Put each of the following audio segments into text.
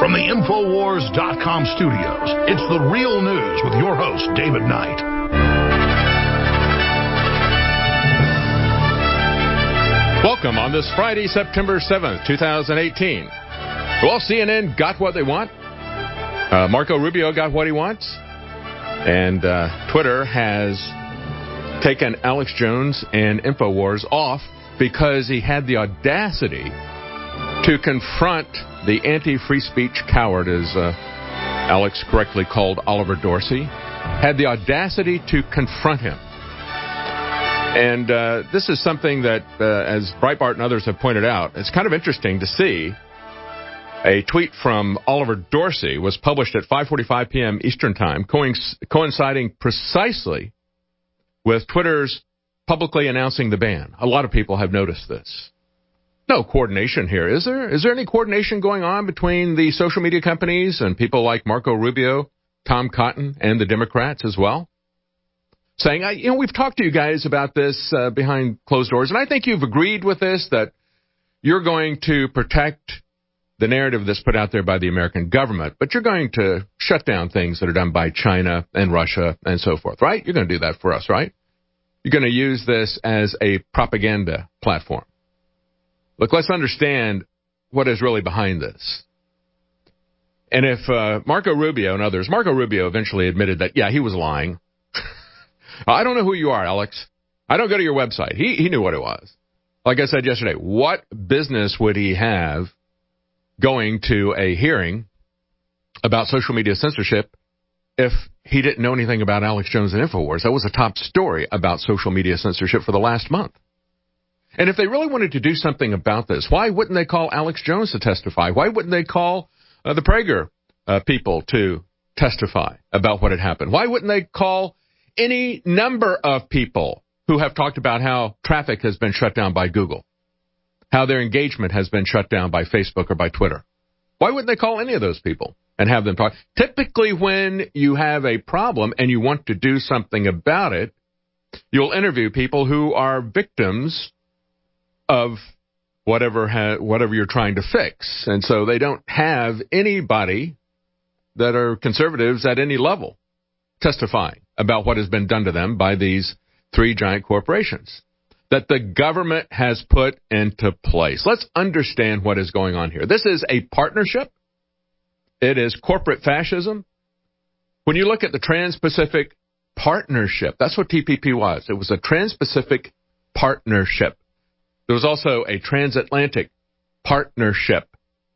From the Infowars.com studios, it's The Real News with your host, David Knight. Welcome on this Friday, September 7th, 2018. Well, CNN got what they want. Marco Rubio got what he wants. And Twitter has taken Alex Jones and Infowars off because he had the audacity to confront the anti-free speech coward, as Alex correctly called Oliver Dorsey, had the audacity to confront him. And this is something that, as Breitbart and others have pointed out, it's kind of interesting to see. A tweet from Oliver Dorsey was published at 5:45 p.m. Eastern Time, coinciding precisely with Twitter's publicly announcing the ban. A lot of people have noticed this. No coordination here, is there? Is there any coordination going on between the social media companies and people like Marco Rubio, Tom Cotton, and the Democrats as well? Saying, we've talked to you guys about this behind closed doors, and I think you've agreed with this, that you're going to protect the narrative that's put out there by the American government, but you're going to shut down things that are done by China and Russia and so forth, right? You're going to do that for us, right? You're going to use this as a propaganda platform. Look, let's understand what is really behind this. And if Marco Rubio and others, Marco Rubio eventually admitted that, yeah, he was lying. I don't know who you are, Alex. I don't go to your website. He knew what it was. Like I said yesterday, what business would he have going to a hearing about social media censorship if he didn't know anything about Alex Jones and Infowars? That was a top story about social media censorship for the last month. And if they really wanted to do something about this, why wouldn't they call Alex Jones to testify? Why wouldn't they call the Prager people to testify about what had happened? Why wouldn't they call any number of people who have talked about how traffic has been shut down by Google, how their engagement has been shut down by Facebook or by Twitter? Why wouldn't they call any of those people and have them talk? Typically, when you have a problem and you want to do something about it, you'll interview people who are victims of whatever you're trying to fix. And so they don't have anybody that are conservatives at any level testifying about what has been done to them by these three giant corporations that the government has put into place. Let's understand what is going on here. This is a partnership. It is corporate fascism. When you look at the Trans-Pacific Partnership, that's what TPP was. It was a Trans-Pacific Partnership. There was also a Transatlantic Partnership,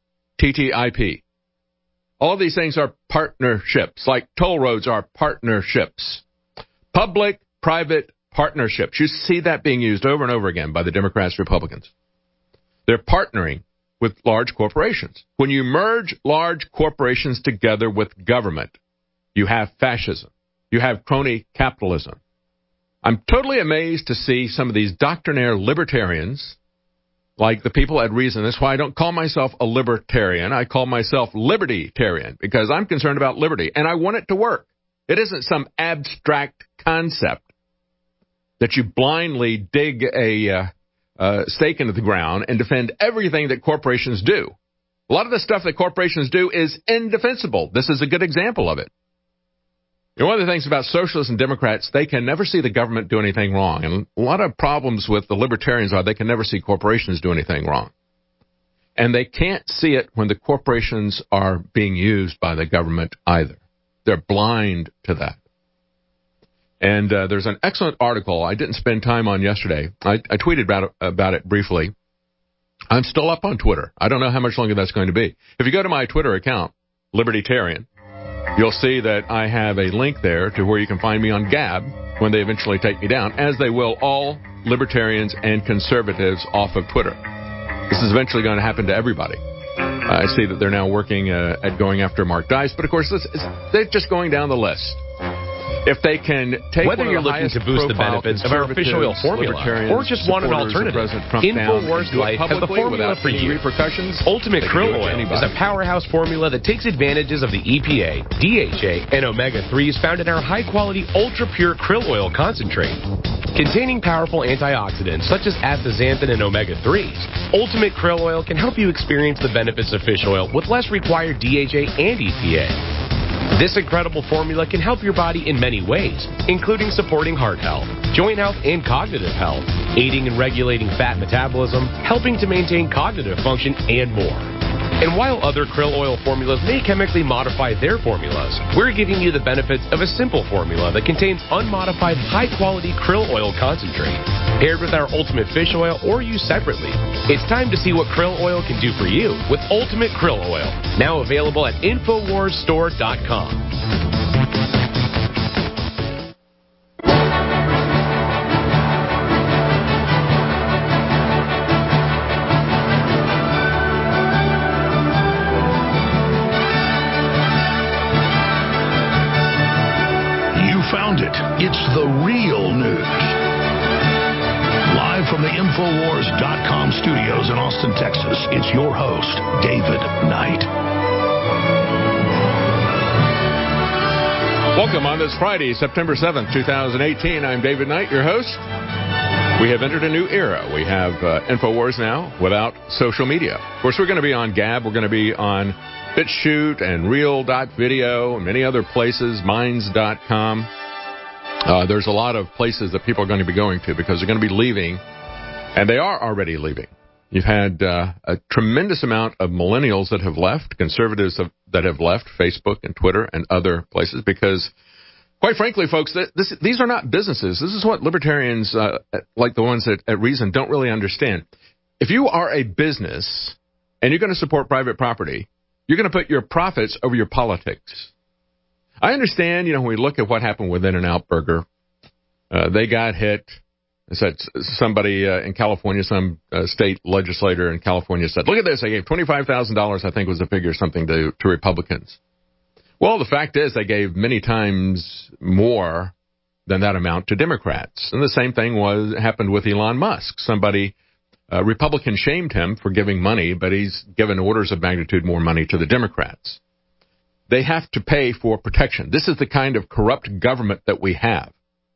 TTIP. All these things are partnerships, like toll roads are partnerships. Public-private partnerships. You see that being used over and over again by the Democrats, Republicans. They're partnering with large corporations. When you merge large corporations together with government, you have fascism. You have crony capitalism. I'm totally amazed to see some of these doctrinaire libertarians, like the people at Reason. That's why I don't call myself a libertarian. I call myself libertarian, because I'm concerned about liberty, and I want it to work. It isn't some abstract concept that you blindly dig a stake into the ground and defend everything that corporations do. A lot of the stuff that corporations do is indefensible. This is a good example of it. One of the things about socialists and Democrats, they can never see the government do anything wrong. And a lot of problems with the libertarians are they can never see corporations do anything wrong. And they can't see it when the corporations are being used by the government either. They're blind to that. And there's an excellent article I didn't spend time on yesterday. I tweeted about it briefly. I'm still up on Twitter. I don't know how much longer that's going to be. If you go to my Twitter account, Libertarian, you'll see that I have a link there to where you can find me on Gab when they eventually take me down, as they will all libertarians and conservatives off of Twitter. This is eventually going to happen to everybody. I see that they're now working at going after Mark Dice, but of course they're just going down the list. If they can take whether you're looking to boost the benefits of our fish oil formula or just want an alternative, InfoWars Life has the formula for you. Ultimate Krill Oil is a powerhouse formula that takes advantages of the EPA, DHA, and omega-3s found in our high-quality, ultra-pure krill oil concentrate. Containing powerful antioxidants such as astaxanthin and omega-3s, Ultimate Krill Oil can help you experience the benefits of fish oil with less required DHA and EPA. This incredible formula can help your body in many ways, including supporting heart health, joint health, and cognitive health, aiding in regulating fat metabolism, helping to maintain cognitive function, and more. And while other krill oil formulas may chemically modify their formulas, we're giving you the benefits of a simple formula that contains unmodified, high-quality krill oil concentrate, paired with our Ultimate Fish Oil or used separately. It's time to see what krill oil can do for you with Ultimate Krill Oil, now available at InfoWarsStore.com. Found it. It's the real news. Live from the Infowars.com studios in Austin, Texas, it's your host, David Knight. Welcome on this Friday, September 7th, 2018. I'm David Knight, your host. We have entered a new era. We have Infowars now without social media. Of course, we're going to be on Gab. We're going to be on BitChute and Real.video and many other places, Minds.com. There's a lot of places that people are going to be going to because they're going to be leaving, and they are already leaving. You've had a tremendous amount of millennials that have left, conservatives that have left Facebook and Twitter and other places because, quite frankly, folks, these are not businesses. This is what libertarians, like the ones at Reason, don't really understand. If you are a business and you're going to support private property, you're going to put your profits over your politics. I understand, when we look at what happened with In-N-Out Burger, they got hit. Somebody in California, some state legislator in California said, look at this, I gave $25,000, I think was the figure, something to Republicans. Well, the fact is they gave many times more than that amount to Democrats. And the same thing happened with Elon Musk. Republican shamed him for giving money, but he's given orders of magnitude more money to the Democrats. They have to pay for protection. This is the kind of corrupt government that we have.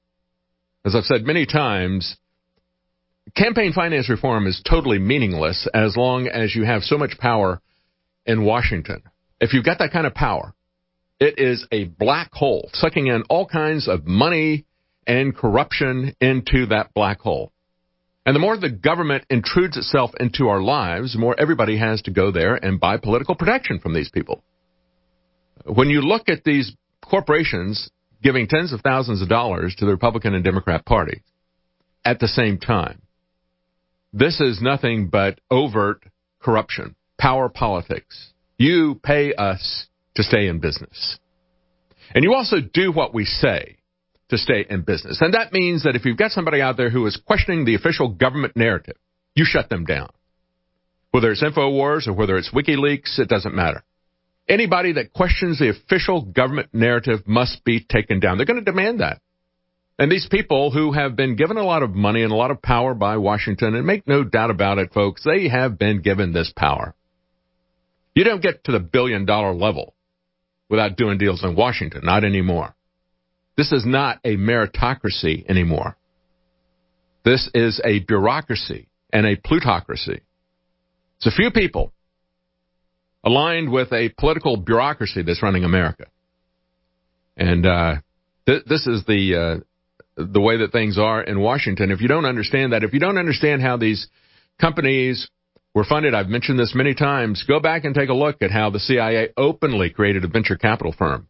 As I've said many times, campaign finance reform is totally meaningless as long as you have so much power in Washington. If you've got that kind of power, it is a black hole, sucking in all kinds of money and corruption into that black hole. And the more the government intrudes itself into our lives, the more everybody has to go there and buy political protection from these people. When you look at these corporations giving tens of thousands of dollars to the Republican and Democrat party at the same time, this is nothing but overt corruption, power politics. You pay us to stay in business. And you also do what we say to stay in business. And that means that if you've got somebody out there who is questioning the official government narrative, you shut them down. Whether it's InfoWars or whether it's WikiLeaks, it doesn't matter. Anybody that questions the official government narrative must be taken down. They're going to demand that. And these people who have been given a lot of money and a lot of power by Washington, and make no doubt about it, folks, they have been given this power. You don't get to the billion-dollar level without doing deals in Washington. Not anymore. This is not a meritocracy anymore. This is a bureaucracy and a plutocracy. It's a few people aligned with a political bureaucracy that's running America. And this is the way that things are in Washington. If you don't understand that, if you don't understand how these companies were funded, I've mentioned this many times, go back and take a look at how the CIA openly created a venture capital firm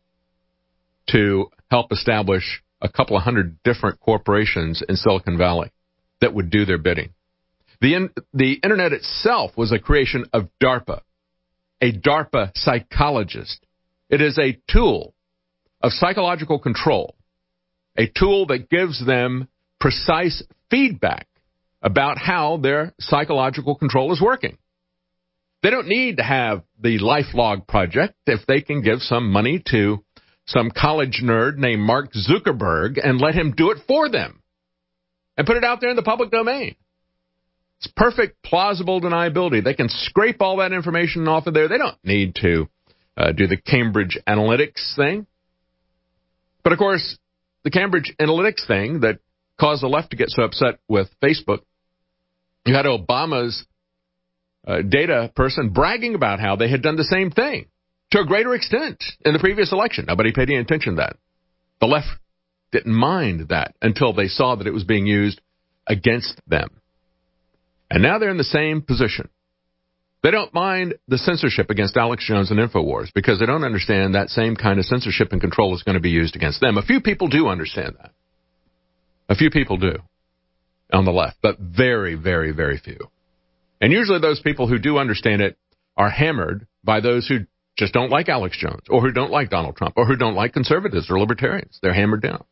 to help establish a couple of hundred different corporations in Silicon Valley that would do their bidding. The Internet itself was a creation of DARPA, a DARPA psychologist. It is a tool of psychological control, a tool that gives them precise feedback about how their psychological control is working. They don't need to have the LifeLog project if they can give some money to some college nerd named Mark Zuckerberg and let him do it for them and put it out there in the public domain. It's perfect, plausible deniability. They can scrape all that information off of there. They don't need to do the Cambridge Analytics thing. But, of course, the Cambridge Analytics thing that caused the left to get so upset with Facebook. You had Obama's data person bragging about how they had done the same thing to a greater extent in the previous election. Nobody paid any attention to that. The left didn't mind that until they saw that it was being used against them. And now they're in the same position. They don't mind the censorship against Alex Jones and InfoWars because they don't understand that same kind of censorship and control is going to be used against them. A few people do understand that. A few people do on the left, but very, very, very few. And usually those people who do understand it are hammered by those who just don't like Alex Jones or who don't like Donald Trump or who don't like conservatives or libertarians. They're hammered down.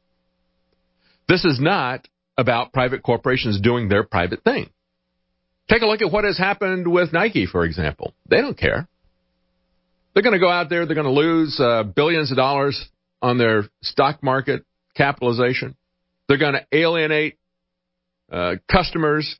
This is not about private corporations doing their private thing. Take a look at what has happened with Nike, for example. They don't care. They're going to go out there. They're going to lose billions of dollars on their stock market capitalization. They're going to alienate customers.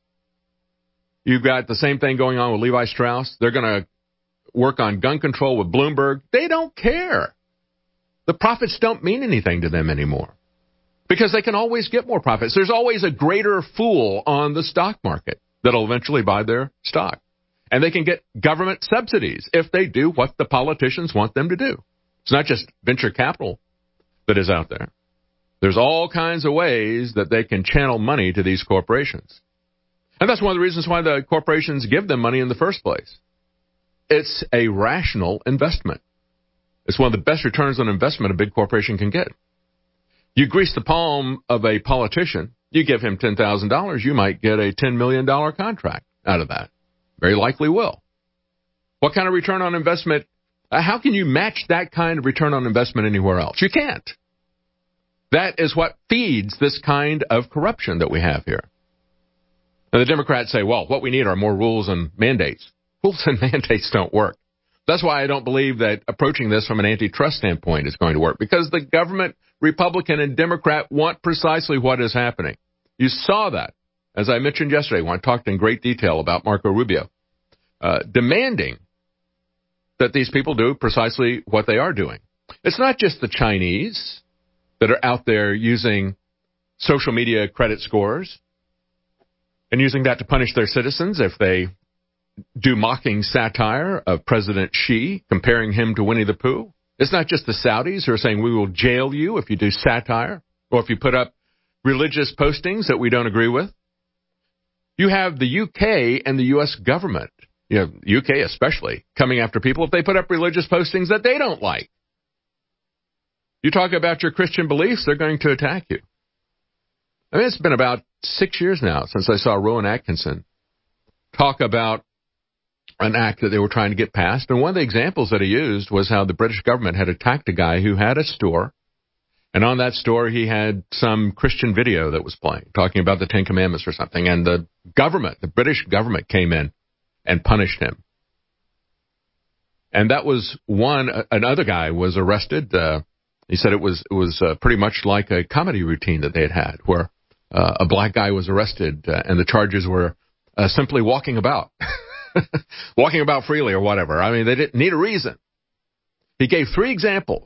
You've got the same thing going on with Levi Strauss. They're going to work on gun control with Bloomberg. They don't care. The profits don't mean anything to them anymore because they can always get more profits. There's always a greater fool on the stock market that'll eventually buy their stock. And they can get government subsidies if they do what the politicians want them to do. It's not just venture capital that is out there. There's all kinds of ways that they can channel money to these corporations. And that's one of the reasons why the corporations give them money in the first place. It's a rational investment. It's one of the best returns on investment a big corporation can get. You grease the palm of a politician, you give him $10,000, you might get a $10 million contract out of that. Very likely will. What kind of return on investment? How can you match that kind of return on investment anywhere else? You can't. That is what feeds this kind of corruption that we have here. And the Democrats say, well, what we need are more rules and mandates. Rules and mandates don't work. That's why I don't believe that approaching this from an antitrust standpoint is going to work, because the government, Republican and Democrat, want precisely what is happening. You saw that, as I mentioned yesterday when I talked in great detail about Marco Rubio, demanding that these people do precisely what they are doing. It's not just the Chinese that are out there using social media credit scores and using that to punish their citizens if they do mocking satire of President Xi, comparing him to Winnie the Pooh. It's not just the Saudis who are saying we will jail you if you do satire or if you put up religious postings that we don't agree with. You have the UK and the U.S. government, UK especially, coming after people if they put up religious postings that they don't like. You talk about your Christian beliefs, they're going to attack you. I mean, it's been about 6 years now since I saw Rowan Atkinson talk about an act that they were trying to get passed. And one of the examples that he used was how the British government had attacked a guy who had a store. And on that store, he had some Christian video that was playing, talking about the Ten Commandments or something. And the government, the British government, came in and punished him. And that was one. Another guy was arrested. He said it was pretty much like a comedy routine that they had where a black guy was arrested and the charges were simply walking about. Walking about freely or whatever. I mean, they didn't need a reason. He gave 3 examples.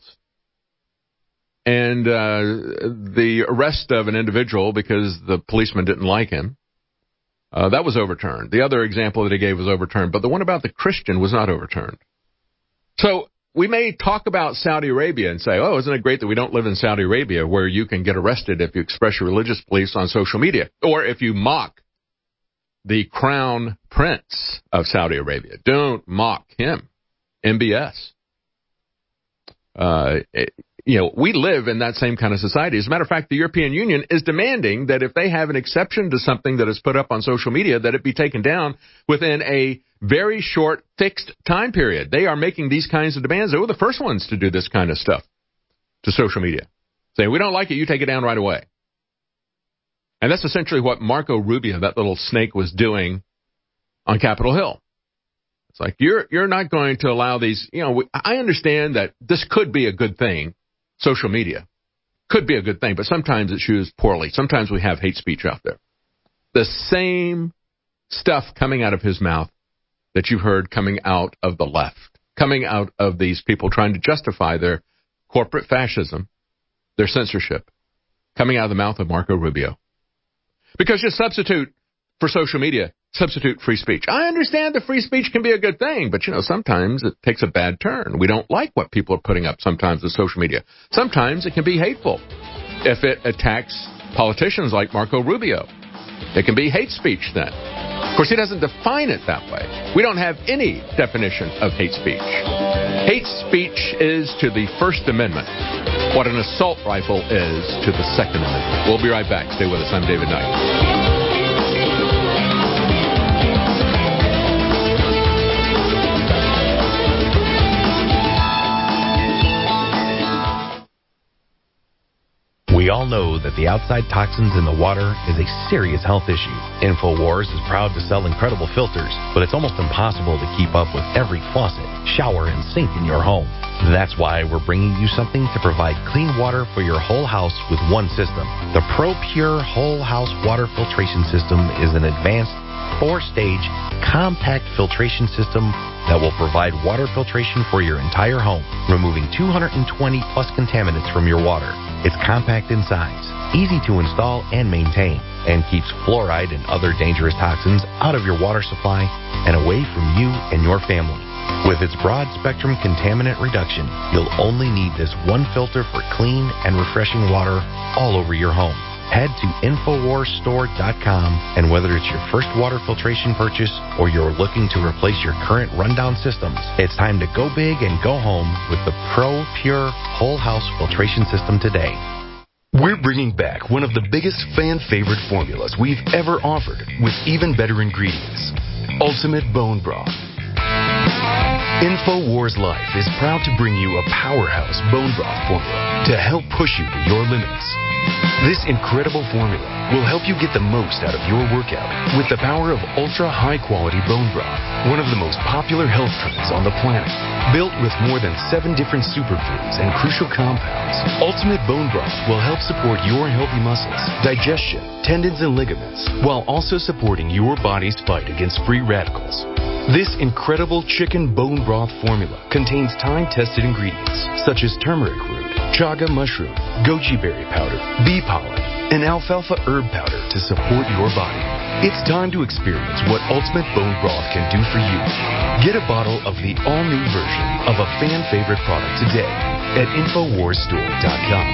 And the arrest of an individual because the policeman didn't like him, that was overturned. The other example that he gave was overturned, but the one about the Christian was not overturned. So we may talk about Saudi Arabia and say, oh, isn't it great that we don't live in Saudi Arabia where you can get arrested if you express your religious beliefs on social media or if you mock the crown prince of Saudi Arabia. Don't mock him. MBS. We live in that same kind of society. As a matter of fact, the European Union is demanding that if they have an exception to something that is put up on social media, that it be taken down within a very short, fixed time period. They are making these kinds of demands. They were the first ones to do this kind of stuff to social media. Saying, we don't like it, you take it down right away. And that's essentially what Marco Rubio, that little snake, was doing on Capitol Hill. It's like, you're not going to allow these, I understand that this could be a good thing, social media. Could be a good thing, but sometimes it's used poorly. Sometimes we have hate speech out there. The same stuff coming out of his mouth that you've heard coming out of the left, coming out of these people trying to justify their corporate fascism, their censorship, coming out of the mouth of Marco Rubio. Because just substitute for social media, substitute free speech. I understand that free speech can be a good thing, but, sometimes it takes a bad turn. We don't like what people are putting up sometimes with social media. Sometimes it can be hateful. If it attacks politicians like Marco Rubio, it can be hate speech then. Of course, he doesn't define it that way. We don't have any definition of hate speech. Hate speech is to the First Amendment what an assault rifle is to the Second Amendment. We'll be right back. Stay with us. I'm David Knight. We all know that the outside toxins in the water is a serious health issue. InfoWars is proud to sell incredible filters, but it's almost impossible to keep up with every faucet, shower, and sink in your home. That's why we're bringing you something to provide clean water for your whole house with one system. The ProPure Whole House Water Filtration System is an advanced 4-stage compact filtration system that will provide water filtration for your entire home, removing 220 plus contaminants from your water. It's compact in size, easy to install and maintain, and keeps fluoride and other dangerous toxins out of your water supply and away from you and your family. With its broad spectrum contaminant reduction, you'll only need this one filter for clean and refreshing water all over your home. Head to InfoWarsStore.com, and whether it's your first water filtration purchase or you're looking to replace your current rundown systems, it's time to go big and go home with the ProPure Whole House Filtration System today. We're bringing back one of the biggest fan-favorite formulas we've ever offered with even better ingredients. Ultimate Bone Broth. InfoWars Life is proud to bring you a powerhouse bone broth formula to help push you to your limits. This incredible formula will help you get the most out of your workout with the power of ultra high-quality bone broth, one of the most popular health trends on the planet. Built with more than 7 different superfoods and crucial compounds, Ultimate Bone Broth will help support your healthy muscles, digestion, tendons, and ligaments, while also supporting your body's fight against free radicals. This incredible chicken bone broth formula contains time-tested ingredients such as turmeric root, chaga mushroom, goji berry powder, bee pollen, and alfalfa herb powder to support your body. It's time to experience what Ultimate Bone Broth can do for you. Get a bottle of the all-new version of a fan-favorite product today at InfoWarsStore.com.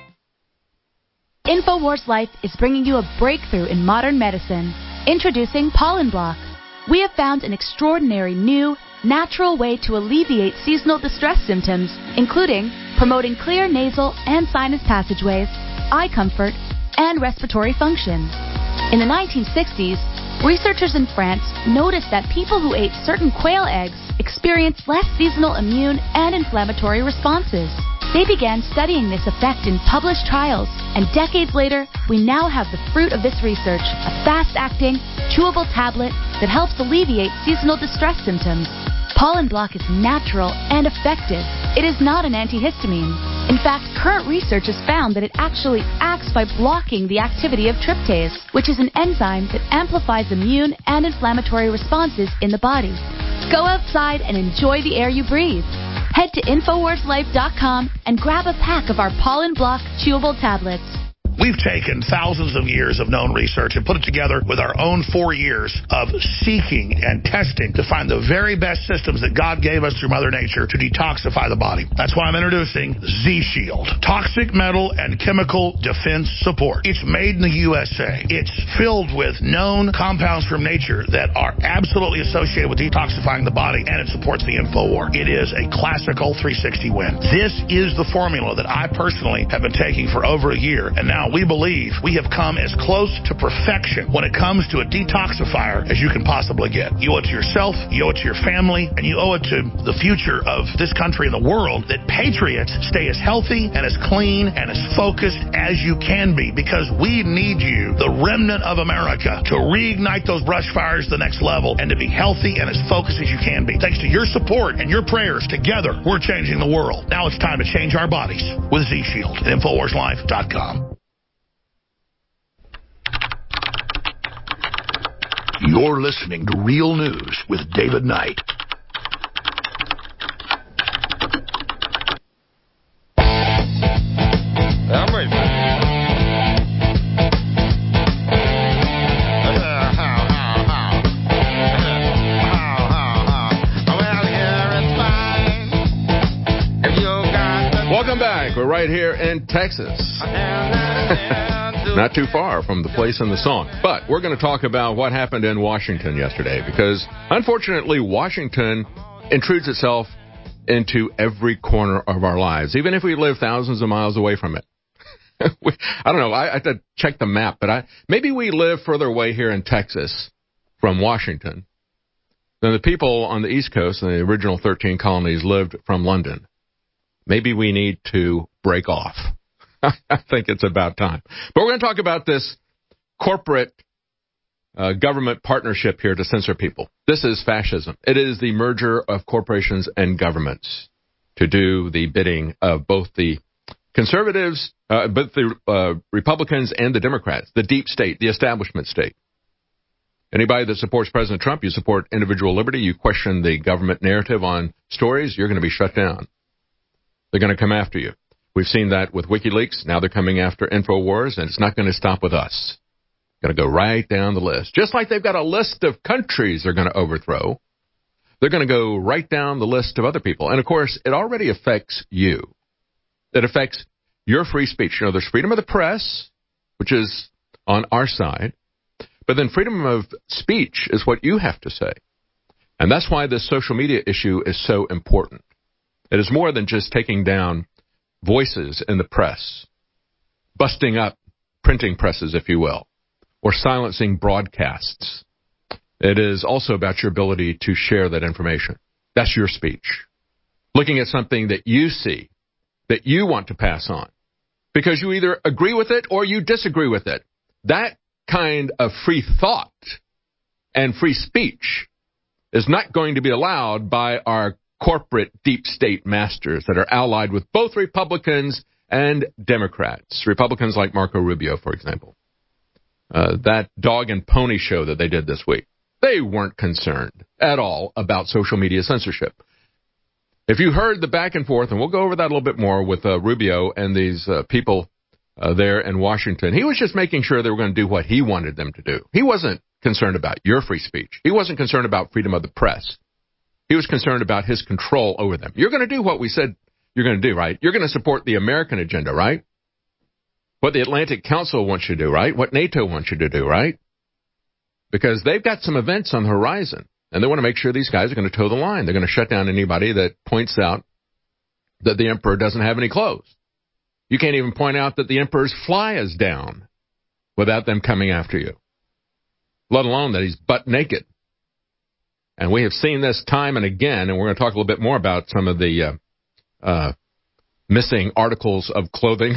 InfoWars Life is bringing you a breakthrough in modern medicine. Introducing Pollen Block. We have found an extraordinary new, natural way to alleviate seasonal distress symptoms, including promoting clear nasal and sinus passageways, eye comfort, and respiratory function. In the 1960s, researchers in France noticed that people who ate certain quail eggs experienced less seasonal immune and inflammatory responses. They began studying this effect in published trials, and decades later, we now have the fruit of this research, a fast-acting, chewable tablet that helps alleviate seasonal distress symptoms. Pollen Block is natural and effective. It is not an antihistamine. In fact, current research has found that it actually acts by blocking the activity of tryptase, which is an enzyme that amplifies immune and inflammatory responses in the body. Go outside and enjoy the air you breathe. Head to InfoWarsLife.com and grab a pack of our Pollen Block chewable tablets. We've taken thousands of years of known research and put it together with our own 4 years of seeking and testing to find the very best systems that God gave us through Mother Nature to detoxify the body. That's why I'm introducing Z-Shield, Toxic Metal and Chemical Defense Support. It's made in the USA. It's filled with known compounds from nature that are absolutely associated with detoxifying the body, and it supports the InfoWar. It is a classical 360 win. This is the formula that I personally have been taking for over a year, and now we believe we have come as close to perfection when it comes to a detoxifier as you can possibly get. You owe it to yourself, you owe it to your family, and you owe it to the future of this country and the world that patriots stay as healthy and as clean and as focused as you can be, because we need you, the remnant of America, to reignite those brush fires to the next level and to be healthy and as focused as you can be. Thanks to your support and your prayers, together we're changing the world. Now it's time to change our bodies with Z-Shield at InfoWarsLife.com. You're listening to Real News with David Knight. I'm ready. Welcome back. We're right here in Texas. Not too far from the place in the song. But we're going to talk about what happened in Washington yesterday because, unfortunately, Washington intrudes itself into every corner of our lives, even if we live thousands of miles away from it. I don't know. I have to check the map, but maybe we live further away here in Texas from Washington than the people on the East Coast and the original 13 colonies lived from London. Maybe we need to break off. I think it's about time. But we're going to talk about this corporate government partnership here to censor people. This is fascism. It is the merger of corporations and governments to do the bidding of both the conservatives, but the Republicans and the Democrats, the deep state, the establishment state. Anybody that supports President Trump, you support individual liberty, you question the government narrative on stories, you're going to be shut down. They're going to come after you. We've seen that with WikiLeaks. Now they're coming after InfoWars, and it's not going to stop with us. Going to go right down the list. Just like they've got a list of countries they're going to overthrow, they're going to go right down the list of other people. And, of course, it already affects you. It affects your free speech. You know, there's freedom of the press, which is on our side. But then freedom of speech is what you have to say. And that's why this social media issue is so important. It is more than just taking down voices in the press, busting up printing presses, if you will, or silencing broadcasts. It is also about your ability to share that information. That's your speech. Looking at something that you see, that you want to pass on, because you either agree with it or you disagree with it. That kind of free thought and free speech is not going to be allowed by our corporate deep state masters that are allied with both Republicans and Democrats. Republicans like Marco Rubio, for example. That dog and pony show that they did this week, they weren't concerned at all about social media censorship. If you heard the back and forth, and we'll go over that a little bit more with Rubio and these people there in Washington, he was just making sure they were going to do what he wanted them to do. He wasn't concerned about your free speech. He wasn't concerned about freedom of the press. He was concerned about his control over them. You're going to do what we said you're going to do, right? You're going to support the American agenda, right? What the Atlantic Council wants you to do, right? What NATO wants you to do, right? Because they've got some events on the horizon, and they want to make sure these guys are going to toe the line. They're going to shut down anybody that points out that the emperor doesn't have any clothes. You can't even point out that the emperor's fly is down without them coming after you, let alone that he's butt naked. And we have seen this time and again, and we're going to talk a little bit more about some of the missing articles of clothing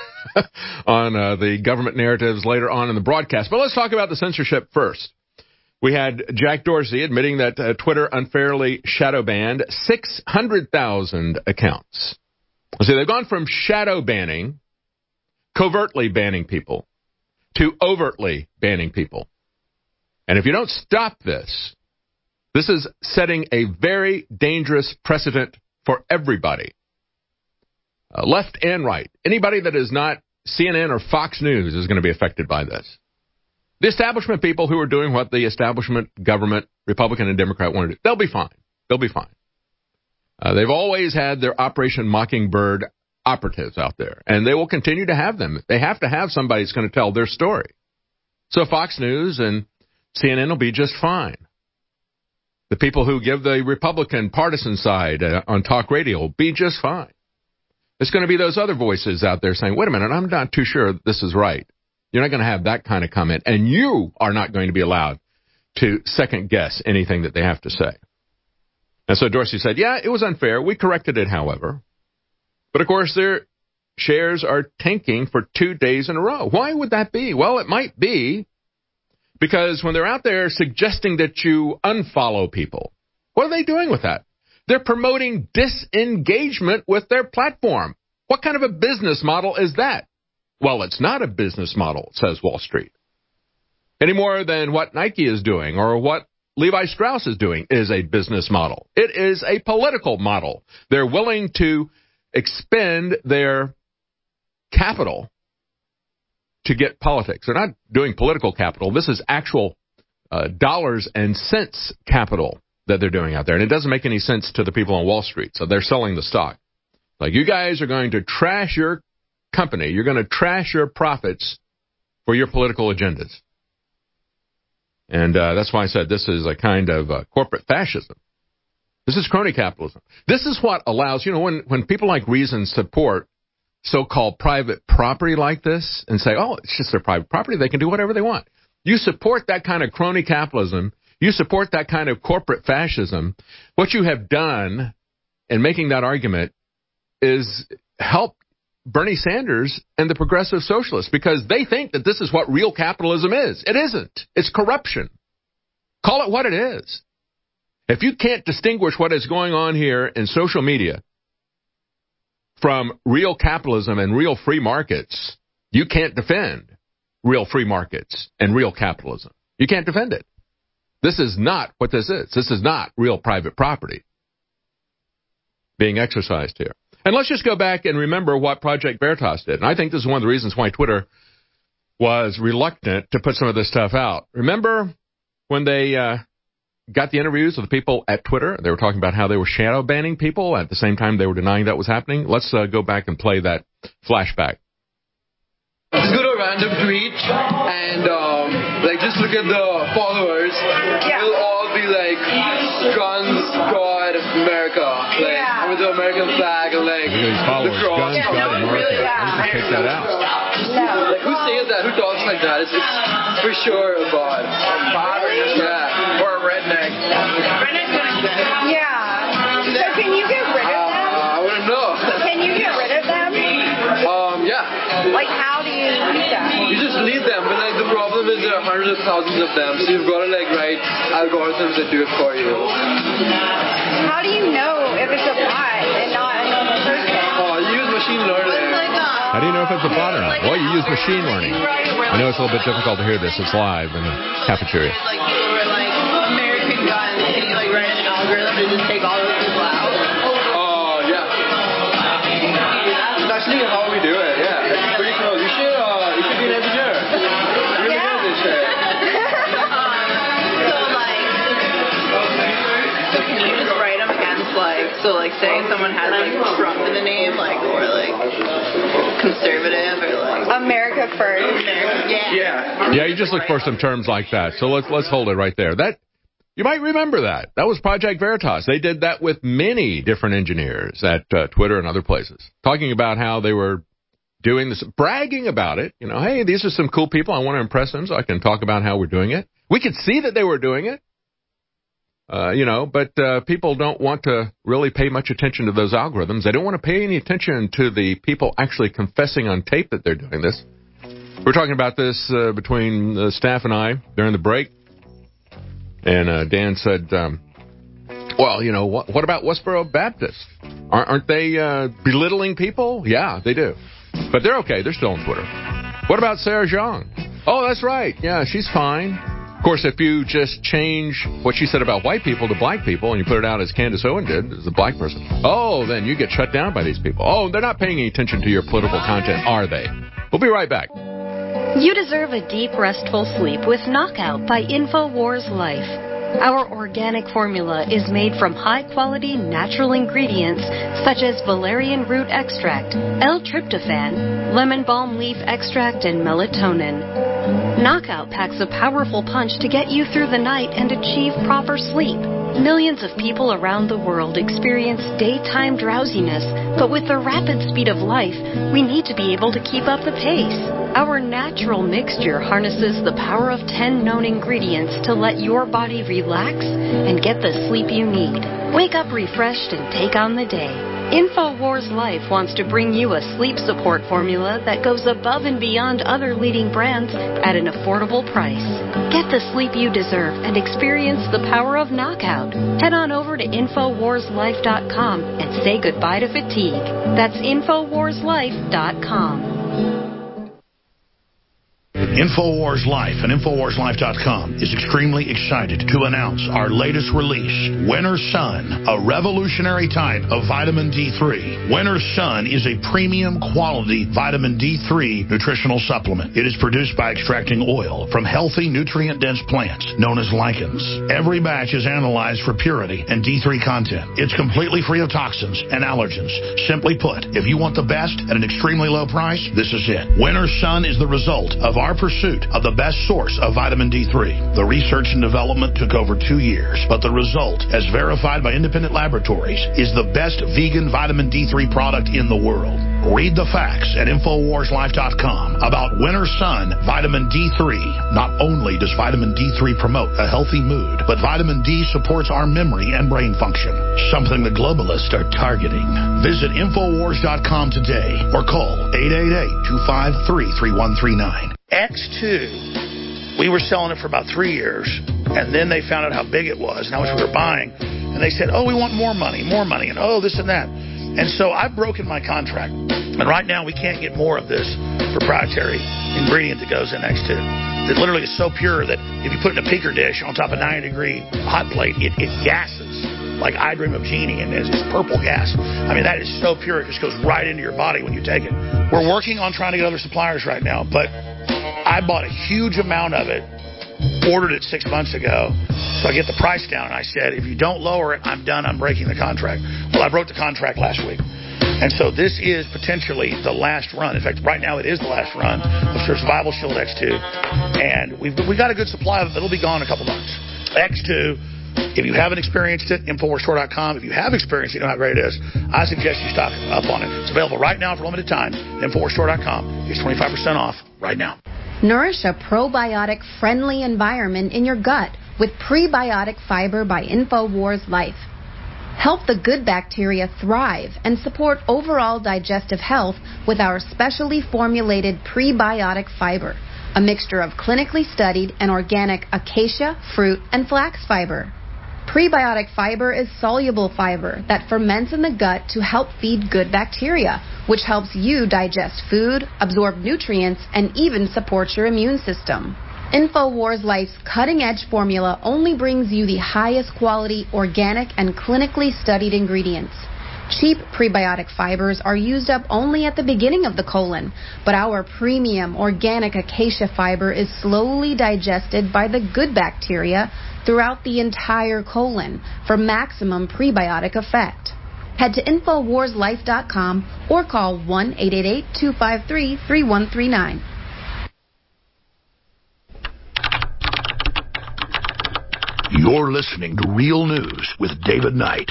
on the government narratives later on in the broadcast. But let's talk about the censorship first. We had Jack Dorsey admitting that Twitter unfairly shadow banned 600,000 accounts. See, they've gone from shadow banning, covertly banning people, to overtly banning people. And if you don't stop this, this is setting a very dangerous precedent for everybody, left and right. Anybody that is not CNN or Fox News is going to be affected by this. The establishment people who are doing what the establishment government, Republican and Democrat, want to do, they'll be fine. They'll be fine. They've always had their Operation Mockingbird operatives out there, and they will continue to have them. They have to have somebody that's going to tell their story. So Fox News and CNN will be just fine. The people who give the Republican partisan side on talk radio will be just fine. It's going to be those other voices out there saying, wait a minute, I'm not too sure this is right. You're not going to have that kind of comment, and you are not going to be allowed to second-guess anything that they have to say. And so Dorsey said, yeah, it was unfair. We corrected it, however. But, of course, their shares are tanking for 2 days in a row. Why would that be? Well, it might be because when they're out there suggesting that you unfollow people, what are they doing with that? They're promoting disengagement with their platform. What kind of a business model is that? Well, it's not a business model, says Wall Street. Any more than what Nike is doing or what Levi Strauss is doing is a business model. It is a political model. They're willing to expend their capital to get politics. They're not doing political capital. This is actual dollars and cents capital that they're doing out there. And it doesn't make any sense to the people on Wall Street, so they're selling the stock. Like, you guys are going to trash your company. You're going to trash your profits for your political agendas. And that's why I said this is a kind of corporate fascism. This is crony capitalism. This is what allows, when people like Reason support so-called private property like this and say, oh, it's just their private property, they can do whatever they want. You support that kind of crony capitalism, you support that kind of corporate fascism, what you have done in making that argument is help Bernie Sanders and the progressive socialists, because they think that this is what real capitalism is. It isn't. It's corruption. Call it what it is. If you can't distinguish what is going on here in social media from real capitalism and real free markets, you can't defend real free markets and real capitalism. You can't defend it. This is not what this is. This is not real private property being exercised here. And let's just go back and remember what Project Veritas did. And I think this is one of the reasons why Twitter was reluctant to put some of this stuff out. Remember when they got the interviews of the people at Twitter? They were talking about how they were shadow banning people. At the same time, they were denying that was happening. Let's go back and play that flashback. Just go to a random tweet and just look at the followers. Yeah. It'll all be like guns, God, America. With the American flag and the cross. Guns, God, America. Really, take that out. No. Who says that? Who talks like that? It's for sure a God. Yeah. Or a redneck. Redneck's gonna exist. Yeah. So can you get rid of them? I wouldn't know. Can you get rid of them? Yeah. Like, how do you do that? You just leave them, but the problem is there are hundreds of thousands of them, so you've got to write algorithms that do it for you. How do you know if it's a bot and not a normal person? Oh, you use machine learning. How do you know if it's a bot or not? Well, you use machine learning. I know it's a little bit difficult to hear this. It's live in the cafeteria. People were American guns, and you write an algorithm to just take all those people out? Oh, yeah. That's actually how we do it, yeah. It's pretty cool. You should be an engineer. You're really good at this shit. So can you just write them against, say someone has, Trump in the name, or, conservative, or, America first. Yeah, you just look for some terms like that. So let's hold it right there. That you might remember that. That was Project Veritas. They did that with many different engineers at Twitter and other places, talking about how they were doing this, bragging about it. Hey, these are some cool people. I want to impress them, so I can talk about how we're doing it. We could see that they were doing it. But people don't want to really pay much attention to those algorithms. They don't want to pay any attention to the people actually confessing on tape that they're doing this. We're talking about this between the staff and I during the break. And Dan said, what about Westboro Baptist? Aren't they belittling people? Yeah, they do. But they're okay. They're still on Twitter. What about Sarah Jeong? Oh, that's right. Yeah, she's fine. Of course, if you just change what she said about white people to black people and you put it out as Candace Owen did, as a black person, then you get shut down by these people. Oh, they're not paying any attention to your political content, are they? We'll be right back. You deserve a deep, restful sleep with Knockout by InfoWars Life. Our organic formula is made from high-quality natural ingredients such as valerian root extract, L-tryptophan, lemon balm leaf extract, and melatonin. Knockout packs a powerful punch to get you through the night and achieve proper sleep. Millions of people around the world experience daytime drowsiness, but with the rapid speed of life, we need to be able to keep up the pace. Our natural mixture harnesses the power of 10 known ingredients to let your body relax and get the sleep you need. Wake up refreshed and take on the day. InfoWars Life wants to bring you a sleep support formula that goes above and beyond other leading brands at an affordable price. Get the sleep you deserve and experience the power of Knockout. Head on over to InfoWarsLife.com and say goodbye to fatigue. That's InfoWarsLife.com. InfoWars Life and InfoWarsLife.com is extremely excited to announce our latest release, Winter Sun, a revolutionary type of vitamin D3. Winter Sun is a premium quality vitamin D3 nutritional supplement. It is produced by extracting oil from healthy, nutrient-dense plants known as lichens. Every batch is analyzed for purity and D3 content. It's completely free of toxins and allergens. Simply put, if you want the best at an extremely low price, this is it. Winter Sun is the result of our pursuit of the best source of vitamin D3. The research and development took over 2 years, but the result, as verified by independent laboratories, is the best vegan vitamin D3 product in the world. Read the facts at InfoWarsLife.com about Winter Sun Vitamin D3. Not only does vitamin D3 promote a healthy mood, but vitamin D supports our memory and brain function, something the globalists are targeting. Visit InfoWars.com today or call 888-253-3139. X2, we were selling it for about 3 years, and then they found out how big it was and how much we were buying, and they said, oh, we want more money, and oh, this and that. And so I've broken my contract, and right now we can't get more of this proprietary ingredient that goes in X2. It literally is so pure that if you put it in a picker dish on top of a 90-degree hot plate, it gases like I Dream of Jeannie, and it's purple gas. I mean, that is so pure, it just goes right into your body when you take it. We're working on trying to get other suppliers right now, but I bought a huge amount of it, ordered it 6 months ago, so I get the price down, and I said, if you don't lower it, I'm done, I'm breaking the contract. Well, I broke the contract last week. And so this is potentially the last run. In fact, right now it is the last run of Survival Shield X2. And we've got a good supply of it. It'll be gone in a couple months. X2, if you haven't experienced it, InfoWarsStore.com. If you have experienced it, you know how great it is. I suggest you stock up on it. It's available right now for a limited time. InfoWarsStore.com. It's 25% off right now. Nourish a probiotic-friendly environment in your gut with Prebiotic Fiber by InfoWars Life. Help the good bacteria thrive and support overall digestive health with our specially formulated prebiotic fiber, a mixture of clinically studied and organic acacia, fruit, and flax fiber. Prebiotic fiber is soluble fiber that ferments in the gut to help feed good bacteria, which helps you digest food, absorb nutrients, and even support your immune system. InfoWars Life's cutting-edge formula only brings you the highest quality, organic, and clinically studied ingredients. Cheap prebiotic fibers are used up only at the beginning of the colon, but our premium organic acacia fiber is slowly digested by the good bacteria throughout the entire colon for maximum prebiotic effect. Head to InfoWarsLife.com or call 1-888-253-3139. You're listening to Real News with David Knight.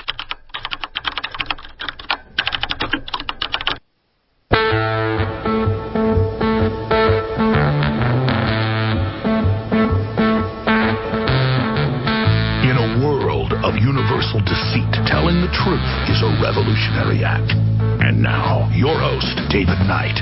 In a world of universal deceit, telling the truth is a revolutionary act. And now, your host, David Knight.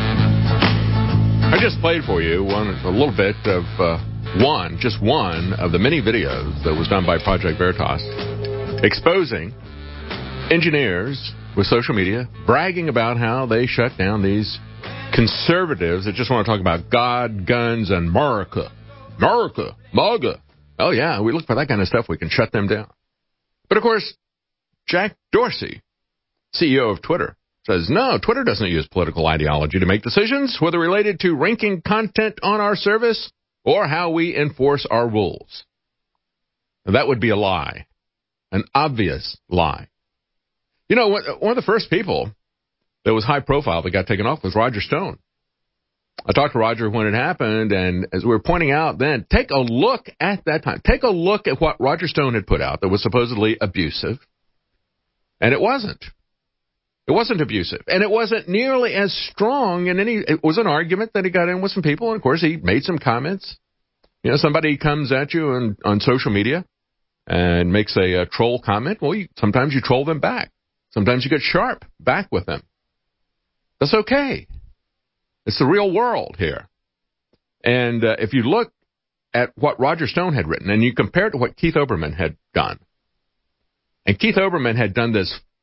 I just played for you a little bit of just one of the many videos that was done by Project Veritas exposing engineers with social media bragging about how they shut down these conservatives that just want to talk about God, guns, and America. America, MAGA. Oh, yeah, we look for that kind of stuff. We can shut them down. But, of course, Jack Dorsey, CEO of Twitter, says, no, Twitter doesn't use political ideology to make decisions, whether related to ranking content on our service or how we enforce our rules. Now, that would be a lie, an obvious lie. You know, one of the first people that was high profile that got taken off was Roger Stone. I talked to Roger when it happened, and as we were pointing out then, take a look at that time. Take a look at what Roger Stone had put out that was supposedly abusive, and it wasn't. It wasn't abusive, and it wasn't nearly as strong in any. It was an argument that he got in with some people, and of course he made some comments. You know, somebody comes at you on social media and makes a troll comment. Well, sometimes you troll them back. Sometimes you get sharp back with them. That's okay. It's the real world here. And if you look at what Roger Stone had written, and you compare it to what Keith Olbermann had done, and Keith Olbermann had done this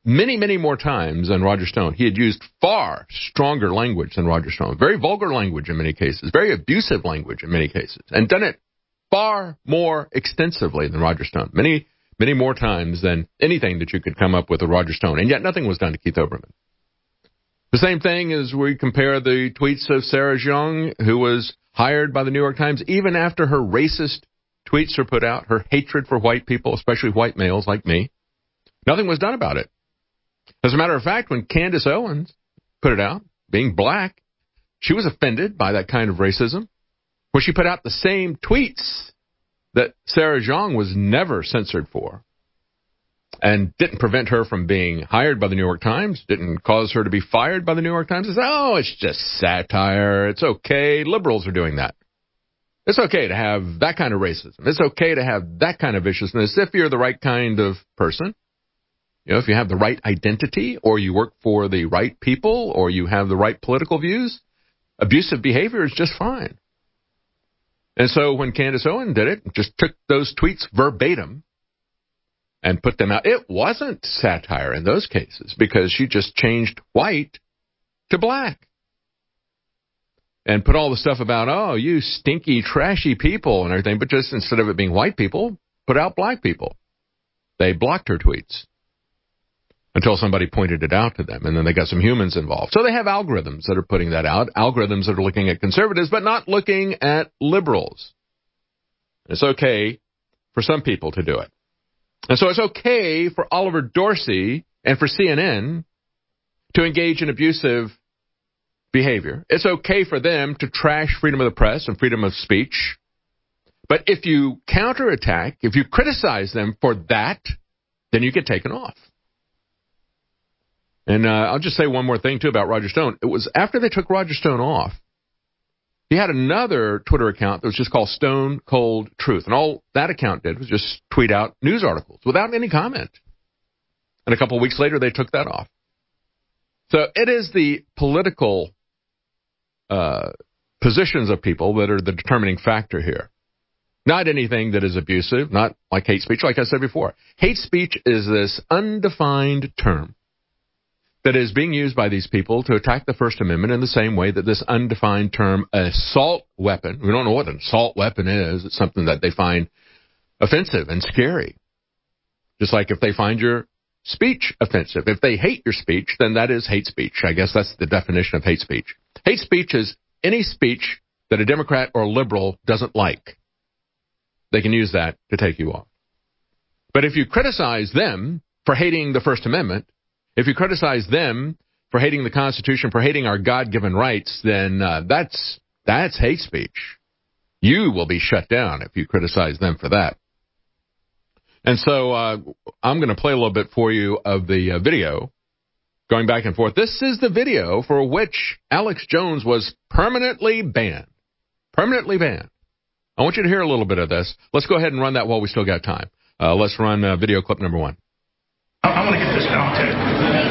many, many more times than Roger Stone. He had used far stronger language than Roger Stone. Very vulgar language in many cases. Very abusive language in many cases. And done it far more extensively than Roger Stone. Many, many more times than anything that you could come up with Roger Stone. And yet nothing was done to Keith Olbermann. The same thing as we compare the tweets of Sarah Jeong, who was hired by the New York Times even after her racist tweets were put out, her hatred for white people, especially white males like me. Nothing was done about it. As a matter of fact, when Candace Owens put it out, being black, she was offended by that kind of racism. When she put out the same tweets that Sarah Jeong was never censored for and didn't prevent her from being hired by the New York Times, didn't cause her to be fired by the New York Times, said, oh, it's just satire. It's okay. Liberals are doing that. It's okay to have that kind of racism. It's okay to have that kind of viciousness if you're the right kind of person. You know, if you have the right identity, or you work for the right people, or you have the right political views, abusive behavior is just fine. And so when Candace Owens did it, just took those tweets verbatim and put them out, it wasn't satire in those cases because she just changed white to black. And put all the stuff about, oh, you stinky, trashy people and everything, but just instead of it being white people, put out black people. They blocked her tweets until somebody pointed it out to them, and then they got some humans involved. So they have algorithms that are putting that out, algorithms that are looking at conservatives, but not looking at liberals. It's okay for some people to do it. And so it's okay for Oliver Dorsey and for CNN to engage in abusive behavior. It's okay for them to trash freedom of the press and freedom of speech. But if you counterattack, if you criticize them for that, then you get taken off. And I'll just say one more thing, too, about Roger Stone. It was after they took Roger Stone off, he had another Twitter account that was just called Stone Cold Truth. And all that account did was just tweet out news articles without any comment. And a couple of weeks later, they took that off. So it is the political positions of people that are the determining factor here. Not anything that is abusive, not like hate speech, like I said before. Hate speech is this undefined term that is being used by these people to attack the First Amendment in the same way that this undefined term, assault weapon, we don't know what an assault weapon is. It's something that they find offensive and scary. Just like if they find your speech offensive. If they hate your speech, then that is hate speech. I guess that's the definition of hate speech. Hate speech is any speech that a Democrat or a liberal doesn't like. They can use that to take you off. But if you criticize them for hating the First Amendment, if you criticize them for hating the Constitution, for hating our God-given rights, then that's hate speech. You will be shut down if you criticize them for that. And so I'm going to play a little bit for you of the video going back and forth. This is the video for which Alex Jones was permanently banned. Permanently banned. I want you to hear a little bit of this. Let's go ahead and run that while we still got time. Let's run video clip number 1. I want to get this down, Ted.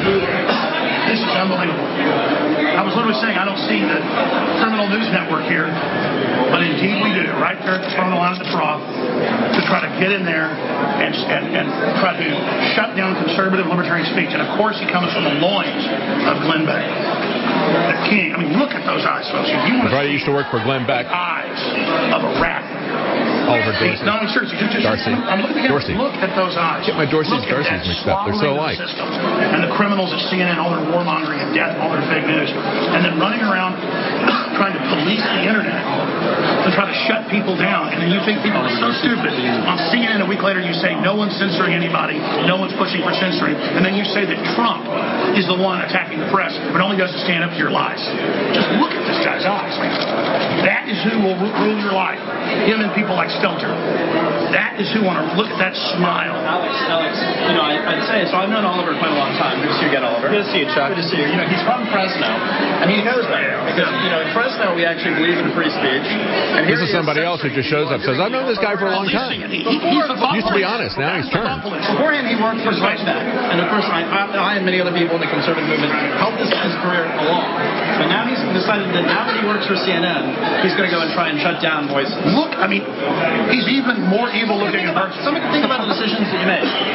This is unbelievable. I was literally saying I don't see the criminal news network here, but indeed we do, right there at the front of the line of the trough, to try to get in there and try to shut down conservative libertarian speech. And of course he comes from the loins of Glenn Beck, the king. I mean, look at those eyes, folks. If you want to used to work for Glenn Beck. Eyes of a rat. Oliver Dorsey. No, I'm seriously. Darcy. I'm looking at Dorsey. Look at those eyes. Get my Dorsey's Darcy's mixed up. They're so alike. And the criminals at CNN, all their warmongering and death, all their fake news, and then running around trying to police the internet to try to shut people down. And then you think people are so stupid. On CNN a week later, you say no one's censoring anybody, no one's pushing for censoring, and then you say that Trump is the one attacking the press, but only does to stand up to your lies. Just look at this guy's eyes, man. That is who will rule your life. Him and people like Stelter. That is who want to look at that smile. Alex, you know, I'd say, so I've known Oliver quite a long time. Good to see you again, Oliver. Good to see you, Chuck. Good to see you. You know, he's from Fresno, and he knows that. Because, you know, in Fresno, we actually believe in free speech. And this is somebody else who just shows up and says, I've known this guy for a long time. Used to be honest, now he's turned. Beforehand, he worked for Zweigback. And of course, I and many other people in the conservative movement helped his career along. But now he's decided that now that he works for CNN, he's going to go and try and shut down voices. Look, I mean, he's even more evil looking in person. Somebody think about the decisions that you make.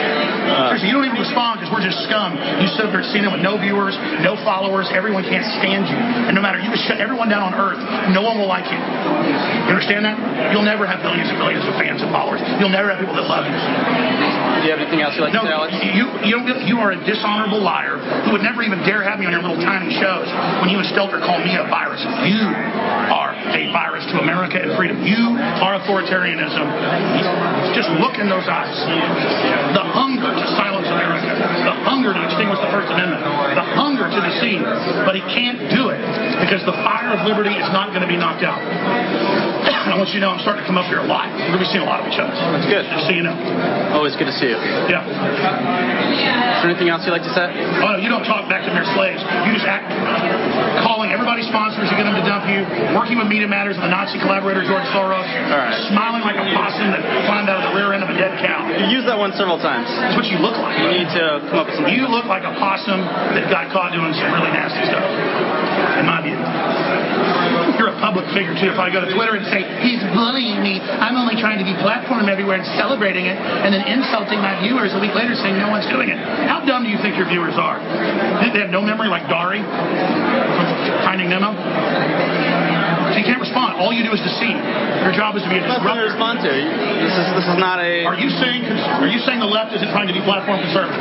Seriously, you don't even respond because we're just scum. You sit up there seeing them with no viewers, no followers. Everyone can't stand you. And no matter, you can shut everyone down on Earth. No one will like you. You understand that? You'll never have billions and billions of fans and followers. You'll never have people that love you. Do you have anything else you'd like to say, Alex? You are a dishonorable liar who would never even dare have me on your little tiny shows when you and Stelter call me a virus. You are a virus to America and freedom. You are authoritarianism. Just look in those eyes. The hunger to silence America. The hunger to extinguish the First Amendment. The hunger to deceive. But he can't do it because the fire of liberty is not going to be knocked out. I want you to know I'm starting to come up here a lot. We're going to be seeing a lot of each other. That's good. Just so you know. Always good to see you. Yeah. Is there anything else you'd like to say? Oh, no, you don't talk back to mere slaves. You just act calling everybody's sponsors to get them to dump you, working with Media Matters and the Nazi collaborator George Soros, smiling like a possum that climbed out of the rear end of a dead cow. You used that one several times. That's what you look like. You need to come up with something. You look like a possum that got caught doing some really nasty stuff, in my view. You're a public figure, too. If I go to Twitter and say, he's bullying me, I'm only trying to be platform everywhere and celebrating it, and then insulting my viewers a week later saying no one's doing it. How dumb do you think your viewers are? They have no memory like Dari from Finding Nemo? So you can't respond. All you do is deceive. Your job is to be a disruptor. Nothing to respond to. This is not a... Are you saying the left isn't trying to be platform conservatives?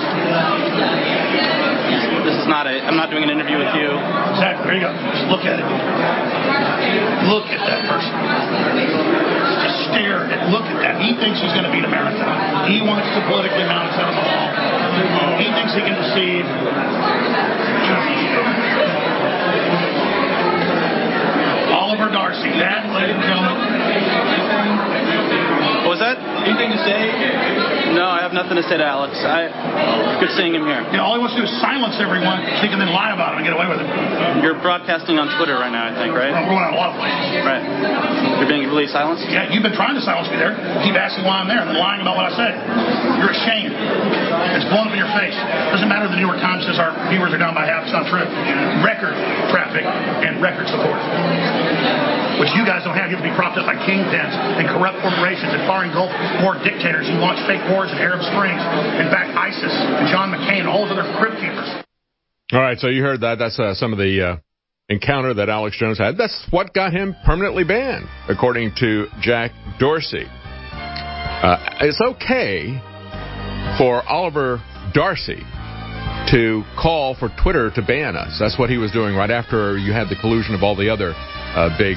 This is not a... I'm not doing an interview with you. Exactly. There you go. Just look at it. Look at that person. Just stare at... Look at that. He thinks he's going to beat America. He wants to politically mount his head on the wall. He thinks he can deceive. Oliver Darcy. That, ladies and gentlemen. What was that? Anything to say? No, I have nothing to say to Alex. Good seeing him here. Yeah, all he wants to do is silence everyone so he can then lie about it and get away with it. You're broadcasting on Twitter right now, I think, right? We're going on a lot of places. Right. You're being really silenced? Yeah, you've been trying to silence me there. Keep asking why I'm there and then lying about what I said. You're ashamed. It's blown up in your face. Doesn't matter if the New York Times says our viewers are down by half. It's not true. Record traffic and record support. Which you guys don't have. You have to be propped up by kingpins and corrupt corporations and foreign Gulf War dictators who launch fake wars in Arab Springs. In fact, ISIS and John McCain and all those other crypt keepers. All right, so you heard that. That's some of the encounter that Alex Jones had. That's what got him permanently banned, according to Jack Dorsey. It's okay for Oliver Darcy to call for Twitter to ban us. That's what he was doing right after you had the collusion of all the other big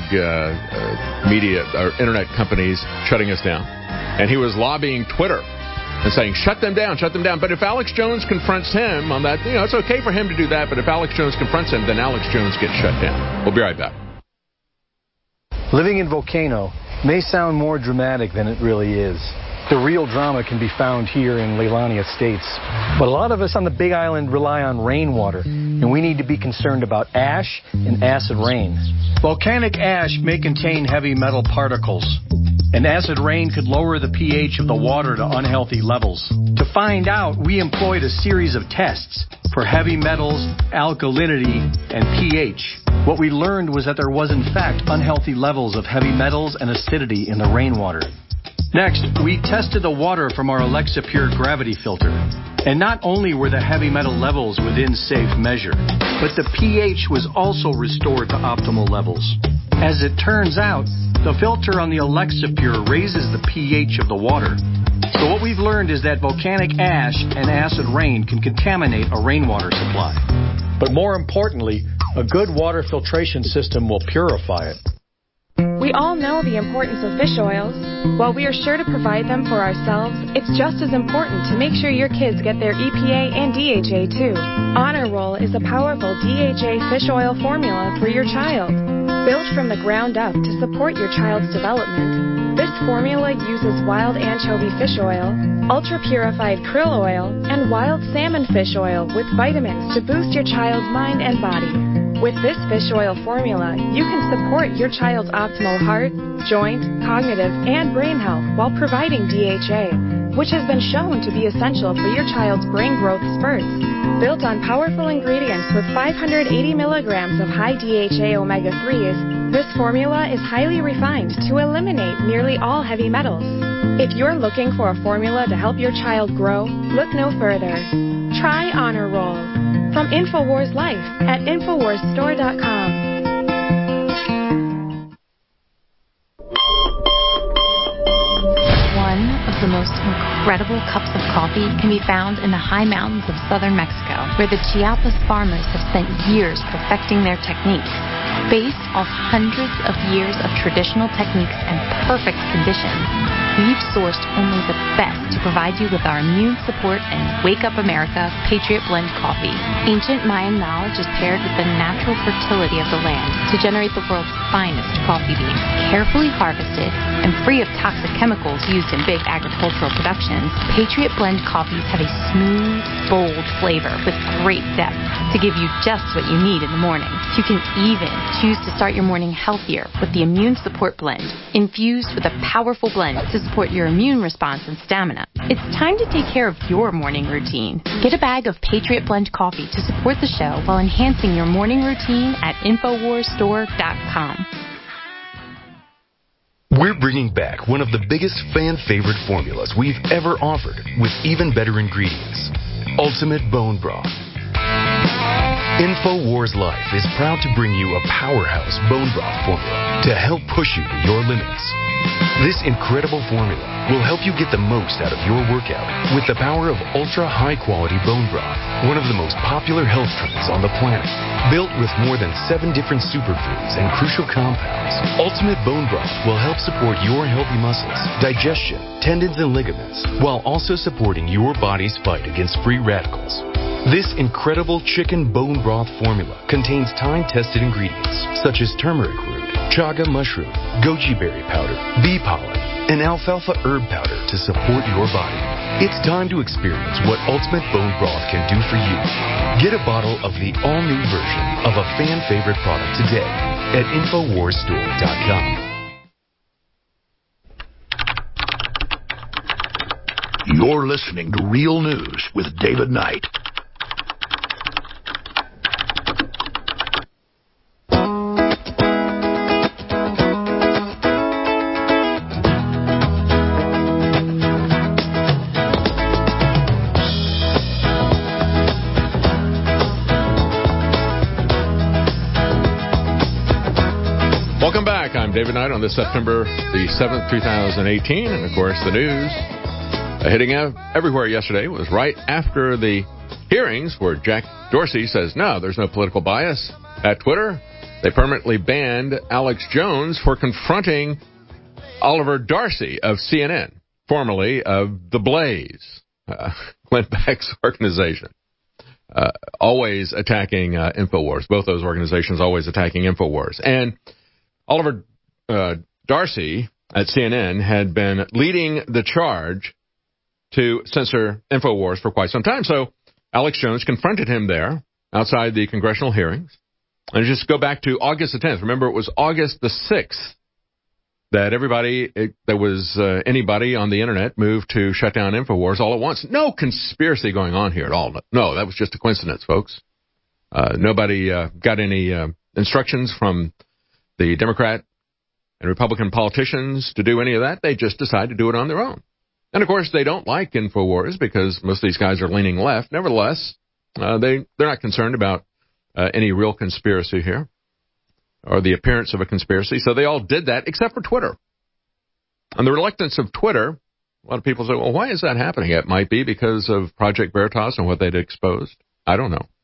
media or internet companies shutting us down. And he was lobbying Twitter and saying, shut them down, shut them down. But if Alex Jones confronts him on that, it's okay for him to do that. But if Alex Jones confronts him, then Alex Jones gets shut down. We'll be right back. Living in Volcano may sound more dramatic than it really is. The real drama can be found here in Leilani Estates. But a lot of us on the Big Island rely on rainwater, and we need to be concerned about ash and acid rain. Volcanic ash may contain heavy metal particles, and acid rain could lower the pH of the water to unhealthy levels. To find out, we employed a series of tests for heavy metals, alkalinity, and pH. What we learned was that there was in fact unhealthy levels of heavy metals and acidity in the rainwater. Next, we tested the water from our Alexa Pure gravity filter. And not only were the heavy metal levels within safe measure, but the pH was also restored to optimal levels. As it turns out, the filter on the Alexa Pure raises the pH of the water. So what we've learned is that volcanic ash and acid rain can contaminate a rainwater supply. But more importantly, a good water filtration system will purify it. We all know the importance of fish oils. While we are sure to provide them for ourselves, it's just as important to make sure your kids get their EPA and DHA too. Honor Roll is a powerful DHA fish oil formula for your child. Built from the ground up to support your child's development, this formula uses wild anchovy fish oil, ultra-purified krill oil, and wild salmon fish oil with vitamins to boost your child's mind and body. With this fish oil formula, you can support your child's optimal heart, joint, cognitive, and brain health while providing DHA, which has been shown to be essential for your child's brain growth spurts. Built on powerful ingredients with 580 milligrams of high DHA omega-3s, This formula is highly refined to eliminate nearly all heavy metals. If you're looking for a formula to help your child grow, look no further. Try Honor Roll from InfoWars Life at InfoWarsStore.com. One of the most incredible cups of coffee can be found in the high mountains of southern Mexico, where the Chiapas farmers have spent years perfecting their techniques. Based off hundreds of years of traditional techniques and perfect conditions, we've sourced only the best to provide you with our immune support and Wake Up America Patriot Blend coffee. Ancient Mayan knowledge is paired with the natural fertility of the land to generate the world's finest coffee beans. Carefully harvested and free of toxic chemicals used in big agricultural productions, Patriot Blend coffees have a smooth, bold flavor with great depth to give you just what you need in the morning. You can even choose to start your morning healthier with the Immune Support Blend, infused with a powerful blend to support your immune response and stamina. It's time to take care of your morning routine. Get a bag of Patriot Blend coffee to support the show while enhancing your morning routine at InfoWarsStore.com. We're bringing back one of the biggest fan-favorite formulas we've ever offered with even better ingredients. Ultimate Bone Broth. InfoWars Life is proud to bring you a powerhouse bone broth formula to help push you to your limits. This incredible formula will help you get the most out of your workout with the power of ultra-high-quality bone broth, one of the most popular health trends on the planet. Built with more than 7 different superfoods and crucial compounds, Ultimate Bone Broth will help support your healthy muscles, digestion, tendons, and ligaments, while also supporting your body's fight against free radicals. This incredible chicken bone broth formula contains time-tested ingredients such as turmeric root, chaga mushroom, goji berry powder, bee pollen, and alfalfa herb powder to support your body. It's time to experience what Ultimate Bone Broth can do for you. Get a bottle of the all-new version of a fan-favorite product today at InfoWarsStore.com. You're listening to Real News with David Knight. Welcome back. I'm David Knight on this September the 7th, 2018. And, of course, the news hitting out everywhere yesterday was right after the hearings where Jack Dorsey says, no, there's no political bias. At Twitter, they permanently banned Alex Jones for confronting Oliver Darcy of CNN, formerly of The Blaze, Clint Beck's organization. Always attacking InfoWars. Both those organizations always attacking InfoWars. And Oliver Darcy at CNN had been leading the charge to censor InfoWars for quite some time. So Alex Jones confronted him there outside the congressional hearings. And just go back to August the 10th. Remember, it was August the 6th that anybody on the Internet moved to shut down InfoWars all at once. No conspiracy going on here at all. No, that was just a coincidence, folks. Nobody got any instructions from the Democrat and Republican politicians to do any of that. They just decided to do it on their own. And, of course, they don't like InfoWars because most of these guys are leaning left. Nevertheless, they're not concerned about any real conspiracy here or the appearance of a conspiracy. So they all did that except for Twitter. And the reluctance of Twitter, a lot of people say, well, why is that happening? It might be because of Project Veritas and what they'd exposed. I don't know.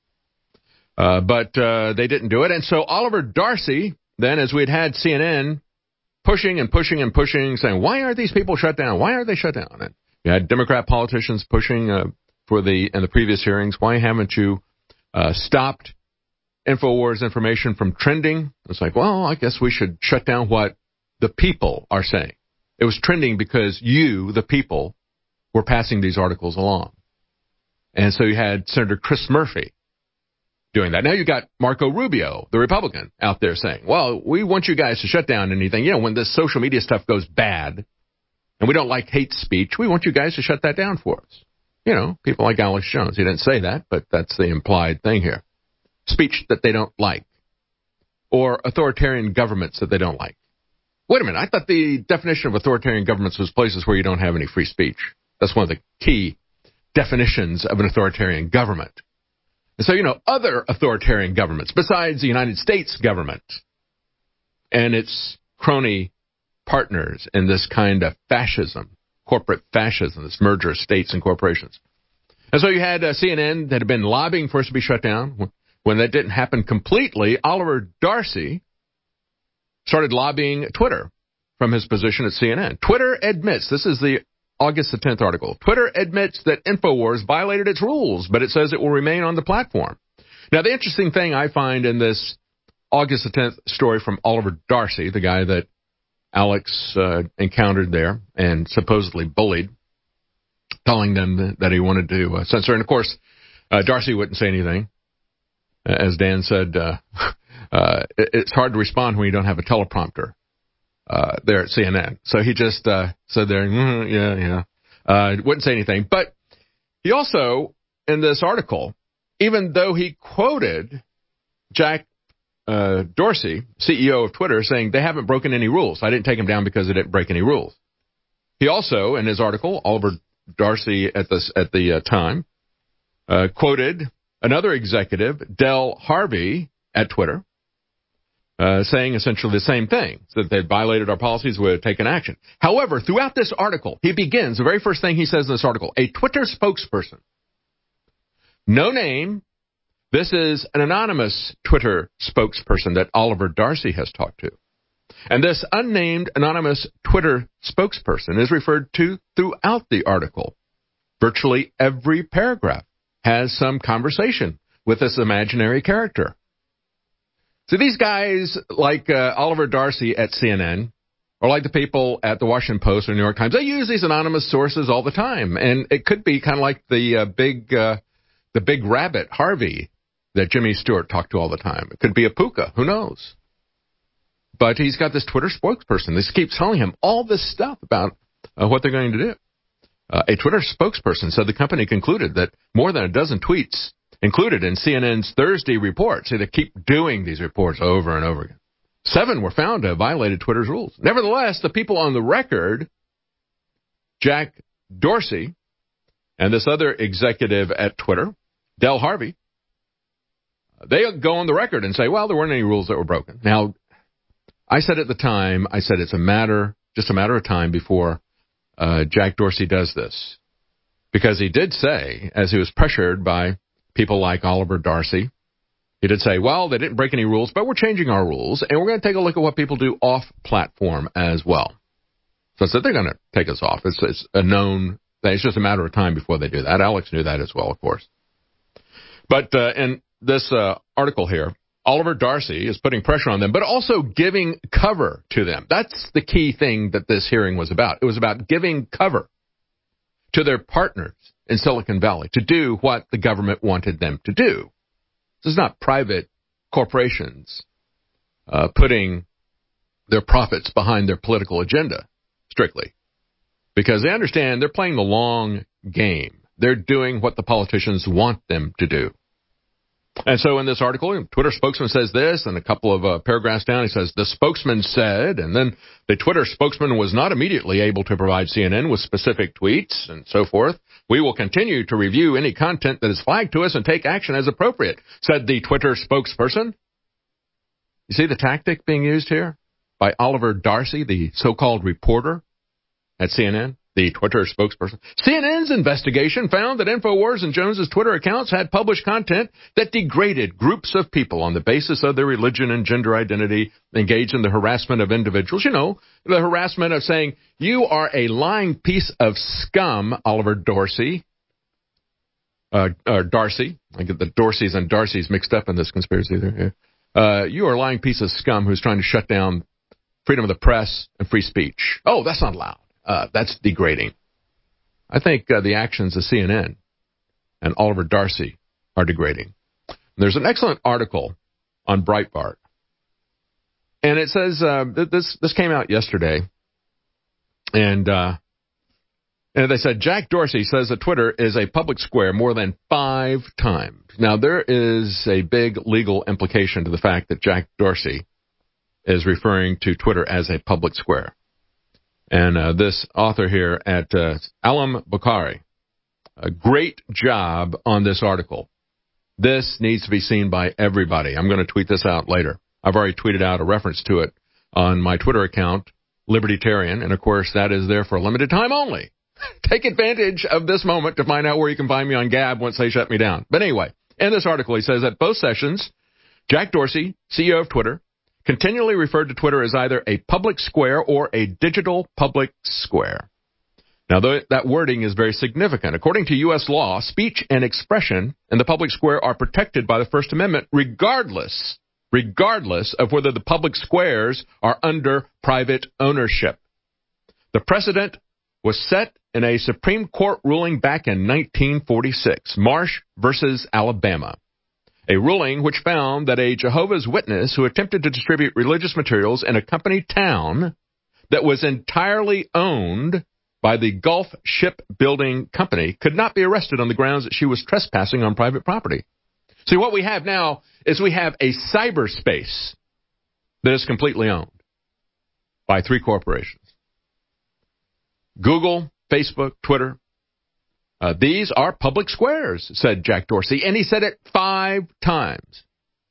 But they didn't do it. And so Oliver Darcy, then, as we'd had CNN pushing and pushing and pushing, saying, why are these people shut down? Why are they shut down? And you had Democrat politicians pushing in the previous hearings. Why haven't you stopped InfoWars information from trending? It's like, well, I guess we should shut down what the people are saying. It was trending because you, the people, were passing these articles along. And so you had Senator Chris Murphy doing that. Now you got Marco Rubio, the Republican, out there saying, well, we want you guys to shut down anything. You know, when this social media stuff goes bad and we don't like hate speech, we want you guys to shut that down for us. You know, people like Alex Jones. He didn't say that, but that's the implied thing here. Speech that they don't like. or authoritarian governments that they don't like. Wait a minute, I thought the definition of authoritarian governments was places where you don't have any free speech. That's one of the key definitions of an authoritarian government. And so, other authoritarian governments besides the United States government and its crony partners in this kind of fascism, corporate fascism, this merger of states and corporations. And so you had CNN that had been lobbying for us to be shut down. When that didn't happen completely, Oliver Darcy started lobbying Twitter from his position at CNN. Twitter admits, this is the August the 10th article, Twitter admits that InfoWars violated its rules, but it says it will remain on the platform. Now, the interesting thing I find in this August the 10th story from Oliver Darcy, the guy that Alex encountered there and supposedly bullied, telling them that he wanted to censor. And, of course, Darcy wouldn't say anything. As Dan said, it's hard to respond when you don't have a teleprompter there at CNN. So he just said there, wouldn't say anything. But he also, in this article, even though he quoted Jack Dorsey, CEO of Twitter, saying they haven't broken any rules. I didn't take him down because they didn't break any rules. He also, in his article, Oliver Darcy at the time, quoted another executive, Del Harvey, at Twitter, saying essentially the same thing, that they violated our policies, we had taken action. However, throughout this article, he begins, the very first thing he says in this article, a Twitter spokesperson. No name. This is an anonymous Twitter spokesperson that Oliver Darcy has talked to. And this unnamed anonymous Twitter spokesperson is referred to throughout the article. Virtually every paragraph has some conversation with this imaginary character. So these guys, like Oliver Darcy at CNN, or like the people at the Washington Post or New York Times, they use these anonymous sources all the time. And it could be kind of like the big rabbit, Harvey, that Jimmy Stewart talked to all the time. It could be a puka. Who knows? But he's got this Twitter spokesperson. This keeps telling him all this stuff about what they're going to do. A Twitter spokesperson said the company concluded that more than a dozen tweets included in CNN's Thursday report. See, they keep doing these reports over and over again. 7 were found to have violated Twitter's rules. Nevertheless, the people on the record, Jack Dorsey and this other executive at Twitter, Del Harvey, they go on the record and say, well, there weren't any rules that were broken. Now, I said at the time, it's just a matter of time before Jack Dorsey does this. Because he did say, as he was pressured by people like Oliver Darcy, he did say, well, they didn't break any rules, but we're changing our rules, and we're going to take a look at what people do off-platform as well. So I said they're going to take us off. It's a known thing. It's just a matter of time before they do that. Alex knew that as well, of course. But in this article here, Oliver Darcy is putting pressure on them, but also giving cover to them. That's the key thing that this hearing was about. It was about giving cover to their partners in Silicon Valley to do what the government wanted them to do. This is not private corporations putting their profits behind their political agenda, strictly. Because they understand they're playing the long game. They're doing what the politicians want them to do. And so in this article, Twitter spokesman says this, and a couple of paragraphs down, he says, the spokesman said, and then the Twitter spokesman was not immediately able to provide CNN with specific tweets and so forth. We will continue to review any content that is flagged to us and take action as appropriate, said the Twitter spokesperson. You see the tactic being used here by Oliver Darcy, the so-called reporter at CNN? The Twitter spokesperson. CNN's investigation found that InfoWars and Jones's Twitter accounts had published content that degraded groups of people on the basis of their religion and gender identity, engaged in the harassment of individuals. You know, the harassment of saying, you are a lying piece of scum, Oliver Darcy. Darcy. I get the Dorseys and Darcys mixed up in this conspiracy there. You are a lying piece of scum who's trying to shut down freedom of the press and free speech. Oh, that's not allowed. That's degrading. I think the actions of CNN and Oliver Darcy are degrading. There's an excellent article on Breitbart, and it says this came out yesterday, and And they said Jack Dorsey says that Twitter is a public square more than 5 times. Now, there is a big legal implication to the fact that Jack Dorsey is referring to Twitter as a public square. And this author here at Alam Bukhari, a great job on this article. This needs to be seen by everybody. I'm going to tweet this out later. I've already tweeted out a reference to it on my Twitter account, Libertarian, and of course that is there for a limited time only. Take advantage of this moment to find out where you can find me on Gab once they shut me down. But anyway, in this article he says that both sessions, Jack Dorsey, CEO of Twitter, continually referred to Twitter as either a public square or a digital public square. Now, that wording is very significant. According to U.S. law, speech and expression in the public square are protected by the First Amendment regardless of whether the public squares are under private ownership. The precedent was set in a Supreme Court ruling back in 1946, Marsh versus Alabama, a ruling which found that a Jehovah's Witness who attempted to distribute religious materials in a company town that was entirely owned by the Gulf Shipbuilding Company could not be arrested on the grounds that she was trespassing on private property. See, what we have now is we have a cyberspace that is completely owned by 3 corporations. Google, Facebook, Twitter. These are public squares, said Jack Dorsey, and he said it 5 times.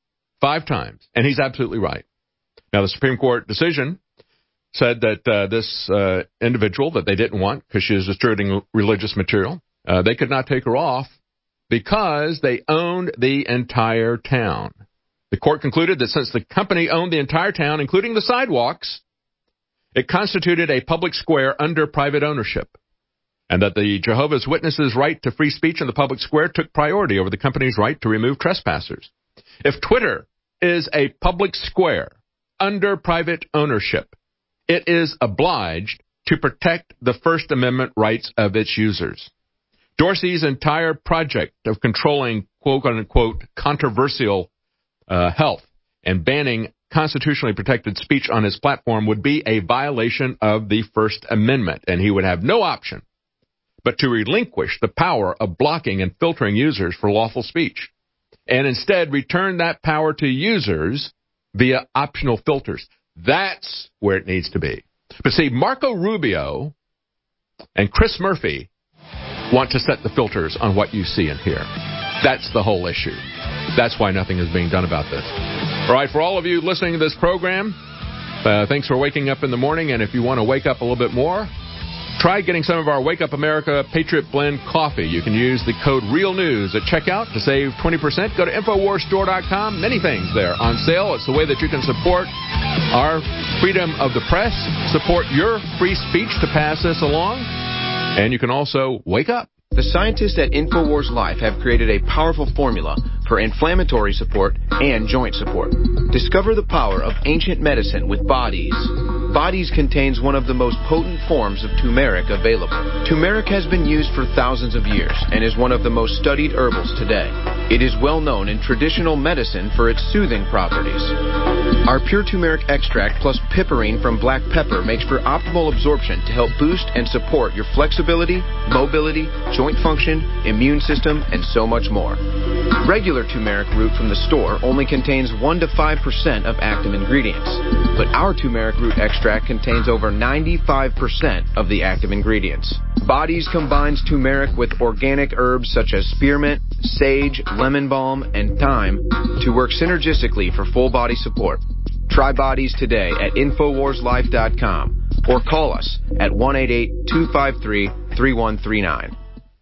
5 times. And he's absolutely right. Now, the Supreme Court decision said that this individual that they didn't want because she was distributing religious material, they could not take her off because they owned the entire town. The court concluded that since the company owned the entire town, including the sidewalks, it constituted a public square under private ownership, and that the Jehovah's Witnesses' right to free speech in the public square took priority over the company's right to remove trespassers. If Twitter is a public square under private ownership, it is obliged to protect the First Amendment rights of its users. Dorsey's entire project of controlling quote-unquote controversial health and banning constitutionally protected speech on his platform would be a violation of the First Amendment, and he would have no option but to relinquish the power of blocking and filtering users for lawful speech, and instead return that power to users via optional filters. That's where it needs to be. But see, Marco Rubio and Chris Murphy want to set the filters on what you see and hear. That's the whole issue. That's why nothing is being done about this. All right, for all of you listening to this program, thanks for waking up in the morning. And if you want to wake up a little bit more, try getting some of our Wake Up America Patriot Blend coffee. You can use the code REALNEWS at checkout to save 20%. Go to InfoWarsStore.com. Many things there on sale. It's the way that you can support our freedom of the press, support your free speech to pass this along, and you can also wake up. The scientists at InfoWars Life have created a powerful formula for inflammatory support and joint support. Discover the power of ancient medicine with Bodies. Bodies contains one of the most potent forms of turmeric available. Turmeric has been used for thousands of years and is one of the most studied herbals today. It is well known in traditional medicine for its soothing properties. Our pure turmeric extract plus piperine from black pepper makes for optimal absorption to help boost and support your flexibility, mobility, joint function, immune system, and so much more. Regular turmeric root from the store only contains 1 to 5% of active ingredients, but our turmeric root extract contains over 95% of the active ingredients. Bodies combines turmeric with organic herbs such as spearmint, sage, lemon balm, and thyme to work synergistically for full body support. Try Bodies today at InfoWarsLife.com or call us at 1-888-253-3139.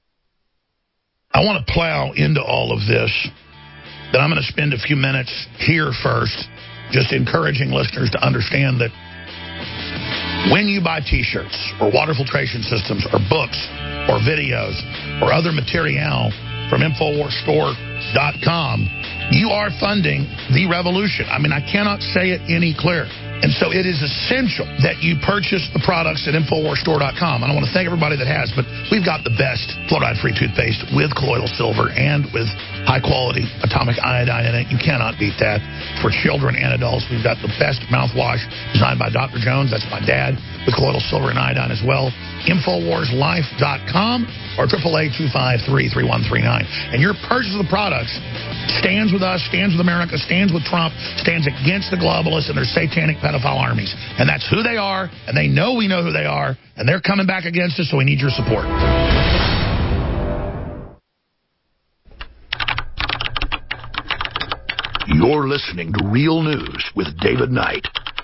I want to plow into all of this, but I'm going to spend a few minutes here first just encouraging listeners to understand that when you buy T-shirts or water filtration systems or books or videos or other material from InfoWarsStore.com, you are funding the revolution. I mean, I cannot say it any clearer. And so it is essential that you purchase the products at InfoWarsStore.com. And I want to thank everybody that has, but we've got the best fluoride-free toothpaste with colloidal silver and with high-quality atomic iodine in it. You cannot beat that. For children and adults, we've got the best mouthwash designed by Dr. Jones. That's my dad, with colloidal silver and iodine as well. InfoWarsLife.com or 888-253-3139. And your purchase of the products stands with us, stands with America, stands with Trump, stands against the globalists and their satanic pedophile armies. And that's who they are, and they know we know who they are, and they're coming back against us, so we need your support. You're listening to Real News with David Knight.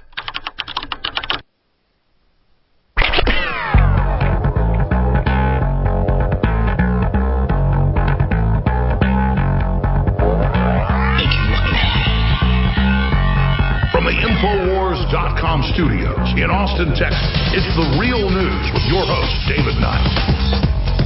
From the Infowars.com studios in Austin, Texas, it's the Real News with your host, David Knight.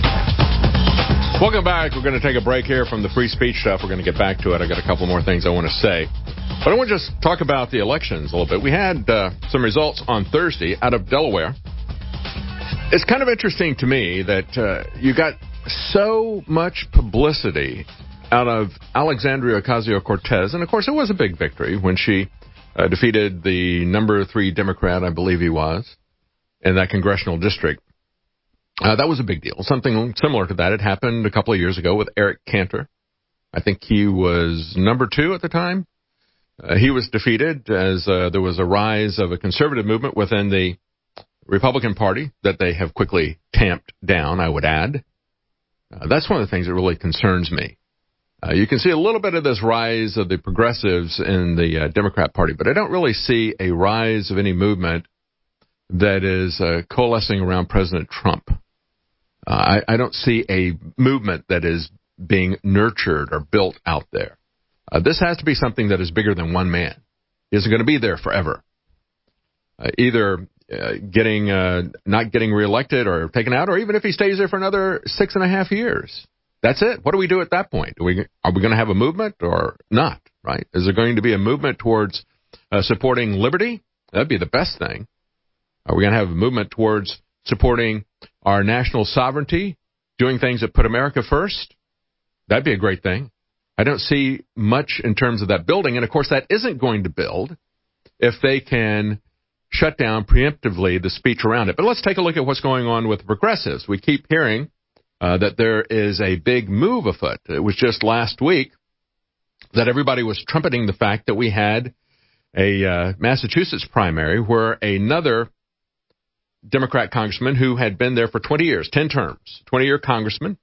Welcome back. We're going to take a break here from the free speech stuff. We're going to get back to it. I got a couple more things I want to say. But I want to just talk about the elections a little bit. We had some results on Thursday out of Delaware. It's kind of interesting to me that you got so much publicity out of Alexandria Ocasio-Cortez. And, of course, it was a big victory when she defeated the number 3 Democrat, I believe he was, in that congressional district. That was a big deal. Something similar to that had happened a couple of years ago with Eric Cantor. I think he was number 2 at the time. He was defeated as there was a rise of a conservative movement within the Republican Party that they have quickly tamped down, I would add. That's one of the things that really concerns me. You can see a little bit of this rise of the progressives in the Democrat Party, but I don't really see a rise of any movement that is coalescing around President Trump. I don't see a movement that is being nurtured or built out there. This has to be something that is bigger than one man. He isn't going to be there forever. Either not getting reelected or taken out, or even if he stays there for another 6.5 years. That's it. What do we do at that point? Are we going to have a movement or not, right? Is there going to be a movement towards supporting liberty? That'd be the best thing. Are we going to have a movement towards supporting our national sovereignty, doing things that put America first? That'd be a great thing. I don't see much in terms of that building. And, of course, that isn't going to build if they can shut down preemptively the speech around it. But let's take a look at what's going on with progressives. We keep hearing that there is a big move afoot. It was just last week that everybody was trumpeting the fact that we had a Massachusetts primary where another Democrat congressman who had been there for 20 years, 10 terms, 20-year congressman,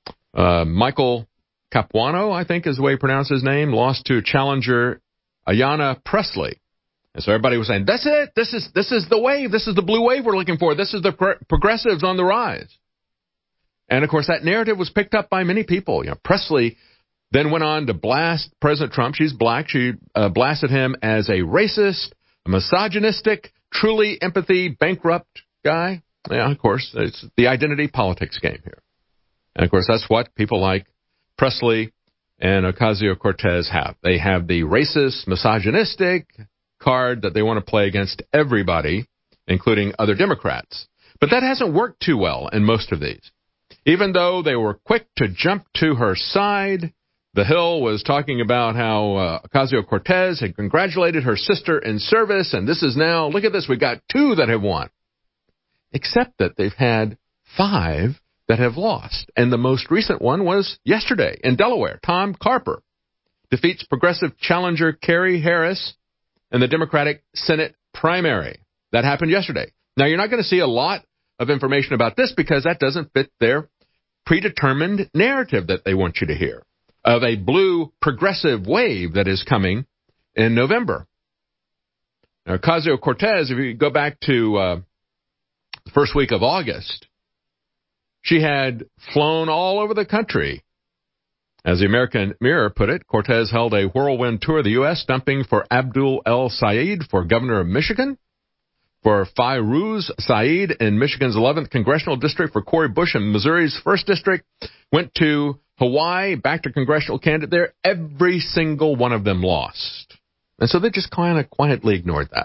Michael Capuano, I think is the way he pronounced his name, lost to challenger Ayanna Pressley. And so everybody was saying, that's it. This is the wave. This is the blue wave we're looking for. This is the progressives on the rise. And, of course, that narrative was picked up by many people. You know, Pressley then went on to blast President Trump. She's black. She blasted him as a racist, a misogynistic, truly empathy bankrupt guy. Yeah, of course, it's the identity politics game here. And, of course, that's what people like Pressley and Ocasio-Cortez have. They have the racist, misogynistic card that they want to play against everybody, including other Democrats. But that hasn't worked too well in most of these. Even though they were quick to jump to her side, The Hill was talking about how Ocasio-Cortez had congratulated her sister in service, and this is now, look at this, we got 2 that have won. Except that they've had 5 that have lost. And the most recent one was yesterday in Delaware. Tom Carper defeats progressive challenger Kerry Harris in the Democratic Senate primary. That happened yesterday. Now, you're not going to see a lot of information about this because that doesn't fit their predetermined narrative that they want you to hear of a blue progressive wave that is coming in November. Now, Ocasio-Cortez, if you go back to the first week of August, she had flown all over the country. As the American Mirror put it, Cortez held a whirlwind tour of the U.S., stumping for Abdul El-Sayed for governor of Michigan, for Fairuz Saeed in Michigan's 11th congressional district, for Cori Bush in Missouri's 1st district, went to Hawaii, back to congressional candidate there. Every single one of them lost. And so they just kind of quietly ignored that.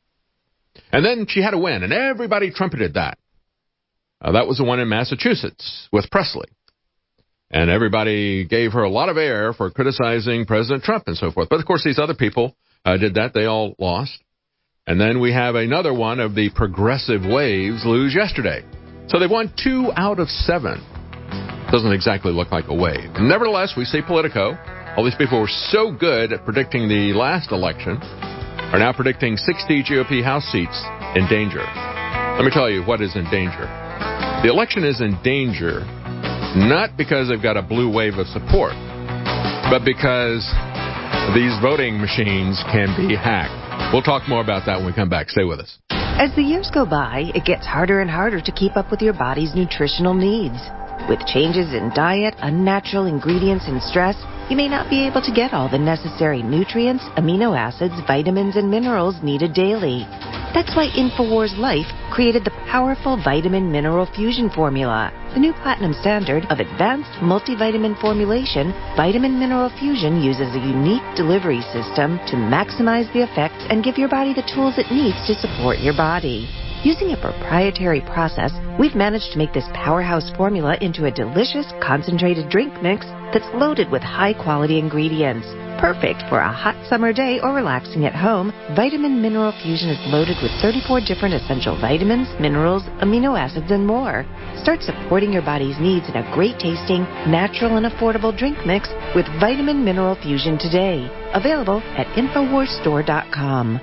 And then she had a win, and everybody trumpeted that. That was the one in Massachusetts with Pressley. And everybody gave her a lot of air for criticizing President Trump and so forth. But, of course, these other people did that. They all lost. And then we have another one of the progressive waves lose yesterday. So they've won 2 out of 7. Doesn't exactly look like a wave. Nevertheless, we see Politico. All these people were so good at predicting the last election are now predicting 60 GOP House seats in danger. Let me tell you what is in danger. The election is in danger not because they've got a blue wave of support, but because these voting machines can be hacked. We'll talk more about that when we come back. Stay with us. As the years go by, it gets harder and harder to keep up with your body's nutritional needs. With changes in diet, unnatural ingredients, and stress, you may not be able to get all the necessary nutrients, amino acids, vitamins, and minerals needed daily. That's why InfoWars Life created the powerful Vitamin Mineral Fusion Formula. The new platinum standard of advanced multivitamin formulation, Vitamin Mineral Fusion uses a unique delivery system to maximize the effects and give your body the tools it needs to support your body. Using a proprietary process, we've managed to make this powerhouse formula into a delicious, concentrated drink mix that's loaded with high-quality ingredients. Perfect for a hot summer day or relaxing at home, Vitamin Mineral Fusion is loaded with 34 different essential vitamins, minerals, amino acids, and more. Start supporting your body's needs in a great-tasting, natural, and affordable drink mix with Vitamin Mineral Fusion today. Available at InfoWarsStore.com.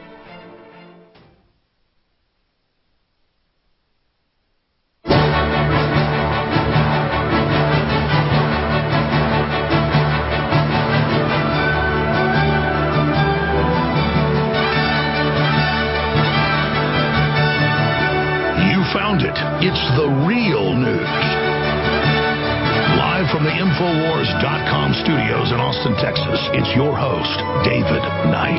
It's the real news. Live from the Infowars.com studios in Austin, Texas, it's your host, David Knight.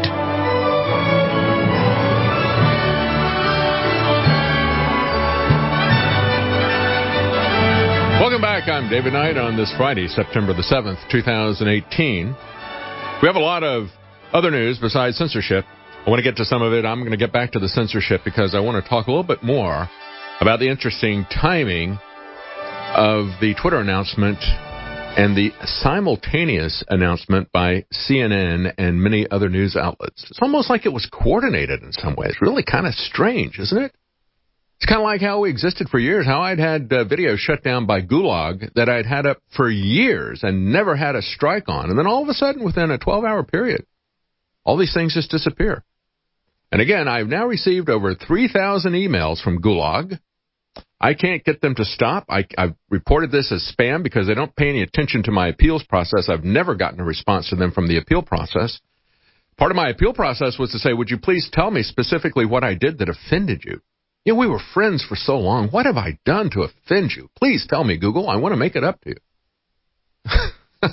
Welcome back. I'm David Knight on this Friday, September the 7th, 2018. We have a lot of other news besides censorship. I want to get to some of it. I'm going to get back to the censorship because I want to talk a little bit more about the interesting timing of the Twitter announcement and the simultaneous announcement by CNN and many other news outlets. It's almost like it was coordinated in some ways. Really kind of strange, isn't it? It's kind of like how we existed for years, how I'd had videos shut down by Gulag that I'd had up for years and never had a strike on. And then all of a sudden, within a 12-hour period, all these things just disappear. And again, I've now received over 3,000 emails from Gulag. I can't get them to stop. I've reported this as spam because they don't pay any attention to my appeals process. I've never gotten a response to them from the appeal process. Part of my appeal process was to say, would you please tell me specifically what I did that offended you? You know, we were friends for so long. What have I done to offend you? Please tell me, Google. I want to make it up to you.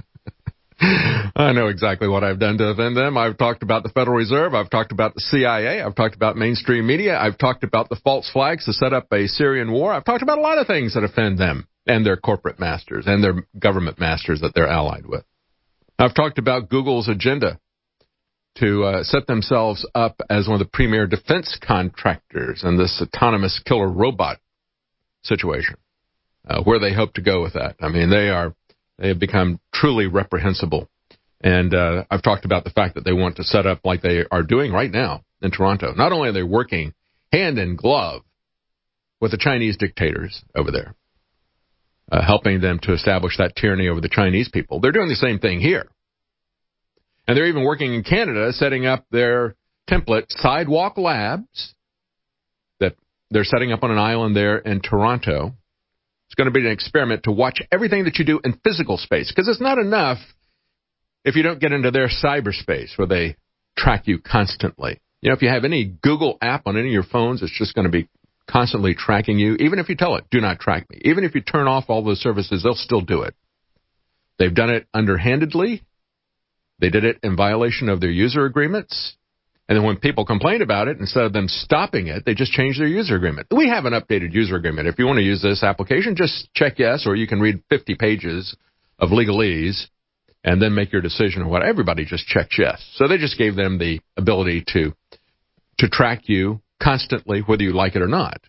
I know exactly what I've done to offend them. I've talked about the Federal Reserve. I've talked about the CIA. I've talked about mainstream media. I've talked about the false flags to set up a Syrian war. I've talked about a lot of things that offend them and their corporate masters and their government masters that they're allied with. I've talked about Google's agenda to set themselves up as one of the premier defense contractors in this autonomous killer robot situation, where they hope to go with that. I mean, they have become truly reprehensible. And I've talked about the fact that they want to set up like they are doing right now in Toronto. Not only are they working hand in glove with the Chinese dictators over there, helping them to establish that tyranny over the Chinese people, they're doing the same thing here. And they're even working in Canada, setting up their template Sidewalk Labs that they're setting up on an island there in Toronto. It's going to be an experiment to watch everything that you do in physical space, because it's not enough if you don't get into their cyberspace where they track you constantly. You know, if you have any Google app on any of your phones, it's just going to be constantly tracking you. Even if you tell it, do not track me. Even if you turn off all those services, they'll still do it. They've done it underhandedly. They did it in violation of their user agreements. And then when people complained about it, instead of them stopping it, they just changed their user agreement. We have an updated user agreement. If you want to use this application, just check yes, or you can read 50 pages of legalese and then make your decision on what. Everybody just checks yes. So they just gave them the ability to track you constantly, whether you like it or not.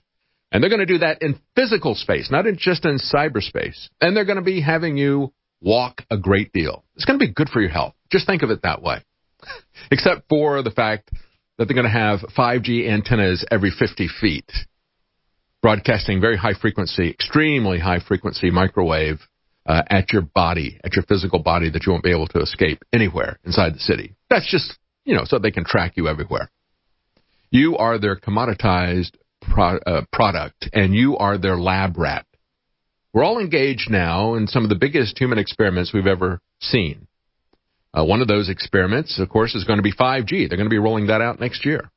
And they're going to do that in physical space, not just in cyberspace. And they're going to be having you walk a great deal. It's going to be good for your health. Just think of it that way. Except for the fact that they're going to have 5G antennas every 50 feet, broadcasting very high frequency, extremely high frequency microwave at your body, at your physical body that you won't be able to escape anywhere inside the city. That's just, so they can track you everywhere. You are their commoditized product, and you are their lab rat. We're all engaged now in some of the biggest human experiments we've ever seen. One of those experiments, of course, is going to be 5G. They're going to be rolling that out next year.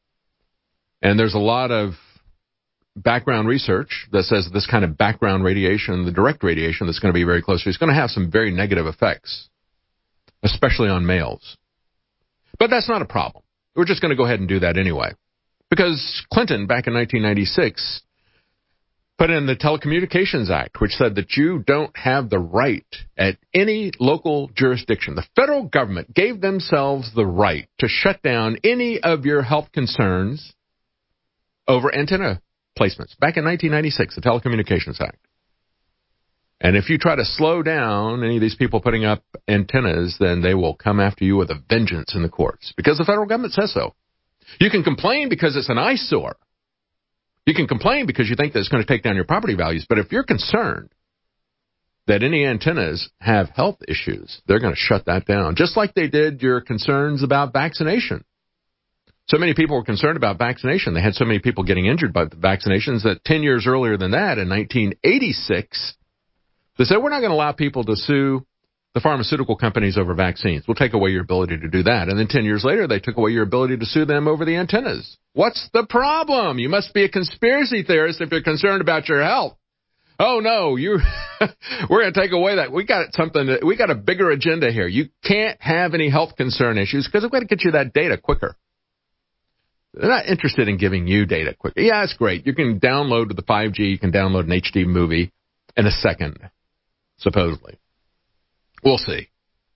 And there's a lot of background research that says this kind of background radiation, the direct radiation that's going to be very close to, is going to have some very negative effects, especially on males. But that's not a problem. We're just going to go ahead and do that anyway. Because Clinton, back in 1996, put in the Telecommunications Act, which said that you don't have the right at any local jurisdiction. The federal government gave themselves the right to shut down any of your health concerns over antenna placements. Back in 1996, the Telecommunications Act. And if you try to slow down any of these people putting up antennas, then they will come after you with a vengeance in the courts, because the federal government says so. You can complain because it's an eyesore. You can complain because you think that it's going to take down your property values. But if you're concerned that any antennas have health issues, they're going to shut that down, just like they did your concerns about vaccination. So many people were concerned about vaccination. They had so many people getting injured by the vaccinations that 10 years earlier than that, in 1986, they said, we're not going to allow people to sue the pharmaceutical companies over vaccines. We'll take away your ability to do that. And then 10 years later, they took away your ability to sue them over the antennas. What's the problem? You must be a conspiracy theorist if you're concerned about your health. Oh, no, we're going to take away that. We got a bigger agenda here. You can't have any health concern issues because we've got to get you that data quicker. They're not interested in giving you data quicker. Yeah, it's great. You can download the 5G. You can download an HD movie in a second, supposedly. We'll see.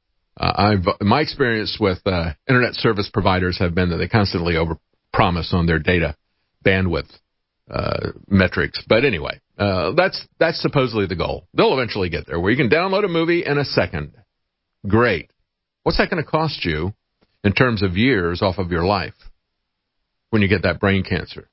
My experience with internet service providers have been that they constantly overpromise on their data bandwidth metrics. But anyway, that's supposedly the goal. They'll eventually get there, where you can download a movie in a second. Great. What's that going to cost you in terms of years off of your life when you get that brain cancer?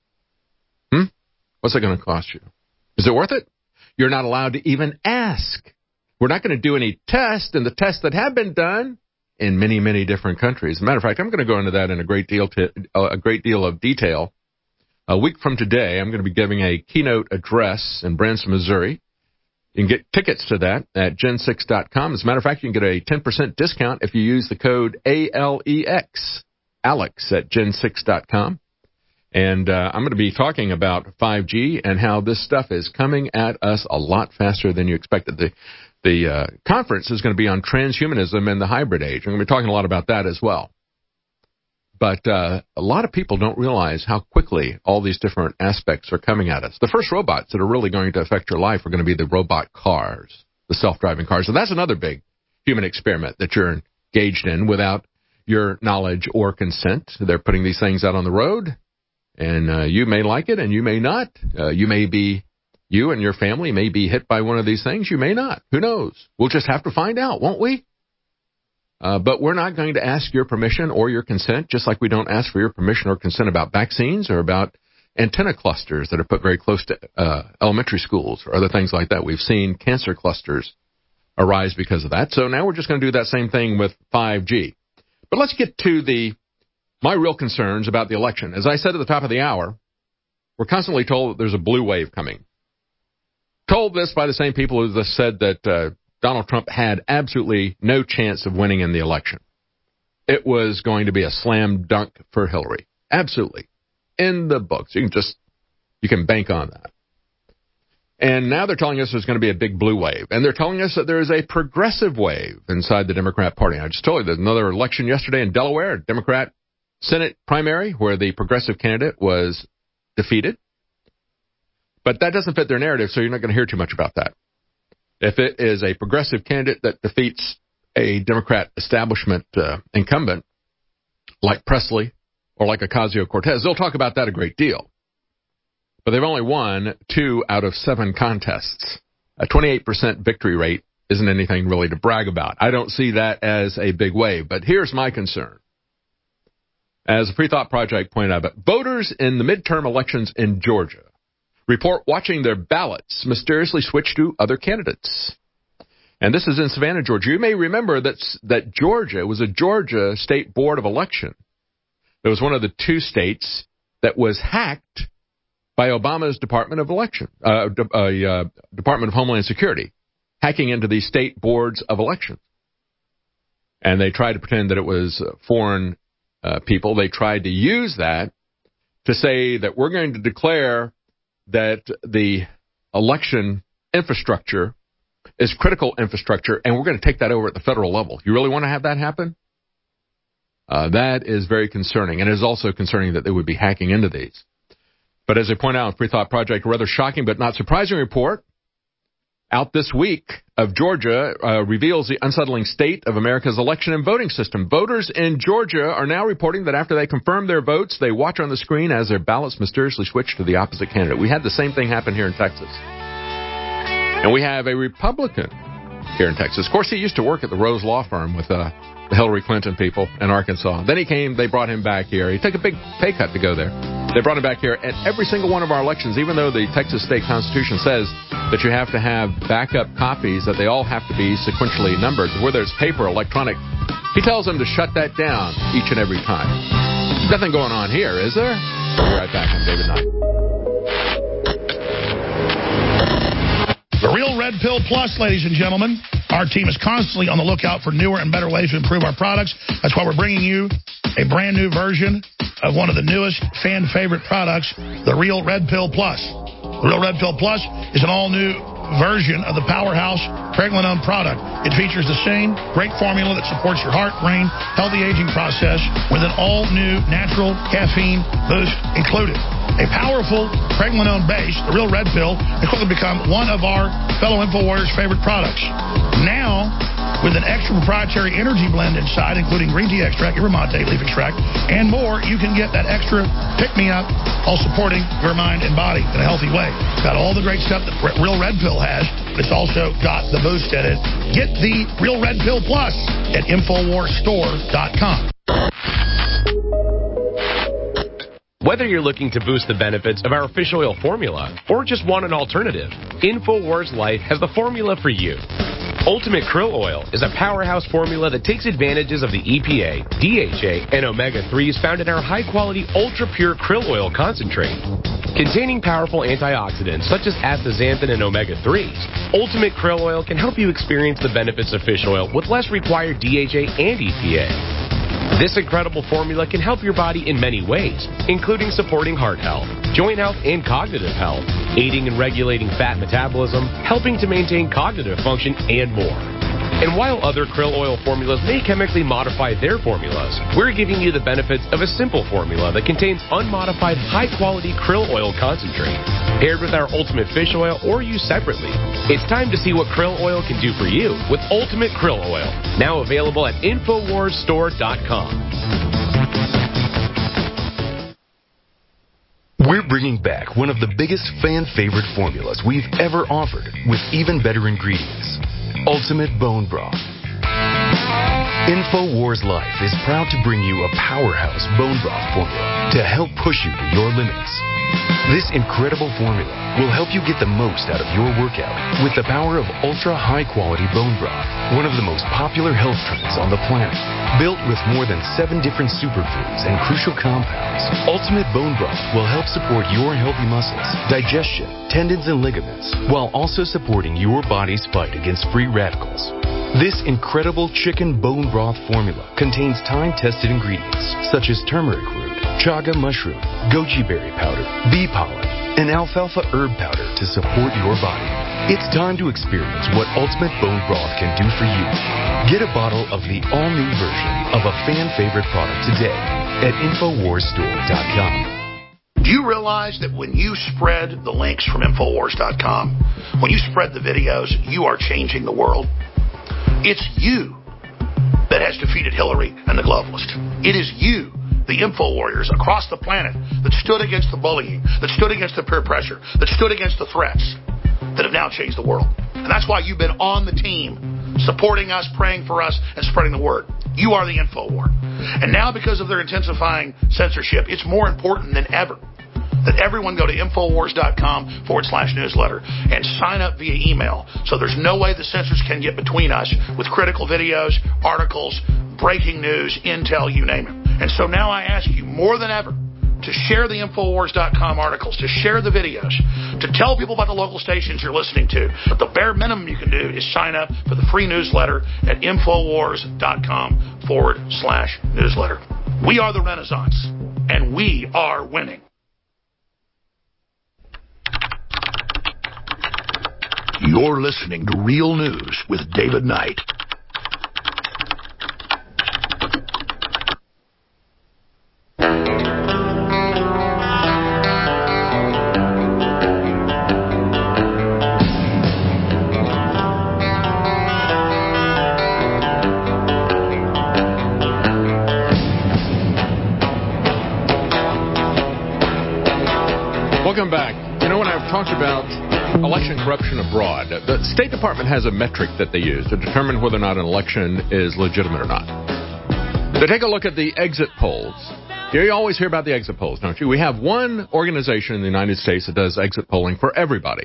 What's it going to cost you? Is it worth it? You're not allowed to even ask. We're not going to do any tests, and the tests that have been done in many, many different countries. As a matter of fact, I'm going to go into that in a great deal of detail. A week from today, I'm going to be giving a keynote address in Branson, Missouri. You can get tickets to that at gen6.com. As a matter of fact, you can get a 10% discount if you use the code ALEX, Alex, at gen6.com. And I'm going to be talking about 5G and how this stuff is coming at us a lot faster than you expected. The conference is going to be on transhumanism and the hybrid age. I'm going to be talking a lot about that as well. But a lot of people don't realize how quickly all these different aspects are coming at us. The first robots that are really going to affect your life are going to be the robot cars, the self-driving cars. And that's another big human experiment that you're engaged in without your knowledge or consent. They're putting these things out on the road, and you may like it and you may not. You and your family may be hit by one of these things. You may not. Who knows? We'll just have to find out, won't we? But we're not going to ask your permission or your consent, just like we don't ask for your permission or consent about vaccines or about antenna clusters that are put very close to elementary schools or other things like that. We've seen cancer clusters arise because of that. So now we're just going to do that same thing with 5G. But let's get to my real concerns about the election. As I said at the top of the hour, we're constantly told that there's a blue wave coming. Told this by the same people who said that Donald Trump had absolutely no chance of winning in the election. It was going to be a slam dunk for Hillary. Absolutely. In the books. You can bank on that. And now they're telling us there's going to be a big blue wave. And they're telling us that there is a progressive wave inside the Democrat Party. I just told you there's another election yesterday in Delaware, a Democrat Senate primary, where the progressive candidate was defeated. But that doesn't fit their narrative, so you're not going to hear too much about that. If it is a progressive candidate that defeats a Democrat establishment incumbent, like Presley or like Ocasio-Cortez, they'll talk about that a great deal. but they've only won 2 out of 7 contests. A 28% victory rate isn't anything really to brag about. I don't see that as a big wave, but here's my concern. As the Free Thought Project pointed out, voters in the midterm elections in Georgia report watching their ballots mysteriously switch to other candidates. And this is in Savannah, Georgia. You may remember that Georgia was a Georgia State Board of Election. It was one of the 2 states that was hacked by Obama's Department of Department of Homeland Security, hacking into these state boards of election. And they tried to pretend that it was foreign people. They tried to use that to say that we're going to declare that the election infrastructure is critical infrastructure, and we're going to take that over at the federal level. You really want to have that happen? That is very concerning, and it is also concerning that they would be hacking into these. But as I point out, Free Thought Project, a rather shocking but not surprising report out this week of Georgia reveals the unsettling state of America's election and voting system. Voters in Georgia are now reporting that after they confirm their votes, they watch on the screen as their ballots mysteriously switch to the opposite candidate. We had the same thing happen here in Texas. And we have a Republican here in Texas. Of course, he used to work at the Rose Law Firm with the Hillary Clinton people in Arkansas. Then they brought him back here. He took a big pay cut to go there. They brought him back here. At every single one of our elections, even though the Texas state constitution says that you have to have backup copies, that they all have to be sequentially numbered, whether it's paper or electronic, he tells them to shut that down each and every time. There's nothing going on here, is there? We'll be right back. I'm David Knight. The Real Red Pill Plus, ladies and gentlemen. Our team is constantly on the lookout for newer and better ways to improve our products. That's why we're bringing you a brand new version of one of the newest fan favorite products, the Real Red Pill Plus. The Real Red Pill Plus is an all-new version of the powerhouse Pregnenolone product. It features the same great formula that supports your heart, brain, healthy aging process with an all-new natural caffeine boost included. A powerful Pregnenolone base, the Real Red Pill, has quickly become one of our fellow InfoWarriors' favorite products. Now, with an extra proprietary energy blend inside, including green tea extract, yerba mate leaf extract, and more, you can get that extra pick-me-up, all supporting your mind and body in a healthy way. It's got all the great stuff that Real Red Pill has, but it's also got the boost in it. Get the Real Red Pill Plus at InfoWarsStore.com. Whether you're looking to boost the benefits of our fish oil formula or just want an alternative, InfoWars Life has the formula for you. Ultimate Krill Oil is a powerhouse formula that takes advantages of the EPA, DHA, and omega-3s found in our high-quality, ultra-pure krill oil concentrate. Containing powerful antioxidants such as astaxanthin and omega-3s, Ultimate Krill Oil can help you experience the benefits of fish oil with less required DHA and EPA. This incredible formula can help your body in many ways, including supporting heart health, joint health, and cognitive health, aiding in regulating fat metabolism, helping to maintain cognitive function, and more. And while other krill oil formulas may chemically modify their formulas, we're giving you the benefits of a simple formula that contains unmodified, high-quality krill oil concentrate, paired with our Ultimate Fish Oil or used separately. It's time to see what krill oil can do for you with Ultimate Krill Oil, now available at InfoWarsStore.com. We're bringing back one of the biggest fan-favorite formulas we've ever offered with even better ingredients. Ultimate Bone Broth. InfoWars Life is proud to bring you a powerhouse bone broth formula to help push you to your limits. This incredible formula will help you get the most out of your workout with the power of ultra high-quality bone broth, one of the most popular health trends on the planet. Built with more than 7 different superfoods and crucial compounds, Ultimate Bone Broth will help support your healthy muscles, digestion, tendons, and ligaments, while also supporting your body's fight against free radicals. This incredible chicken bone broth formula contains time-tested ingredients such as turmeric root, chaga mushroom, goji berry powder, bee pollen, and alfalfa herb powder to support your body. It's time to experience what Ultimate Bone Broth can do for you. Get a bottle of the all-new version of a fan-favorite product today at InfoWarsStore.com. Do you realize that when you spread the links from InfoWars.com, when you spread the videos, you are changing the world? It's you that has defeated Hillary and the globalists. It is you the info warriors across the planet that stood against the bullying, that stood against the peer pressure, that stood against the threats that have now changed the world. And that's why you've been on the team, supporting us, praying for us, and spreading the word. You are the info war. And now, because of their intensifying censorship, it's more important than ever that everyone go to Infowars.com/newsletter and sign up via email, so there's no way the censors can get between us with critical videos, articles, breaking news, intel, you name it. And so now I ask you more than ever to share the Infowars.com articles, to share the videos, to tell people about the local stations you're listening to. But the bare minimum you can do is sign up for the free newsletter at Infowars.com/newsletter. We are the Renaissance, and we are winning. You're listening to Real News with David Knight. Welcome back. You know, when I've talked about election corruption abroad, the State Department has a metric that they use to determine whether or not an election is legitimate or not. They take a look at the exit polls. You always hear about the exit polls, don't you? We have one organization in the United States that does exit polling for everybody.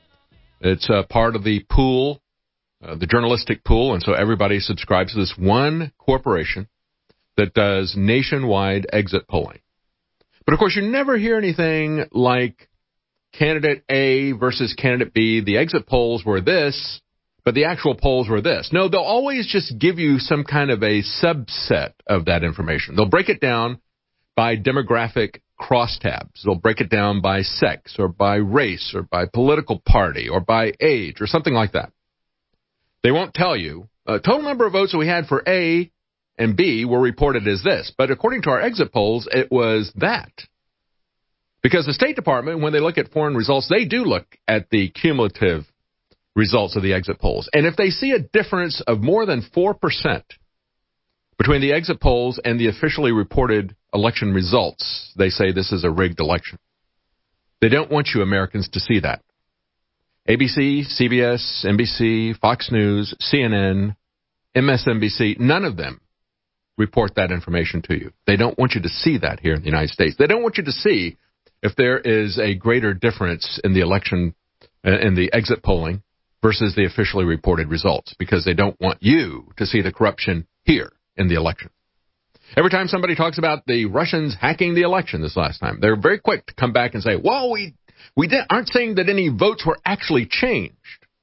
It's a part of the pool, the journalistic pool, and so everybody subscribes to this one corporation that does nationwide exit polling. But, of course, you never hear anything like candidate A versus candidate B. The exit polls were this, but the actual polls were this. No, they'll always just give you some kind of a subset of that information. They'll break it down by demographic crosstabs. They'll break it down by sex or by race or by political party or by age or something like that. They won't tell you. Total number of votes that we had for A and B were reported as this. But according to our exit polls, it was that. Because the State Department, when they look at foreign results, they do look at the cumulative results of the exit polls. And if they see a difference of more than 4% between the exit polls and the officially reported election results, they say this is a rigged election. They don't want you Americans to see that. ABC, CBS, NBC, Fox News, CNN, MSNBC, none of them report that information to you. They don't want you to see that here in the United States. They don't want you to see if there is a greater difference in the election, in the exit polling versus the officially reported results, because they don't want you to see the corruption here in the election. Every time somebody talks about the Russians hacking the election this last time, they're very quick to come back and say, well, we aren't saying that any votes were actually changed.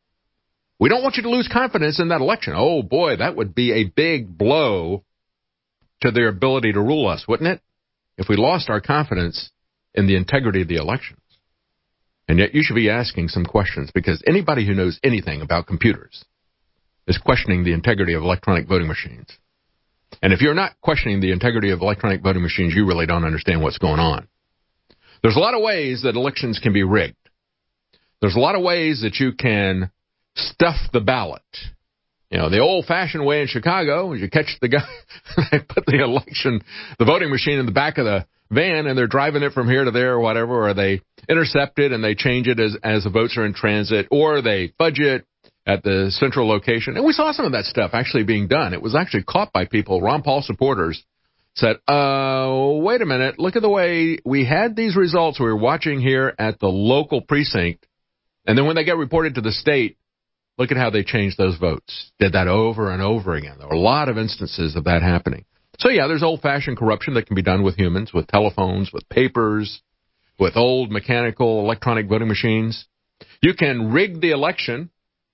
We don't want you to lose confidence in that election. Oh, boy, that would be a big blow to their ability to rule us, wouldn't it? If we lost our confidence in the integrity of the elections. And yet you should be asking some questions, because anybody who knows anything about computers is questioning the integrity of electronic voting machines. And if you're not questioning the integrity of electronic voting machines, you really don't understand what's going on. There's a lot of ways that elections can be rigged. There's a lot of ways that you can stuff the ballot. You know, the old-fashioned way in Chicago is you catch the guy, they put the voting machine in the back of the van, and they're driving it from here to there or whatever, or they intercept it and they change it as the votes are in transit, or they fudge it at the central location. And we saw some of that stuff actually being done. It was actually caught by people. Ron Paul supporters said, wait a minute, look at the way we had these results we were watching here at the local precinct, and then when they get reported to the state, look at how they changed those votes. Did that over and over again. There were a lot of instances of that happening. So, yeah, there's old-fashioned corruption that can be done with humans, with telephones, with papers, with old mechanical electronic voting machines. You can rig the election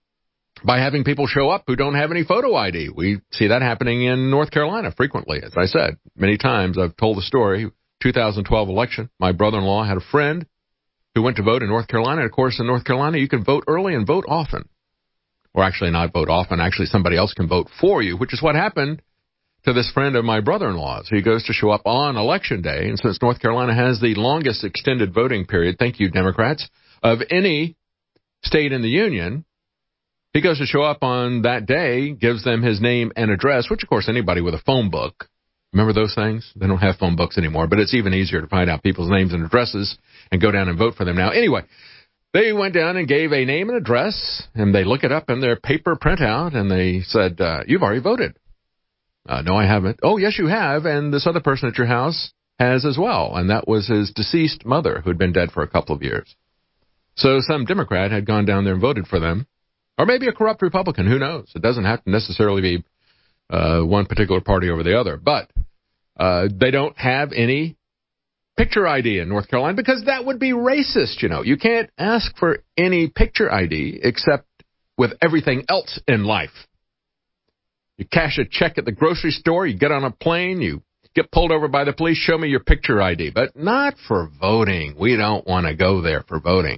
by having people show up who don't have any photo ID. We see that happening in North Carolina frequently, as I said. Many times I've told the story. 2012 election, my brother-in-law had a friend who went to vote in North Carolina. And, of course, in North Carolina, you can vote early and vote often. Or actually not vote often. Actually, somebody else can vote for you, which is what happened to this friend of my brother-in-law's. He goes to show up on Election Day, and since North Carolina has the longest extended voting period, thank you, Democrats, of any state in the union, he goes to show up on that day, gives them his name and address, which, of course, anybody with a phone book Remember those things? They don't have phone books anymore, but it's even easier to find out people's names and addresses and go down and vote for them now. Anyway, they went down and gave a name and address, and they look it up in their paper printout, and they said, you've already voted. No, I haven't. Oh, yes, you have, and this other person at your house has as well, and that was his deceased mother who had been dead for a couple of years. So some Democrat had gone down there and voted for them, or maybe a corrupt Republican, who knows? It doesn't have to necessarily be one particular party over the other, but they don't have any picture ID in North Carolina because that would be racist, you know. You can't ask for any picture ID except with everything else in life. You cash a check at the grocery store, you get on a plane, you get pulled over by the police, show me your picture ID, but not for voting. We don't want to go there for voting.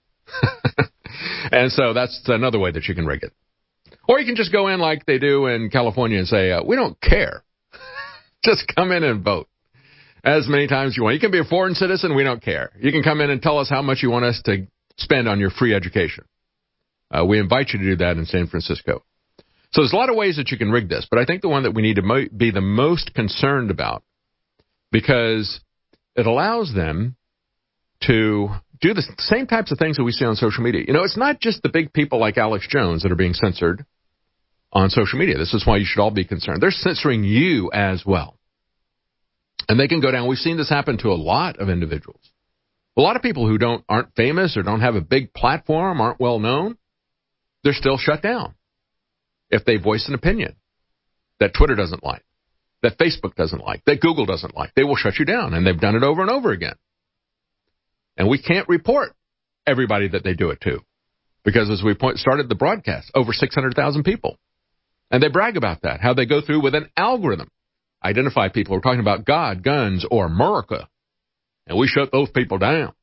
And so that's another way that you can rig it. Or you can just go in like they do in California and say, we don't care. Just come in and vote as many times as you want. You can be a foreign citizen. We don't care. You can come in and tell us how much you want us to spend on your free education. We invite you to do that in San Francisco. So there's a lot of ways that you can rig this, but I think the one that we need to be the most concerned about, because it allows them to do the same types of things that we see on social media. You know, it's not just the big people like Alex Jones that are being censored on social media. This is why you should all be concerned. They're censoring you as well. And they can go down. We've seen this happen to a lot of individuals. A lot of people who aren't famous or don't have a big platform, aren't well known, they're still shut down if they voice an opinion that Twitter doesn't like, that Facebook doesn't like, that Google doesn't like. They will shut you down, and they've done it over and over again. And we can't report everybody that they do it to because, as we started the broadcast, over 600,000 people. And they brag about that, how they go through with an algorithm, identify people who are talking about God, guns, or America, and we shut those people down.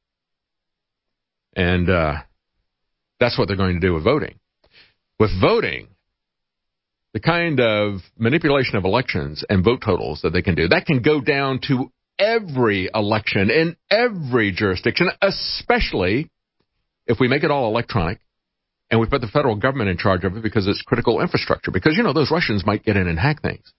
And that's what they're going to do with voting. With voting, the kind of manipulation of elections and vote totals that they can do, that can go down to every election in every jurisdiction, especially if we make it all electronic and we put the federal government in charge of it because it's critical infrastructure. Because, you know, those Russians might get in and hack things.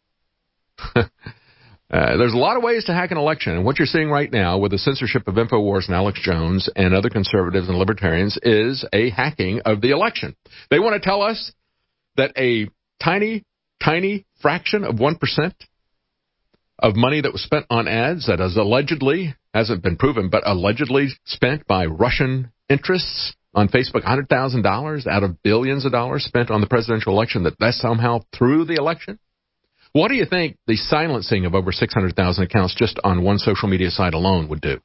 There's a lot of ways to hack an election, and what you're seeing right now with the censorship of InfoWars and Alex Jones and other conservatives and libertarians is a hacking of the election. They want to tell us that a tiny fraction of 1% of money that was spent on ads that is allegedly, hasn't been proven, but allegedly spent by Russian interests on Facebook, $100,000 out of billions of dollars spent on the presidential election, that somehow threw the election? What do you think the silencing of over 600,000 accounts just on one social media site alone would do?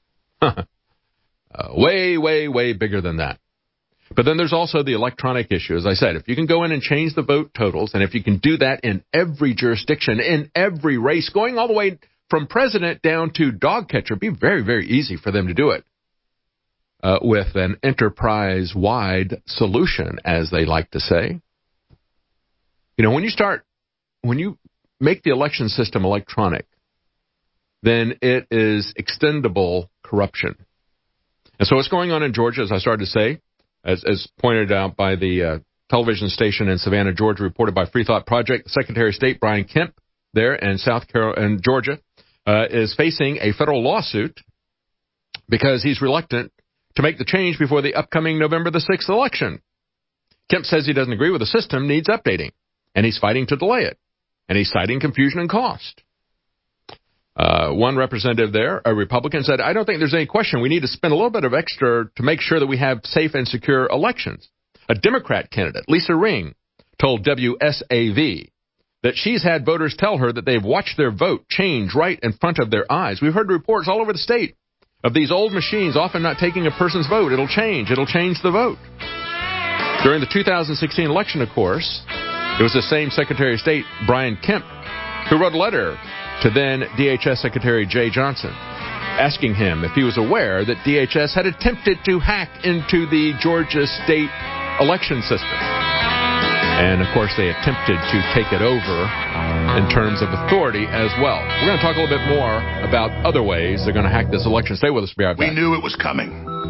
Way bigger than that. But then there's also the electronic issue. As I said, if you can go in and change the vote totals, and if you can do that in every jurisdiction, in every race, going all the way from president down to dog catcher, it'd be very easy for them to do it with an enterprise-wide solution, as they like to say. You know, when you make the election system electronic, then it is extendable corruption. And so what's going on in Georgia, as I started to say, as pointed out by the television station in Savannah, Georgia, reported by Free Thought Project, Secretary of State Brian Kemp there in Georgia is facing a federal lawsuit because he's reluctant to make the change before the upcoming November the 6th election. Kemp says he doesn't agree with the system, needs updating, and he's fighting to delay it. And he's citing confusion and cost. One representative there, a Republican, said, I don't think there's any question we need to spend a little bit of extra to make sure that we have safe and secure elections. A Democrat candidate, Lisa Ring, told WSAV that she's had voters tell her that they've watched their vote change right in front of their eyes. We've heard reports all over the state of these old machines often not taking a person's vote. It'll change the vote. During the 2016 election, of course, it was the same Secretary of State, Brian Kemp, who wrote a letter to then DHS Secretary Jay Johnson, asking him if he was aware that DHS had attempted to hack into the Georgia state election system. And, of course, they attempted to take it over in terms of authority as well. We're going to talk a little bit more about other ways they're going to hack this election. Stay with us. Be right back. We knew it was coming.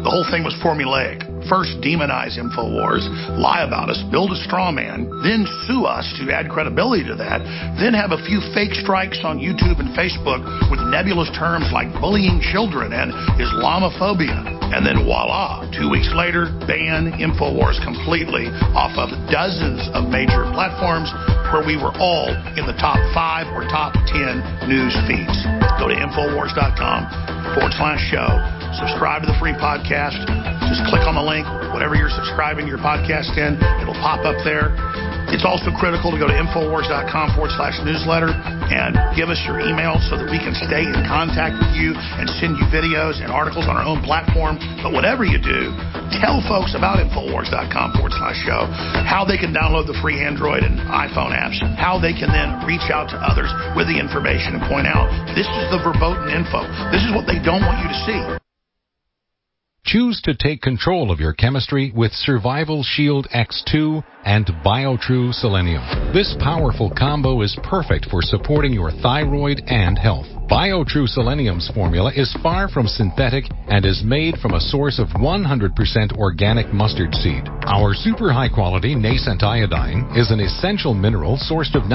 The whole thing was formulaic. First, demonize InfoWars, lie about us, build a straw man, then sue us to add credibility to that, then have a few fake strikes on YouTube and Facebook with nebulous terms like bullying children and Islamophobia. And then voila, 2 weeks later, ban InfoWars completely off of dozens of major platforms where we were all in the top 5 or top 10 news feeds. Go to InfoWars.com/show. Subscribe to the free podcast. Just click on the link, whatever you're subscribing your podcast in, it'll pop up there. It's also critical to go to Infowars.com/newsletter and give us your email so that we can stay in contact with you and send you videos and articles on our own platform. But whatever you do, tell folks about Infowars.com/show, how they can download the free Android and iPhone apps, how they can then reach out to others with the information and point out, this is the verboten info. This is what they don't want you to see. Choose to take control of your chemistry with Survival Shield X2 and BioTrue Selenium. This powerful combo is perfect for supporting your thyroid and health. BioTrue Selenium's formula is far from synthetic and is made from a source of 100% organic mustard seed. Our super high-quality nascent iodine is an essential mineral sourced of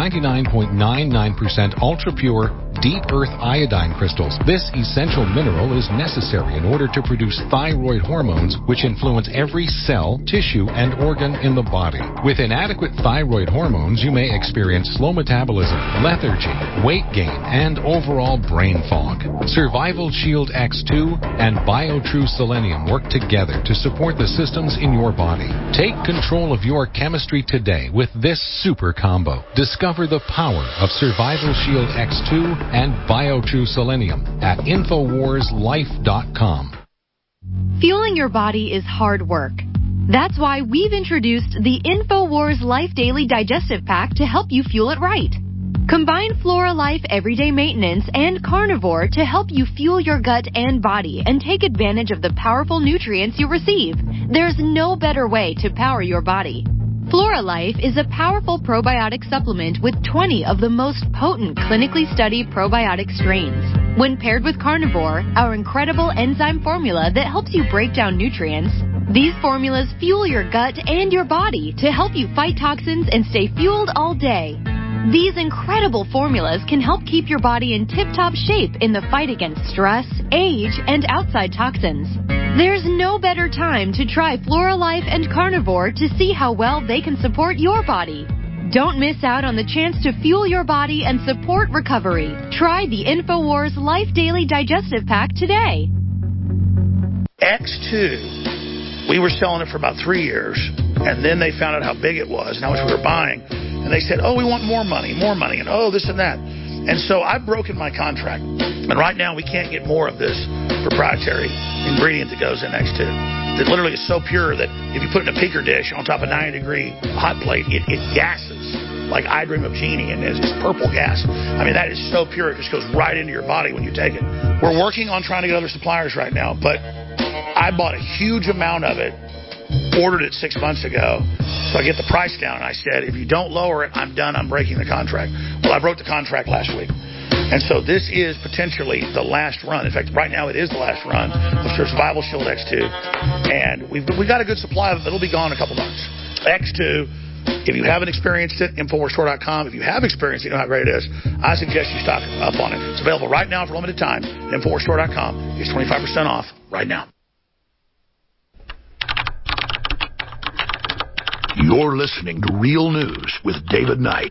99.99% ultra-pure deep earth iodine crystals. This essential mineral is necessary in order to produce thyroid hormones, which influence every cell, tissue, and organ in the body. With inadequate thyroid hormones, you may experience slow metabolism, lethargy, weight gain, and overall brain fog. Survival Shield X2 and BioTrue Selenium work together to support the systems in your body. Take control of your chemistry today with this super combo. Discover the power of Survival Shield X2 and BioTrue Selenium at InfoWarsLife.com. Fueling your body is hard work. That's why we've introduced the InfoWars Life Daily Digestive Pack to help you fuel it right. Combine Flora Life Everyday Maintenance and Carnivore to help you fuel your gut and body and take advantage of the powerful nutrients you receive. There's no better way to power your body. Flora Life is a powerful probiotic supplement with 20 of the most potent clinically studied probiotic strains. When paired with Carnivore, our incredible enzyme formula that helps you break down nutrients, these formulas fuel your gut and your body to help you fight toxins and stay fueled all day. These incredible formulas can help keep your body in tip-top shape in the fight against stress, age, and outside toxins. There's no better time to try Flora Life and Carnivore to see how well they can support your body. Don't miss out on the chance to fuel your body and support recovery. Try the InfoWars Life Daily Digestive Pack today. X2, we were selling it for about 3 years, and then they found out how big it was and how much we were buying. And they said, oh, we want more money, and oh, this and that. And so I've broken my contract. And right now we can't get more of this proprietary ingredient that goes in X2. That literally is so pure that if you put it in a picker dish on top of a 90-degree hot plate, it gases like I Dream of Jeannie, and it's purple gas. I mean, that is so pure, it just goes right into your body when you take it. We're working on trying to get other suppliers right now, but I bought a huge amount of it, ordered it 6 months ago, so I get the price down, and I said, if you don't lower it, I'm done, I'm breaking the contract. Well, I broke the contract last week. And so this is potentially the last run. In fact, right now it is the last run of Survival Shield X2. And we've got a good supply of it. It'll be gone in a couple months. X2, if you haven't experienced it, InfoWarsStore.com. If you have experienced it, you know how great it is. I suggest you stock up on it. It's available right now for a limited time at InfoWarsStore.com. It's 25% off right now. You're listening to Real News with David Knight.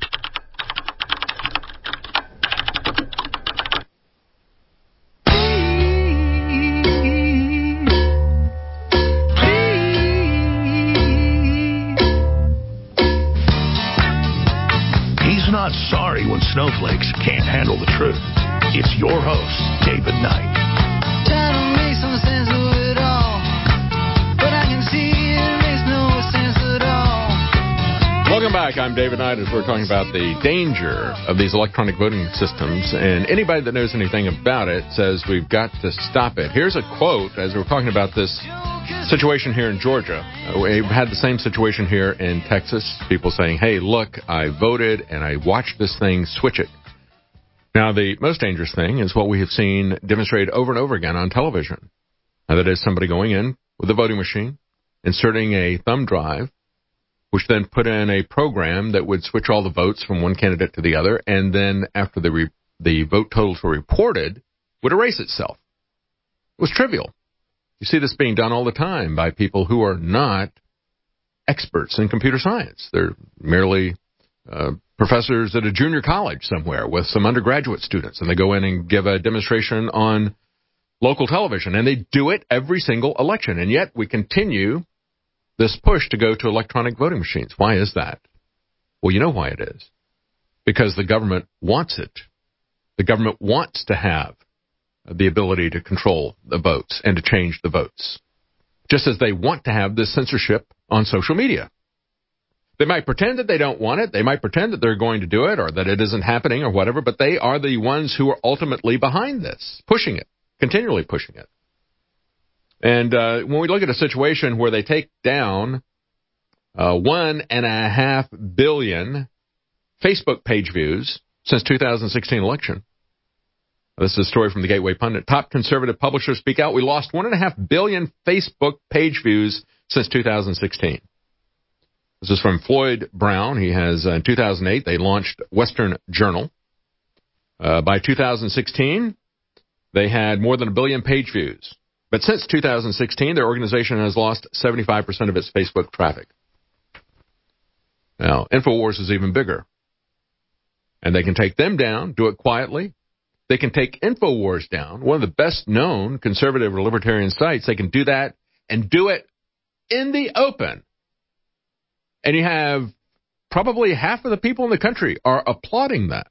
He's not sorry when snowflakes can't handle the truth. It's your host, David Knight. Trying to make some sense of it all, but I can see it makes no sense at all. Welcome back. I'm David Knight as we're talking about the danger of these electronic voting systems. And anybody that knows anything about it says we've got to stop it. Here's a quote as we're talking about this situation here in Georgia. We've had the same situation here in Texas. People saying, hey, look, I voted and I watched this thing switch it. Now, the most dangerous thing is what we have seen demonstrated over and over again on television. Now, that is somebody going in, with a voting machine, inserting a thumb drive, which then put in a program that would switch all the votes from one candidate to the other, and then after the vote totals were reported, would erase itself. It was trivial. You see this being done all the time by people who are not experts in computer science. They're merely professors at a junior college somewhere with some undergraduate students, and they go in and give a demonstration on local television, and they do it every single election, and yet we continue this push to go to electronic voting machines. Why is that? Well, you know why it is. Because the government wants it. The government wants to have the ability to control the votes and to change the votes, just as they want to have this censorship on social media. They might pretend that they don't want it. They might pretend that they're going to do it or that it isn't happening or whatever, but they are the ones who are ultimately behind this, pushing it, continually pushing it. And when we look at a situation where they take down 1.5 billion Facebook page views since 2016 election, this is a story from the Gateway Pundit. Top conservative publishers speak out. We lost 1.5 billion Facebook page views since 2016. This is from Floyd Brown. He has, in 2008, they launched Western Journal. By 2016, they had more than 1 billion page views. But since 2016, their organization has lost 75% of its Facebook traffic. Now, InfoWars is even bigger. And they can take them down, do it quietly. They can take InfoWars down, one of the best-known conservative or libertarian sites. They can do that and do it in the open. And you have probably half of the people in the country are applauding that.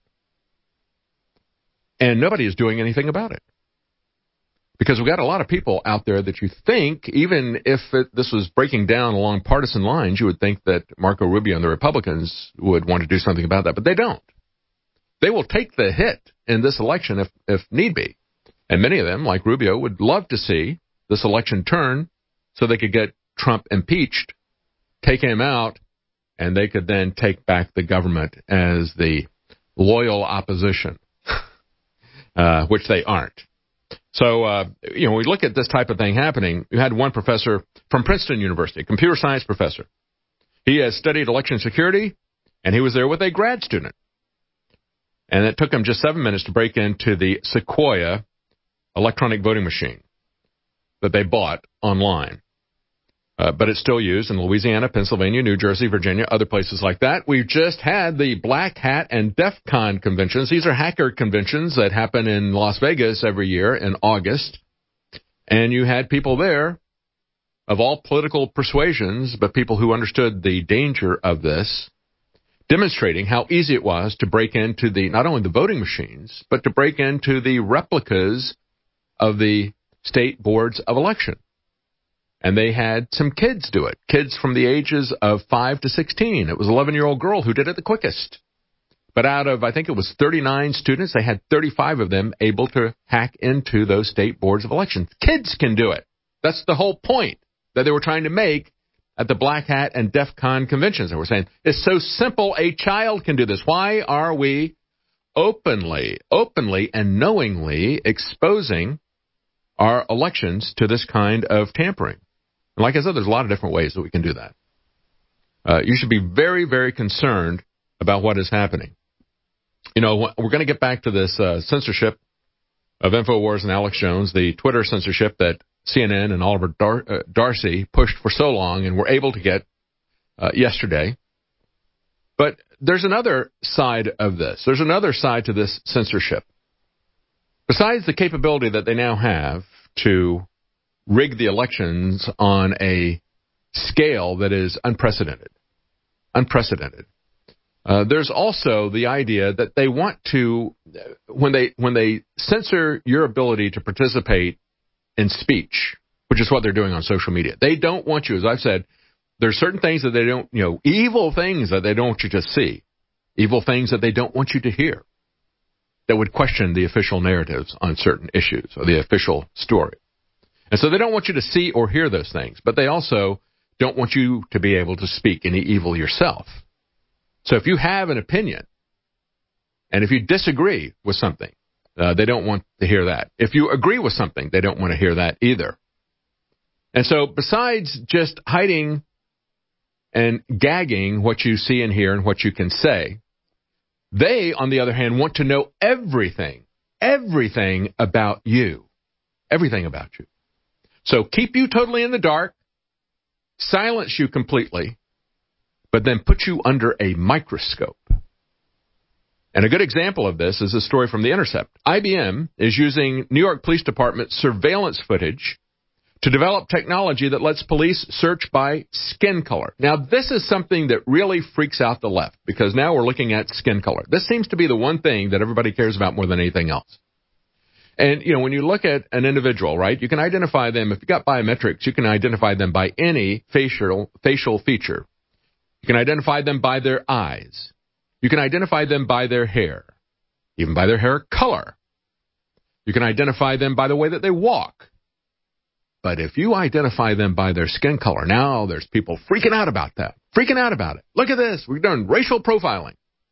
And nobody is doing anything about it. Because we've got a lot of people out there that you think, even if this was breaking down along partisan lines, you would think that Marco Rubio and the Republicans would want to do something about that. But they don't. They will take the hit in this election if need be. And many of them, like Rubio, would love to see this election turn so they could get Trump impeached, take him out, and they could then take back the government as the loyal opposition, which they aren't. So, we look at this type of thing happening. You had one professor from Princeton University, a computer science professor. He has studied election security, and he was there with a grad student. And it took him just 7 minutes to break into the Sequoia electronic voting machine that they bought online. But it's still used in Louisiana, Pennsylvania, New Jersey, Virginia, other places like that. We've just had the Black Hat and DEF CON conventions. These are hacker conventions that happen in Las Vegas every year in August. And you had people there of all political persuasions, but people who understood the danger of this, demonstrating how easy it was to break into not only the voting machines, but to break into the replicas of the state boards of election. And they had some kids do it, kids from the ages of 5 to 16. It was an 11-year-old girl who did it the quickest. But out of, I think it was 39 students, they had 35 of them able to hack into those state boards of elections. Kids can do it. That's the whole point that they were trying to make at the Black Hat and DEF CON conventions. They were saying, it's so simple, a child can do this. Why are we openly and knowingly exposing our elections to this kind of tampering? And like I said, there's a lot of different ways that we can do that. You should be very, very concerned about what is happening. We're going to get back to this censorship of InfoWars and Alex Jones, the Twitter censorship that CNN and Oliver Darcy pushed for so long and were able to get yesterday. But there's another side of this. There's another side to this censorship. Besides the capability that they now have to rig the elections on a scale that is unprecedented. There's also the idea that they want to, when they censor your ability to participate in speech, which is what they're doing on social media, they don't want you, as I've said, there's certain things that they don't, evil things that they don't want you to see, evil things that they don't want you to hear, that would question the official narratives on certain issues or the official story. And so they don't want you to see or hear those things, but they also don't want you to be able to speak any evil yourself. So if you have an opinion, and if you disagree with something, they don't want to hear that. If you agree with something, they don't want to hear that either. And so besides just hiding and gagging what you see and hear and what you can say, they, on the other hand, want to know everything about you. Everything about you. So keep you totally in the dark, silence you completely, but then put you under a microscope. And a good example of this is a story from The Intercept. IBM is using New York Police Department surveillance footage to develop technology that lets police search by skin color. Now, this is something that really freaks out the left, because now we're looking at skin color. This seems to be the one thing that everybody cares about more than anything else. And, when you look at an individual, right, you can identify them. If you've got biometrics, you can identify them by any facial feature. You can identify them by their eyes. You can identify them by their hair, even by their hair color. You can identify them by the way that they walk. But if you identify them by their skin color, now there's people freaking out about that. Freaking out about it. Look at this. We're doing racial profiling.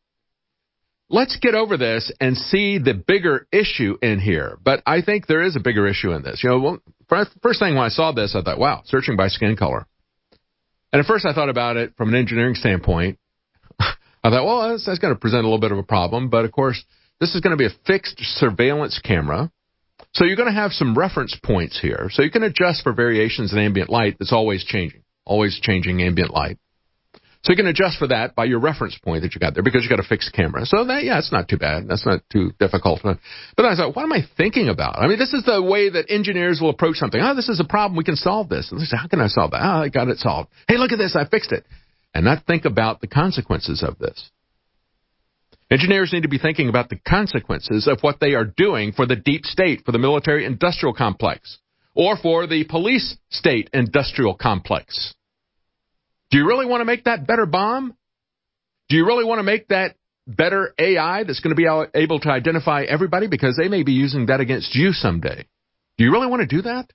Let's get over this and see the bigger issue in here. But I think there is a bigger issue in this. First thing when I saw this, I thought, wow, searching by skin color. And at first I thought about it from an engineering standpoint. I thought, well, that's going to present a little bit of a problem. But, of course, this is going to be a fixed surveillance camera. So you're going to have some reference points here. So you can adjust for variations in ambient light that's always changing ambient light. So you can adjust for that by your reference point that you got there, because you got a fixed camera. So it's not too bad. That's not too difficult. But I thought, what am I thinking about? I mean, this is the way that engineers will approach something. Oh, this is a problem. We can solve this. And they say, how can I solve that? Oh, I got it solved. Hey, look at this. I fixed it. And not think about the consequences of this. Engineers need to be thinking about the consequences of what they are doing for the deep state, for the military-industrial complex, or for the police-state-industrial complex. Do you really want to make that better bomb? Do you really want to make that better AI that's going to be able to identify everybody, because they may be using that against you someday? Do you really want to do that?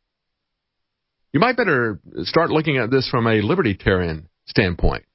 You might better start looking at this from a libertarian standpoint,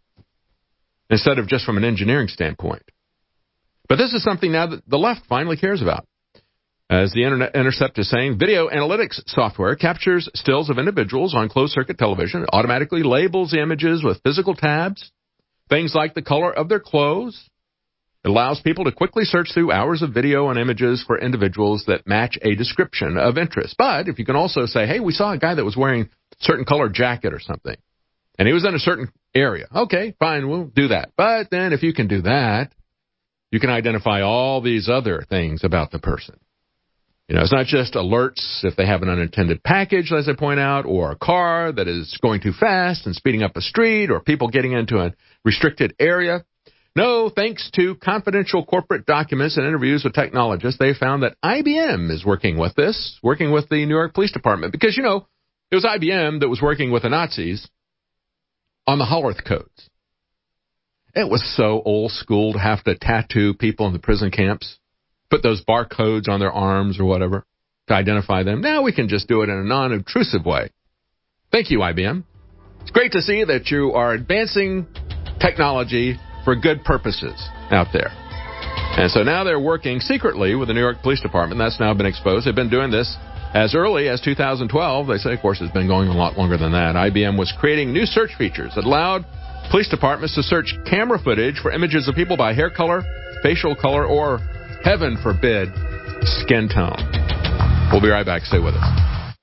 instead of just from an engineering standpoint. But this is something now that the left finally cares about. As the Intercept is saying, video analytics software captures stills of individuals on closed-circuit television. It automatically labels the images with physical tabs, things like the color of their clothes. It allows people to quickly search through hours of video and images for individuals that match a description of interest. But if you can also say, hey, we saw a guy that was wearing a certain colored jacket or something, and he was in a certain area. Okay, fine, we'll do that. But then if you can do that, you can identify all these other things about the person. It's not just alerts if they have an unintended package, as I point out, or a car that is going too fast and speeding up a street, or people getting into a restricted area. No, thanks to confidential corporate documents and interviews with technologists, they found that IBM is working with this, working with the New York Police Department. Because, it was IBM that was working with the Nazis on the Hollerith codes. It was so old school to have to tattoo people in the prison camps, put those barcodes on their arms or whatever to identify them. Now we can just do it in a non-intrusive way. Thank you, IBM. It's great to see that you are advancing technology for good purposes out there. And so now they're working secretly with the New York Police Department. That's now been exposed. They've been doing this as early as 2012. They say, of course, it's been going a lot longer than that. IBM was creating new search features that allowed police departments to search camera footage for images of people by hair color, facial color, or, heaven forbid, skin tone. We'll be right back. Stay with us.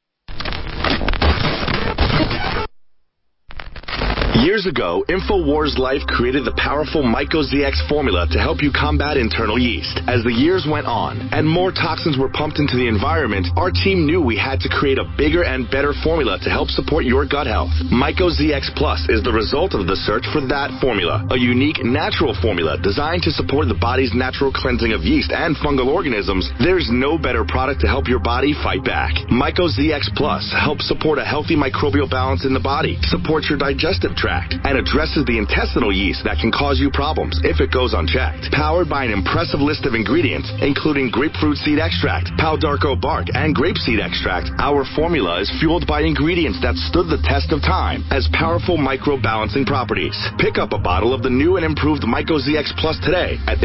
Years ago, InfoWars Life created the powerful MycoZX formula to help you combat internal yeast. As the years went on and more toxins were pumped into the environment, our team knew we had to create a bigger and better formula to help support your gut health. MycoZX Plus is the result of the search for that formula, a unique natural formula designed to support the body's natural cleansing of yeast and fungal organisms. There's no better product to help your body fight back. MycoZX Plus helps support a healthy microbial balance in the body, supports your digestive tract, and addresses the intestinal yeast that can cause you problems if it goes unchecked. Powered by an impressive list of ingredients, including grapefruit seed extract, Pau d'Arco bark, and grapeseed extract, our formula is fueled by ingredients that stood the test of time as powerful microbalancing properties. Pick up a bottle of the new and improved MycoZX Plus today at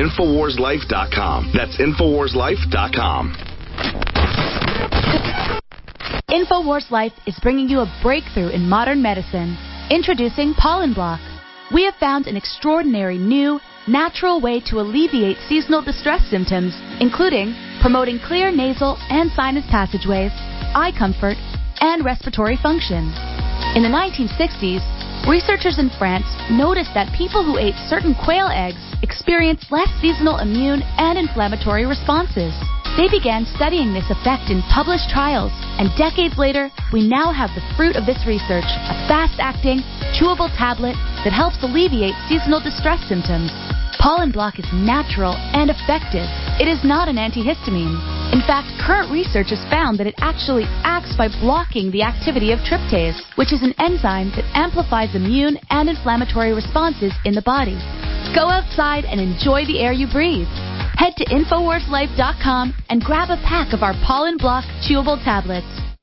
InfoWarsLife.com. That's InfoWarsLife.com. InfoWars Life is bringing you a breakthrough in modern medicine. Introducing Pollen Block. We have found an extraordinary new, natural way to alleviate seasonal distress symptoms, including promoting clear nasal and sinus passageways, eye comfort, and respiratory function. In the 1960s, researchers in France noticed that people who ate certain quail eggs experienced less seasonal immune and inflammatory responses. They began studying this effect in published trials, and decades later, we now have the fruit of this research, a fast-acting, chewable tablet that helps alleviate seasonal distress symptoms. Pollen Block is natural and effective. It is not an antihistamine. In fact, current research has found that it actually acts by blocking the activity of tryptase, which is an enzyme that amplifies immune and inflammatory responses in the body. Go outside and enjoy the air you breathe. Head to InfoWarsLife.com and grab a pack of our Pollen Block chewable tablets.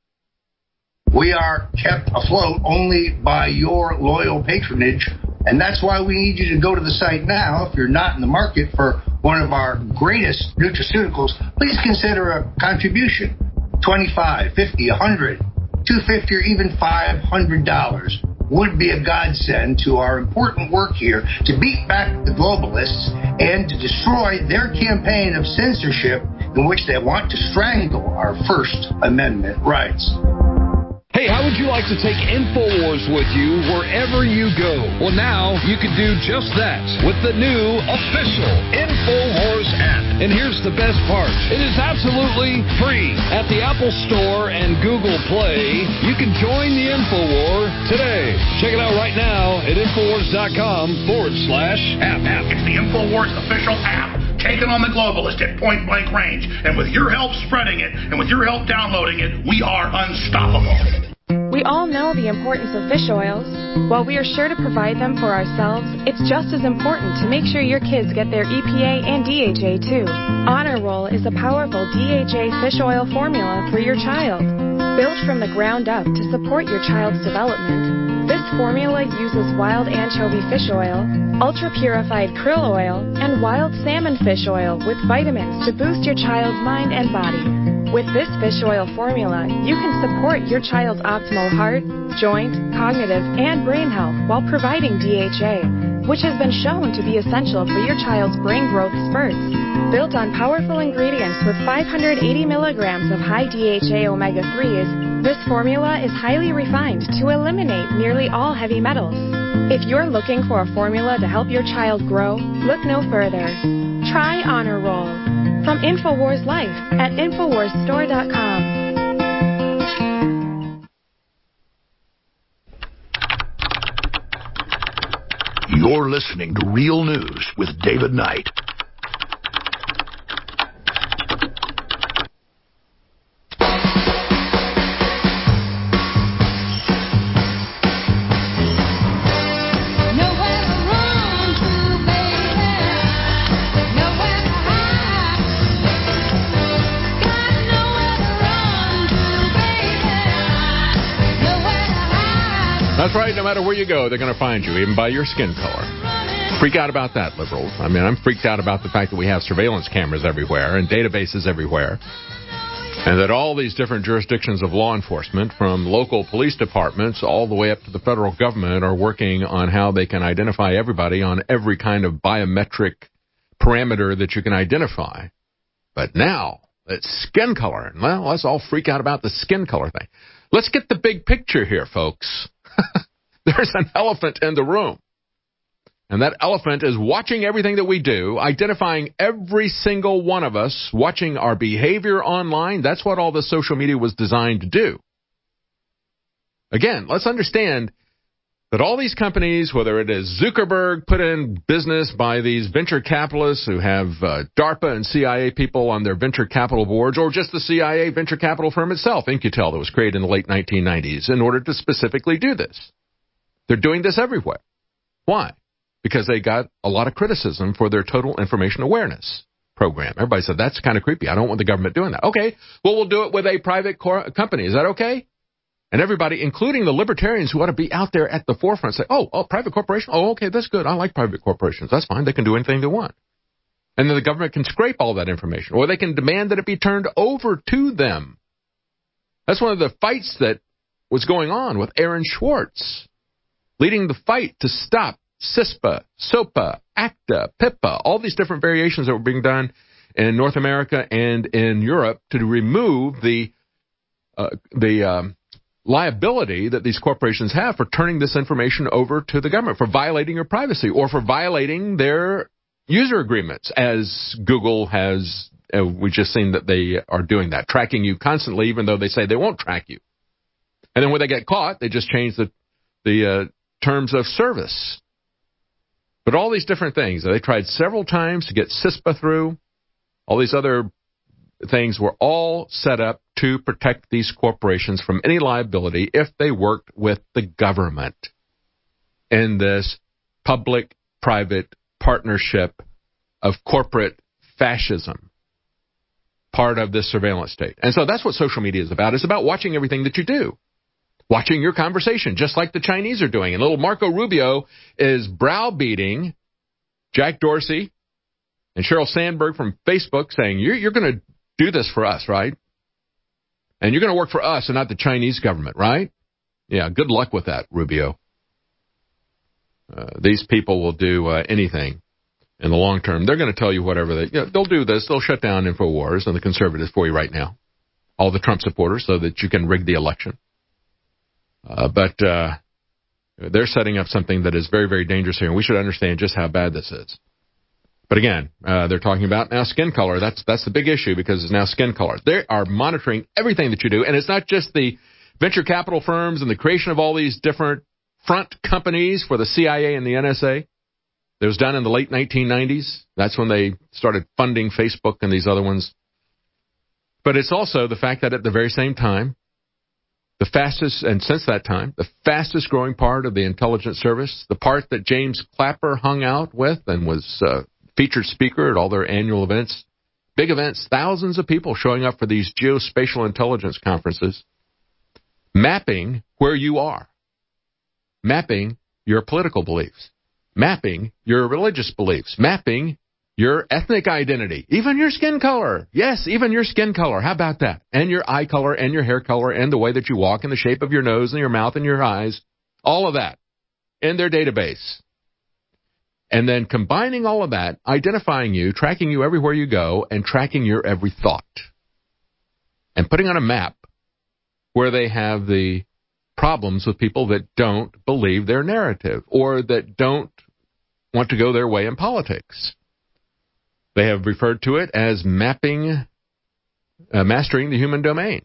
We are kept afloat only by your loyal patronage, and that's why we need you to go to the site now. If you're not in the market for one of our greatest nutraceuticals, please consider a contribution. $25, $50, $100, $250, or even $500 would be a godsend to our important work here to beat back the globalists and to destroy their campaign of censorship in which they want to strangle our First Amendment rights. Hey, how would you like to take InfoWars with you wherever you go? Well, now you can do just that with the new official InfoWars app. And here's the best part. It is absolutely free. At the Apple Store and Google Play, you can join the InfoWar today. Check it out right now at InfoWars.com/app. It's the InfoWars official app. Taking on the globalist at point-blank range. And with your help spreading it, and with your help downloading it, we are unstoppable. We all know the importance of fish oils. While we are sure to provide them for ourselves, it's just as important to make sure your kids get their EPA and DHA too. Honor Roll is a powerful DHA fish oil formula for your child. Built from the ground up to support your child's development, this formula uses wild anchovy fish oil, ultra-purified krill oil, and wild salmon fish oil with vitamins to boost your child's mind and body. With this fish oil formula, you can support your child's optimal heart, joint, cognitive, and brain health while providing DHA, which has been shown to be essential for your child's brain growth spurts. Built on powerful ingredients with 580 milligrams of high DHA omega-3s, this formula is highly refined to eliminate nearly all heavy metals. If you're looking for a formula to help your child grow, look no further. Try Honor Roll. From InfoWars Life at InfoWarsStore.com. You're listening to Real News with David Knight. That's right. No matter where you go, they're going to find you, even by your skin color. Freak out about that, liberals. I mean, I'm freaked out about the fact that we have surveillance cameras everywhere and databases everywhere, and that all these different jurisdictions of law enforcement, from local police departments all the way up to the federal government, are working on how they can identify everybody on every kind of biometric parameter that you can identify. But now, it's skin color. Well, let's all freak out about the skin color thing. Let's get the big picture here, folks. There's an elephant in the room. And that elephant is watching everything that we do, identifying every single one of us, watching our behavior online. That's what all the social media was designed to do. Again, let's understand that all these companies, whether it is Zuckerberg put in business by these venture capitalists who have DARPA and CIA people on their venture capital boards, or just the CIA venture capital firm itself, In-Q-Tel, that was created in the late 1990s in order to specifically do this. They're doing this everywhere. Why? Because they got a lot of criticism for their total information awareness program. Everybody said, that's kind of creepy. I don't want the government doing that. Okay, well, we'll do it with a private company. Is that okay? And everybody, including the libertarians who ought to be out there at the forefront, say, oh, private corporation? Oh, okay, that's good. I like private corporations. That's fine. They can do anything they want. And then the government can scrape all that information, or they can demand that it be turned over to them. That's one of the fights that was going on with Aaron Swartz, leading the fight to stop CISPA, SOPA, ACTA, PIPA, all these different variations that were being done in North America and in Europe to remove the liability that these corporations have for turning this information over to the government, for violating your privacy or for violating their user agreements, as Google has. We've just seen that they are doing that, tracking you constantly, even though they say they won't track you. And then when they get caught, they just change the terms of service. But all these different things, they tried several times to get CISPA through. All these other things were all set up to protect these corporations from any liability if they worked with the government in this public-private partnership of corporate fascism, part of this surveillance state. And so that's what social media is about. It's about watching everything that you do, watching your conversation, just like the Chinese are doing. And little Marco Rubio is browbeating Jack Dorsey and Sheryl Sandberg from Facebook, saying, you're going to do this for us, right? And you're going to work for us and not the Chinese government, right? Yeah, good luck with that, Rubio. These people will do anything in the long term. They're going to tell you whatever they'll do this. They'll shut down InfoWars and the conservatives for you right now, all the Trump supporters, so that you can rig the election. But they're setting up something that is very, very dangerous here, and we should understand just how bad this is. But again, they're talking about now skin color. That's the big issue, because it's now skin color. They are monitoring everything that you do, and it's not just the venture capital firms and the creation of all these different front companies for the CIA and the NSA. It was done in the late 1990s. That's when they started funding Facebook and these other ones. But it's also the fact that at the very same time, the fastest growing part of the intelligence service, the part that James Clapper hung out with and was featured speaker at all their annual events, big events, thousands of people showing up for these geospatial intelligence conferences, mapping where you are, mapping your political beliefs, mapping your religious beliefs, mapping your ethnic identity, even your skin color. Yes, even your skin color. How about that? And your eye color and your hair color and the way that you walk and the shape of your nose and your mouth and your eyes. All of that in their database. And then combining all of that, identifying you, tracking you everywhere you go, and tracking your every thought. And putting on a map where they have the problems with people that don't believe their narrative or that don't want to go their way in politics. They have referred to it as mastering the human domain.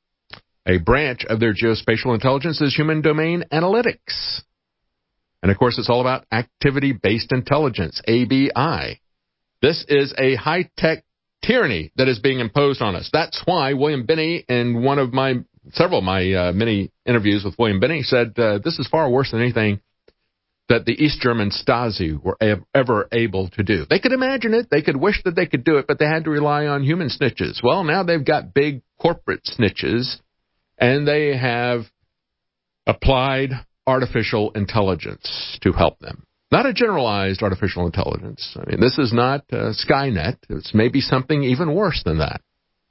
A branch of their geospatial intelligence is human domain analytics. And, of course, it's all about activity-based intelligence, ABI. This is a high-tech tyranny that is being imposed on us. That's why William Binney, in several of my many interviews with William Binney, said this is far worse than anything that the East German Stasi were ever able to do. They could imagine it. They could wish that they could do it, but they had to rely on human snitches. Well, now they've got big corporate snitches, and they have applied artificial intelligence to help them. Not a generalized artificial intelligence. I mean, this is not Skynet. It's maybe something even worse than that,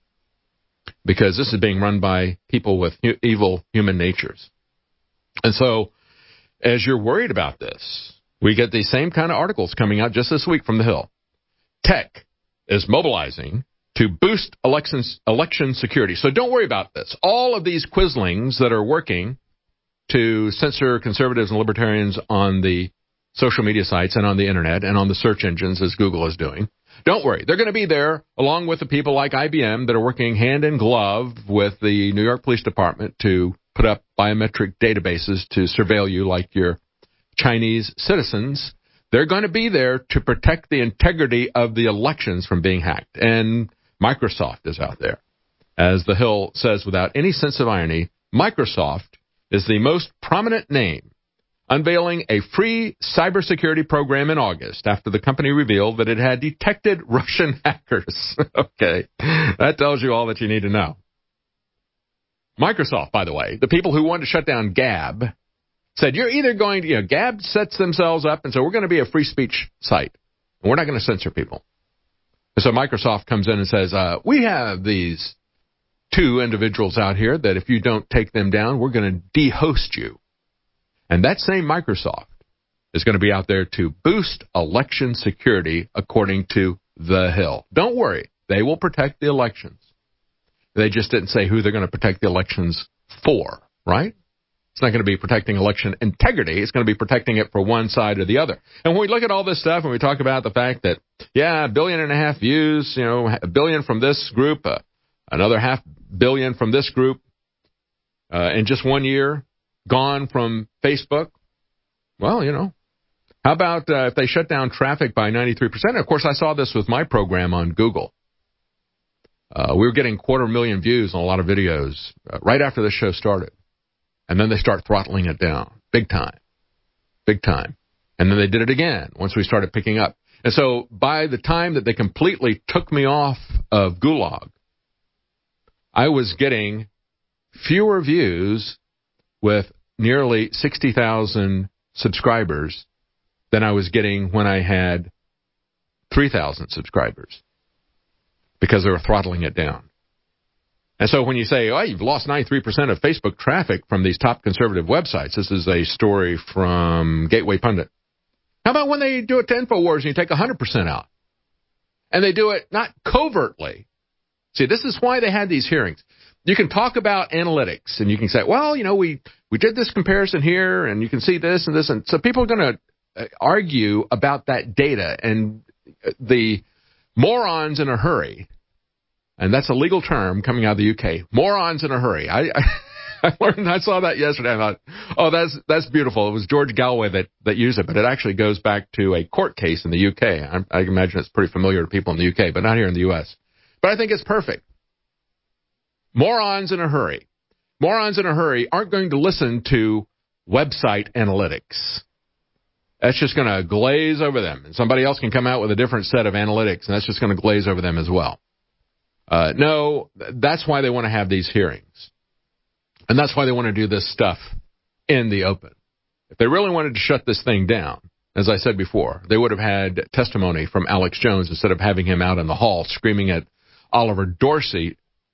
because this is being run by people with evil human natures. And so, as you're worried about this, we get these same kind of articles coming out just this week from The Hill. Tech is mobilizing to boost election security. So don't worry about this. All of these quislings that are working to censor conservatives and libertarians on the social media sites and on the internet and on the search engines, as Google is doing, don't worry. They're going to be there along with the people like IBM that are working hand in glove with the New York Police Department to put up biometric databases to surveil you like your Chinese citizens. They're going to be there to protect the integrity of the elections from being hacked. And Microsoft is out there. As The Hill says without any sense of irony, Microsoft is the most prominent name, unveiling a free cybersecurity program in August after the company revealed that it had detected Russian hackers. Okay, that tells you all that you need to know. Microsoft, by the way, the people who wanted to shut down Gab, said you're either going to, Gab sets themselves up and so we're going to be a free speech site, and we're not going to censor people. And so Microsoft comes in and says, we have these two individuals out here that if you don't take them down, we're going to dehost you. And that same Microsoft is going to be out there to boost election security, according to The Hill. Don't worry. They will protect the elections. They just didn't say who they're going to protect the elections for, right? It's not going to be protecting election integrity. It's going to be protecting it for one side or the other. And when we look at all this stuff and we talk about the fact that, yeah, 1.5 billion views, 1 billion from this group, another 500 million from this group, in just 1 year, gone from Facebook. Well, how about if they shut down traffic by 93%? Of course, I saw this with my program on Google. We were getting 250,000 views on a lot of videos right after the show started. And then they start throttling it down. Big time. And then they did it again once we started picking up. And so by the time that they completely took me off of Gulag, I was getting fewer views with nearly 60,000 subscribers than I was getting when I had 3,000 subscribers, because they were throttling it down. And so when you say, oh, you've lost 93% of Facebook traffic from these top conservative websites, this is a story from Gateway Pundit. How about when they do it to InfoWars and you take 100% out? And they do it not covertly. See, this is why they had these hearings. You can talk about analytics, and you can say, well, we did this comparison here, and you can see this and this. And so people are going to argue about that data, and the morons in a hurry, and that's a legal term coming out of the UK, morons in a hurry. I saw that yesterday. I thought, oh, that's beautiful. It was George Galway that used it, but it actually goes back to a court case in the UK. I imagine it's pretty familiar to people in the UK, but not here in the U.S. But I think it's perfect. Morons in a hurry. Morons in a hurry aren't going to listen to website analytics. That's just going to glaze over them. And somebody else can come out with a different set of analytics, and that's just going to glaze over them as well. No, that's why they want to have these hearings. And that's why they want to do this stuff in the open. If they really wanted to shut this thing down, as I said before, they would have had testimony from Alex Jones instead of having him out in the hall screaming at Oliver Dorsey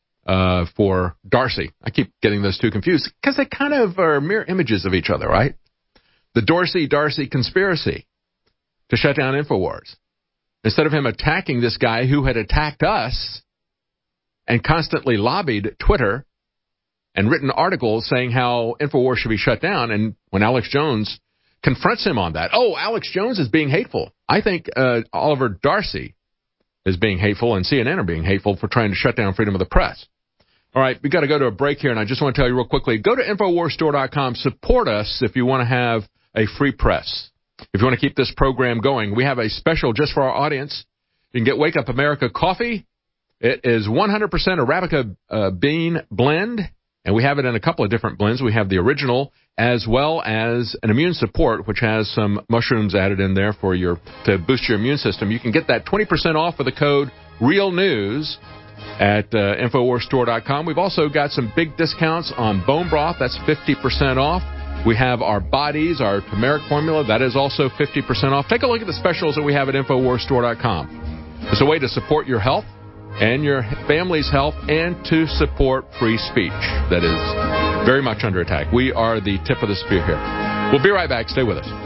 for Darcy. I keep getting those two confused because they kind of are mirror images of each other, right? The Dorsey-Darcy conspiracy to shut down InfoWars. Instead of him attacking this guy who had attacked us and constantly lobbied Twitter and written articles saying how InfoWars should be shut down, and when Alex Jones confronts him on that, oh, Alex Jones is being hateful. I think Oliver Darcy is being hateful and CNN are being hateful for trying to shut down freedom of the press. All right, we've got to go to a break here, and I just want to tell you real quickly, go to InfoWarsStore.com. Support us if you want to have a free press. If you want to keep this program going, we have a special just for our audience. You can get Wake Up America coffee. It is 100% Arabica bean blend, and we have it in a couple of different blends. We have the original as well as an immune support, which has some mushrooms added in there for to boost your immune system. You can get that 20% off with the code REALNEWS at InfoWarsStore.com. We've also got some big discounts on bone broth. That's 50% off. We have our bodies, our turmeric formula. That is also 50% off. Take a look at the specials that we have at InfoWarsStore.com. It's a way to support your health and your family's health and to support free speech that is very much under attack. We are the tip of the spear here. We'll be right back. Stay with us.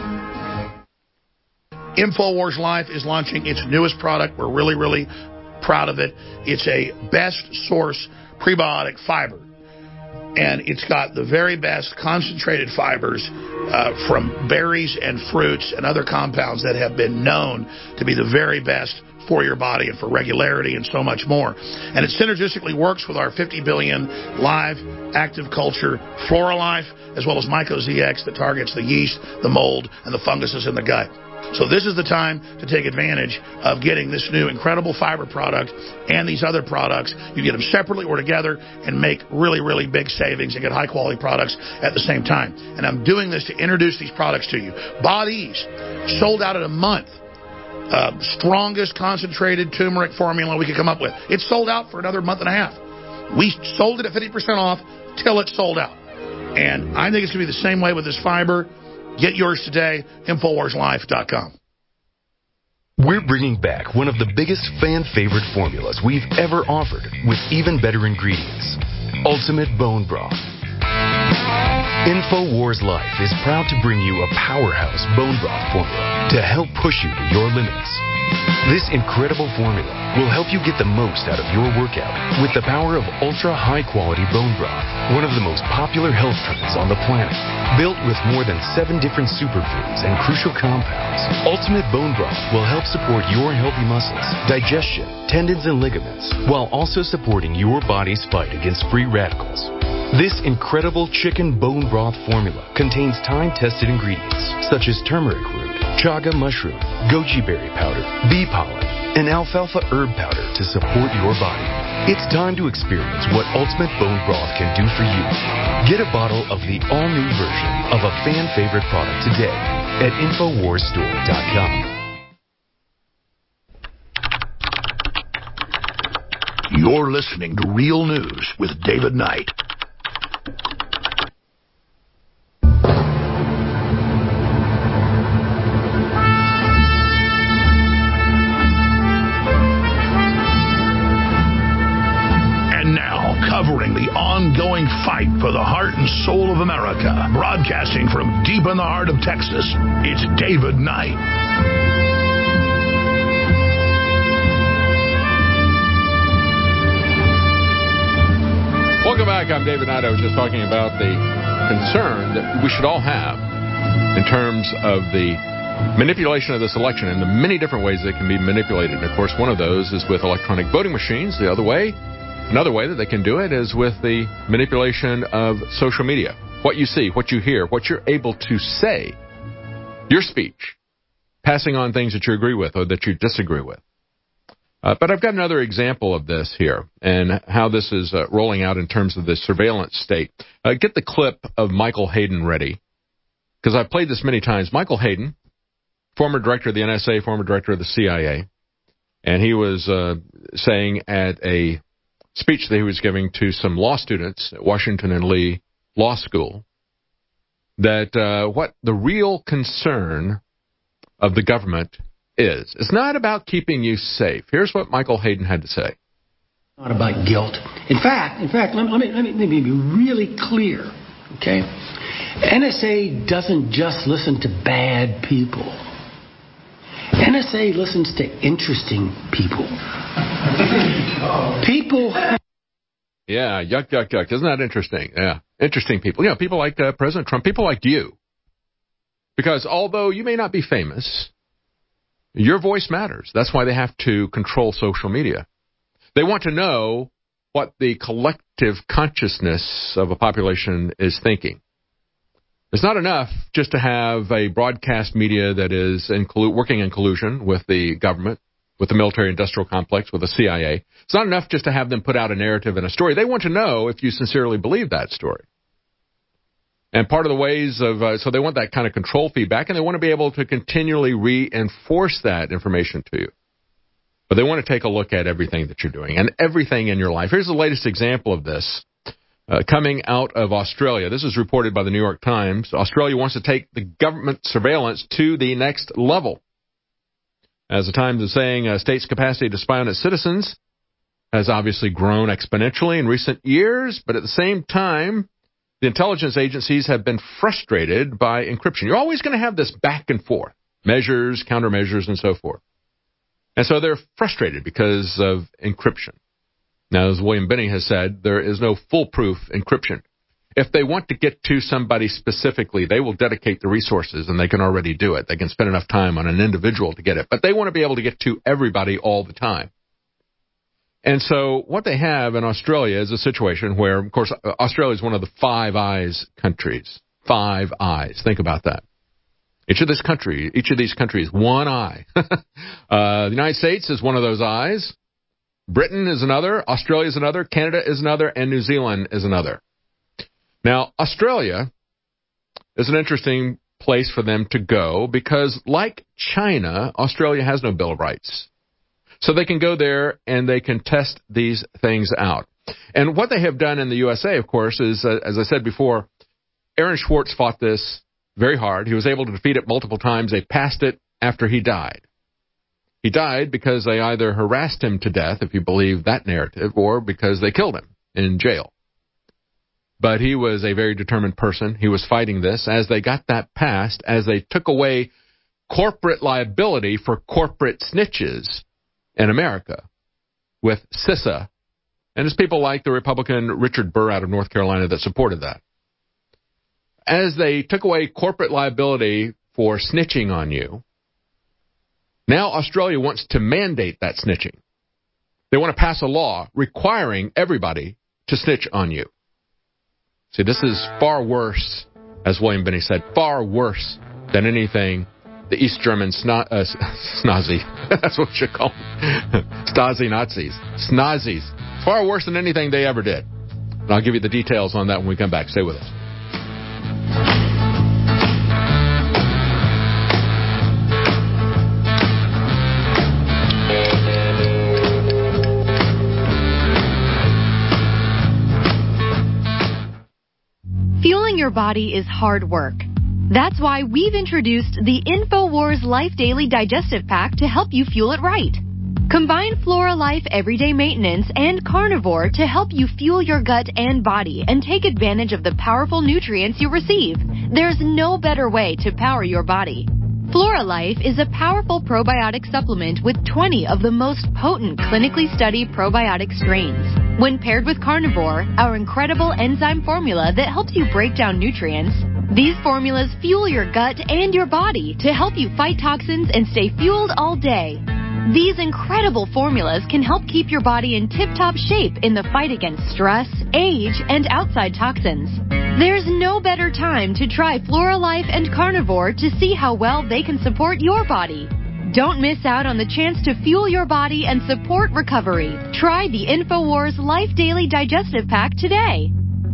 InfoWars Life is launching its newest product. We're really, really proud of it. It's a best source prebiotic fiber. And it's got the very best concentrated fibers from berries and fruits and other compounds that have been known to be the very best for your body and for regularity and so much more. And it synergistically works with our 50 billion live active culture Flora Life, as well as MycoZX that targets the yeast, the mold, and the funguses in the gut. So this is the time to take advantage of getting this new incredible fiber product and these other products. You get them separately or together and make really, really big savings and get high-quality products at the same time. And I'm doing this to introduce these products to you. Bodies sold out in a month. Strongest concentrated turmeric formula we could come up with. It's sold out for another month and a half. We sold it at 50% off till it's sold out. And I think it's going to be the same way with this fiber. Get yours today, InfoWarsLife.com. We're bringing back one of the biggest fan-favorite formulas we've ever offered with even better ingredients. Ultimate Bone Broth. InfoWars Life is proud to bring you a powerhouse bone broth formula to help push you to your limits. This incredible formula will help you get the most out of your workout with the power of ultra high quality bone broth, one of the most popular health trends on the planet. Built with more than 7 different superfoods and crucial compounds, Ultimate Bone Broth will help support your healthy muscles, digestion, tendons, and ligaments, while also supporting your body's fight against free radicals. This incredible chicken bone broth formula contains time-tested ingredients such as turmeric root, chaga mushroom, goji berry powder, bee pollen, and alfalfa herb powder to support your body. It's time to experience what Ultimate Bone Broth can do for you. Get a bottle of the all-new version of a fan-favorite product today at InfoWarsStore.com. You're listening to Real News with David Knight. And now, covering the ongoing fight for the heart and soul of America, broadcasting from deep in the heart of Texas, it's David Knight. Welcome back. I'm David Knight. I was just talking about the concern that we should all have in terms of the manipulation of this election and the many different ways that can be manipulated. And, of course, one of those is with electronic voting machines. Another way that they can do it is with the manipulation of social media. What you see, what you hear, what you're able to say, your speech, passing on things that you agree with or that you disagree with. But I've got another example of this here and how this is rolling out in terms of the surveillance state. Get the clip of Michael Hayden ready, because I've played this many times. Michael Hayden, former director of the NSA, former director of the CIA, and he was saying at a speech that he was giving to some law students at Washington and Lee Law School that what the real concern of the government is. It's not about keeping you safe. Here's what Michael Hayden had to say. Not about guilt. In fact, let me be really clear, okay? NSA doesn't just listen to bad people. NSA listens to interesting people. People... Yeah, yuck, yuck, yuck. Isn't that interesting? Yeah, interesting people. You know, people like President Trump, people like you. Because although you may not be famous, your voice matters. That's why they have to control social media. They want to know what the collective consciousness of a population is thinking. It's not enough just to have a broadcast media that is working in collusion with the government, with the military-industrial complex, with the CIA. It's not enough just to have them put out a narrative and a story. They want to know if you sincerely believe that story. And part of the ways of, so they want that kind of control feedback, and they want to be able to continually reinforce that information to you. But they want to take a look at everything that you're doing and everything in your life. Here's the latest example of this coming out of Australia. This is reported by the New York Times. Australia wants to take the government surveillance to the next level. As the Times is saying, states' capacity to spy on its citizens has obviously grown exponentially in recent years, but at the same time, the intelligence agencies have been frustrated by encryption. You're always going to have this back and forth, measures, countermeasures, and so forth. And so they're frustrated because of encryption. Now, as William Binney has said, there is no foolproof encryption. If they want to get to somebody specifically, they will dedicate the resources, and they can already do it. They can spend enough time on an individual to get it. But they want to be able to get to everybody all the time. And so what they have in Australia is a situation where, of course, Australia is one of the Five Eyes countries. 5 eyes. Think about that. Each of these countries, one eye. The United States is one of those eyes. Britain is another. Australia is another. Canada is another. And New Zealand is another. Now, Australia is an interesting place for them to go because, like China, Australia has no Bill of Rights. So they can go there and they can test these things out. And what they have done in the USA, of course, is, as I said before, Aaron Swartz fought this very hard. He was able to defeat it multiple times. They passed it after he died. He died because they either harassed him to death, if you believe that narrative, or because they killed him in jail. but he was a very determined person. He was fighting this. As they got that passed, as they took away corporate liability for corporate snitches in America with CISA, and it's people like the Republican Richard Burr out of North Carolina that supported that. As they took away corporate liability for snitching on you, now Australia wants to mandate that snitching. They want to pass a law requiring everybody to snitch on you. See, this is far worse, as William Binney said, far worse than anything the East German Snazi, that's what we should call them, Stasi Nazis, Snazis. Far worse than anything they ever did. And I'll give you the details on that when we come back. Stay with us. Fueling your body is hard work. That's why we've introduced the InfoWars Life Daily Digestive Pack to help you fuel it right. Combine Flora Life Everyday Maintenance and Carnivore to help you fuel your gut and body and take advantage of the powerful nutrients you receive. There's no better way to power your body. Flora Life is a powerful probiotic supplement with 20 of the most potent clinically studied probiotic strains. When paired with Carnivore, our incredible enzyme formula that helps you break down nutrients, these formulas fuel your gut and your body to help you fight toxins and stay fueled all day. These incredible formulas can help keep your body in tip-top shape in the fight against stress, age, and outside toxins. There's no better time to try Flora Life and Carnivore to see how well they can support your body. Don't miss out on the chance to fuel your body and support recovery. Try the InfoWars Life Daily Digestive Pack today.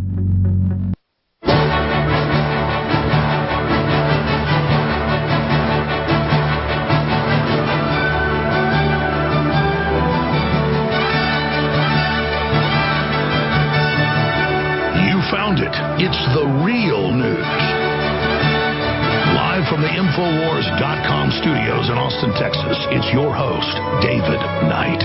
Found it. It's the real news. Live from the Infowars.com studios in Austin, Texas, it's your host, David Knight.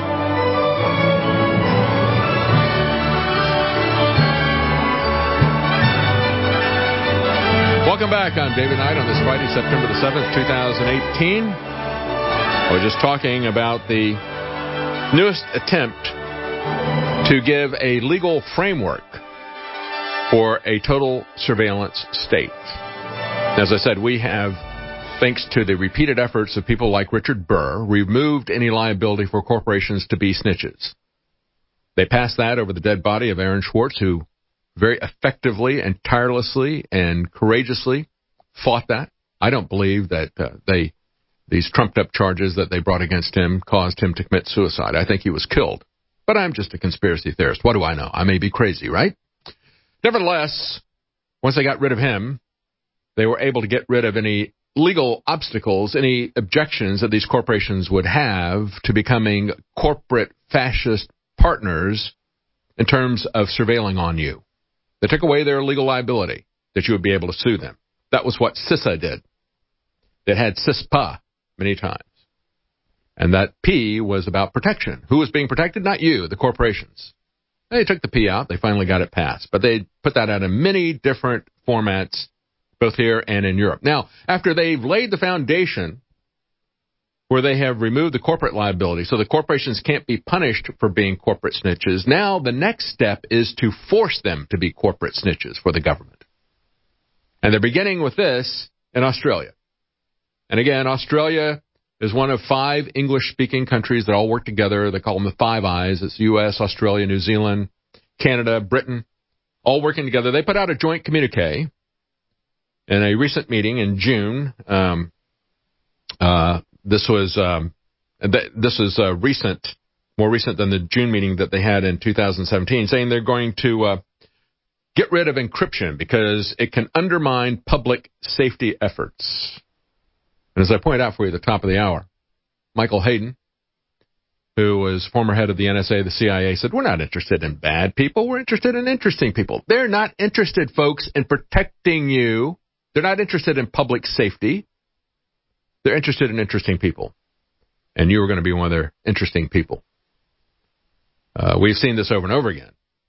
Welcome back. I'm David Knight on this Friday, September the 7th, 2018. I was just talking about the newest attempt to give a legal framework for a total surveillance state. As I said, we have, thanks to the repeated efforts of people like Richard Burr, removed any liability for corporations to be snitches. They passed that over the dead body of Aaron Swartz, who very effectively and tirelessly and courageously fought that. I don't believe that these trumped-up charges that they brought against him caused him to commit suicide. I think he was killed. But I'm just a conspiracy theorist. What do I know? I may be crazy, right? Nevertheless, once they got rid of him, they were able to get rid of any legal obstacles, any objections that these corporations would have to becoming corporate fascist partners in terms of surveilling on you. They took away their legal liability that you would be able to sue them. That was what CISA did. It had CISPA many times. And that P was about protection. Who was being protected? Not you, the corporations. They took the P out. They finally got it passed. But they put that out in many different formats, both here and in Europe. Now, after they've laid the foundation where they have removed the corporate liability, so the corporations can't be punished for being corporate snitches, now the next step is to force them to be corporate snitches for the government. And they're beginning with this in Australia. And again, Australia is one of 5 English-speaking countries that all work together. They call them the Five Eyes. It's U.S., Australia, New Zealand, Canada, Britain, all working together. They put out a joint communique in a recent meeting in June. This was recent, more recent than the June meeting that they had in 2017, saying they're going to get rid of encryption because it can undermine public safety efforts. And as I pointed out for you at the top of the hour, Michael Hayden, who was former head of the NSA, the CIA, said, we're not interested in bad people. We're interested in interesting people. They're not interested, folks, in protecting you. They're not interested in public safety. They're interested in interesting people. And you are going to be one of their interesting people. We've seen this over and over again.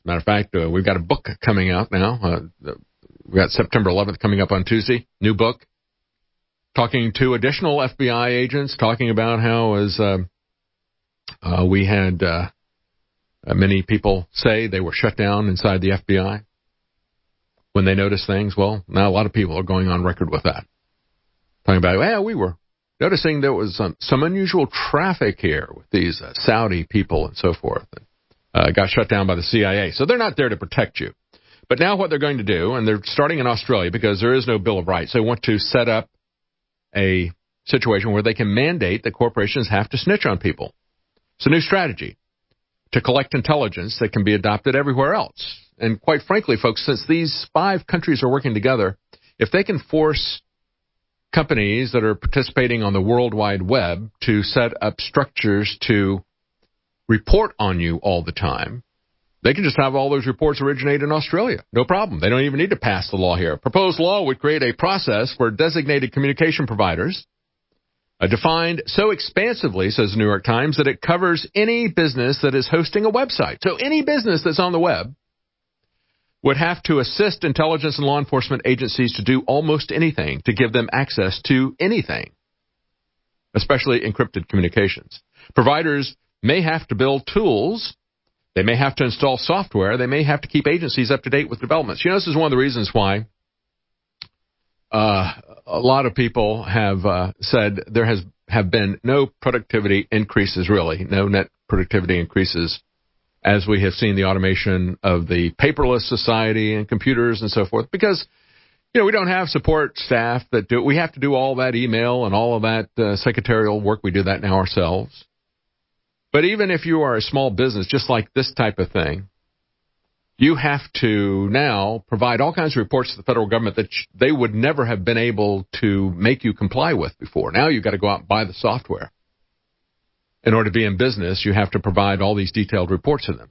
Matter of fact, we've got a book coming out now. We've got September 11th coming up on Tuesday, new book, talking to additional FBI agents, talking about how, as we had many people say, they were shut down inside the FBI when they noticed things. Well, now a lot of people are going on record with that. Talking about, well, we were noticing there was some unusual traffic here with these Saudi people and so forth. Got shut down by the CIA. So they're not there to protect you. But now what they're going to do, and they're starting in Australia because there is no Bill of Rights, they want to set up a situation where they can mandate that corporations have to snitch on people. It's a new strategy to collect intelligence that can be adopted everywhere else. And quite frankly, folks, since these 5 countries are working together, if they can force companies that are participating on the World Wide Web to set up structures to report on you all the time, they can just have all those reports originate in Australia. No problem. They don't even need to pass the law here. Proposed law would create a process for designated communication providers, defined so expansively, says the New York Times, that it covers any business that is hosting a website. So any business that's on the web would have to assist intelligence and law enforcement agencies to do almost anything to give them access to anything, especially encrypted communications. Providers may have to build tools. They may have to install software. They may have to keep agencies up to date with developments. You know, this is one of the reasons why a lot of people have said there have been no productivity increases, really, no net productivity increases, as we have seen the automation of the paperless society and computers and so forth, because, you know, we don't have support staff that do it. We have to do all that email and all of that secretarial work. We do that now ourselves. But even if you are a small business, just like this type of thing, you have to now provide all kinds of reports to the federal government that they would never have been able to make you comply with before. Now you've got to go out and buy the software. In order to be in business, you have to provide all these detailed reports to them.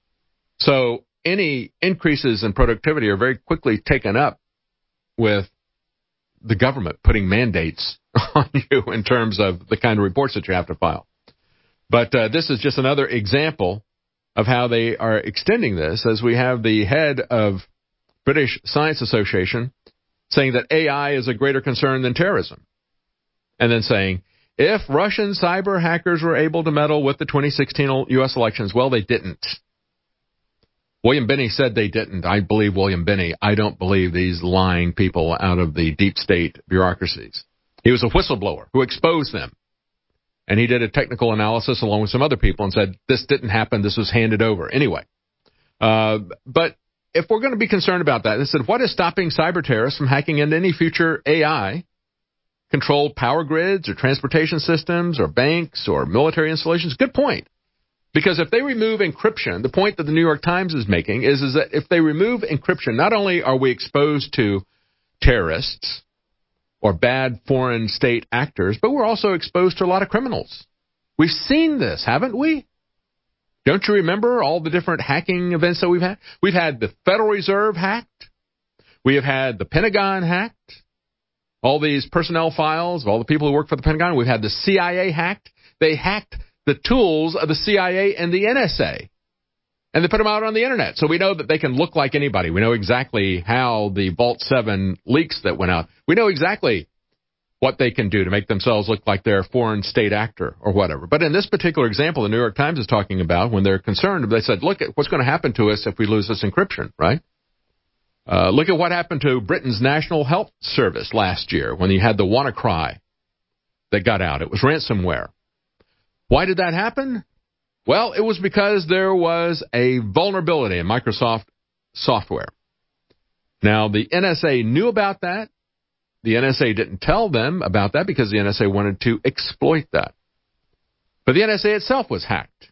So any increases in productivity are very quickly taken up with the government putting mandates on you in terms of the kind of reports that you have to file. But this is just another example of how they are extending this, as we have the head of British Science Association saying that AI is a greater concern than terrorism. And then saying, if Russian cyber hackers were able to meddle with the 2016 U.S. elections, well, they didn't. William Binney said they didn't. I believe William Binney. I don't believe these lying people out of the deep state bureaucracies. He was a whistleblower who exposed them. And he did a technical analysis along with some other people and said, this didn't happen, this was handed over. Anyway, but if we're going to be concerned about that, they said, what is stopping cyber terrorists from hacking into any future AI-controlled power grids or transportation systems or banks or military installations? Good point. Because if they remove encryption, the point that the New York Times is making is that if they remove encryption, not only are we exposed to terrorists or bad foreign state actors, but we're also exposed to a lot of criminals. We've seen this, haven't we? Don't you remember all the different hacking events that we've had? We've had the Federal Reserve hacked. We have had the Pentagon hacked. All these personnel files of all the people who work for the Pentagon. We've had the CIA hacked. They hacked the tools of the CIA and the NSA. And they put them out on the internet. So we know that they can look like anybody. We know exactly how the Vault 7 leaks that went out. We know exactly what they can do to make themselves look like they're a foreign state actor or whatever. But in this particular example, the New York Times is talking about when they're concerned, they said, look at what's going to happen to us if we lose this encryption, right? Look at what happened to Britain's National Health Service last year when you had the WannaCry that got out. It was ransomware. Why did that happen? Well, it was because there was a vulnerability in Microsoft software. Now, the NSA knew about that. The NSA didn't tell them about that because the NSA wanted to exploit that. But the NSA itself was hacked.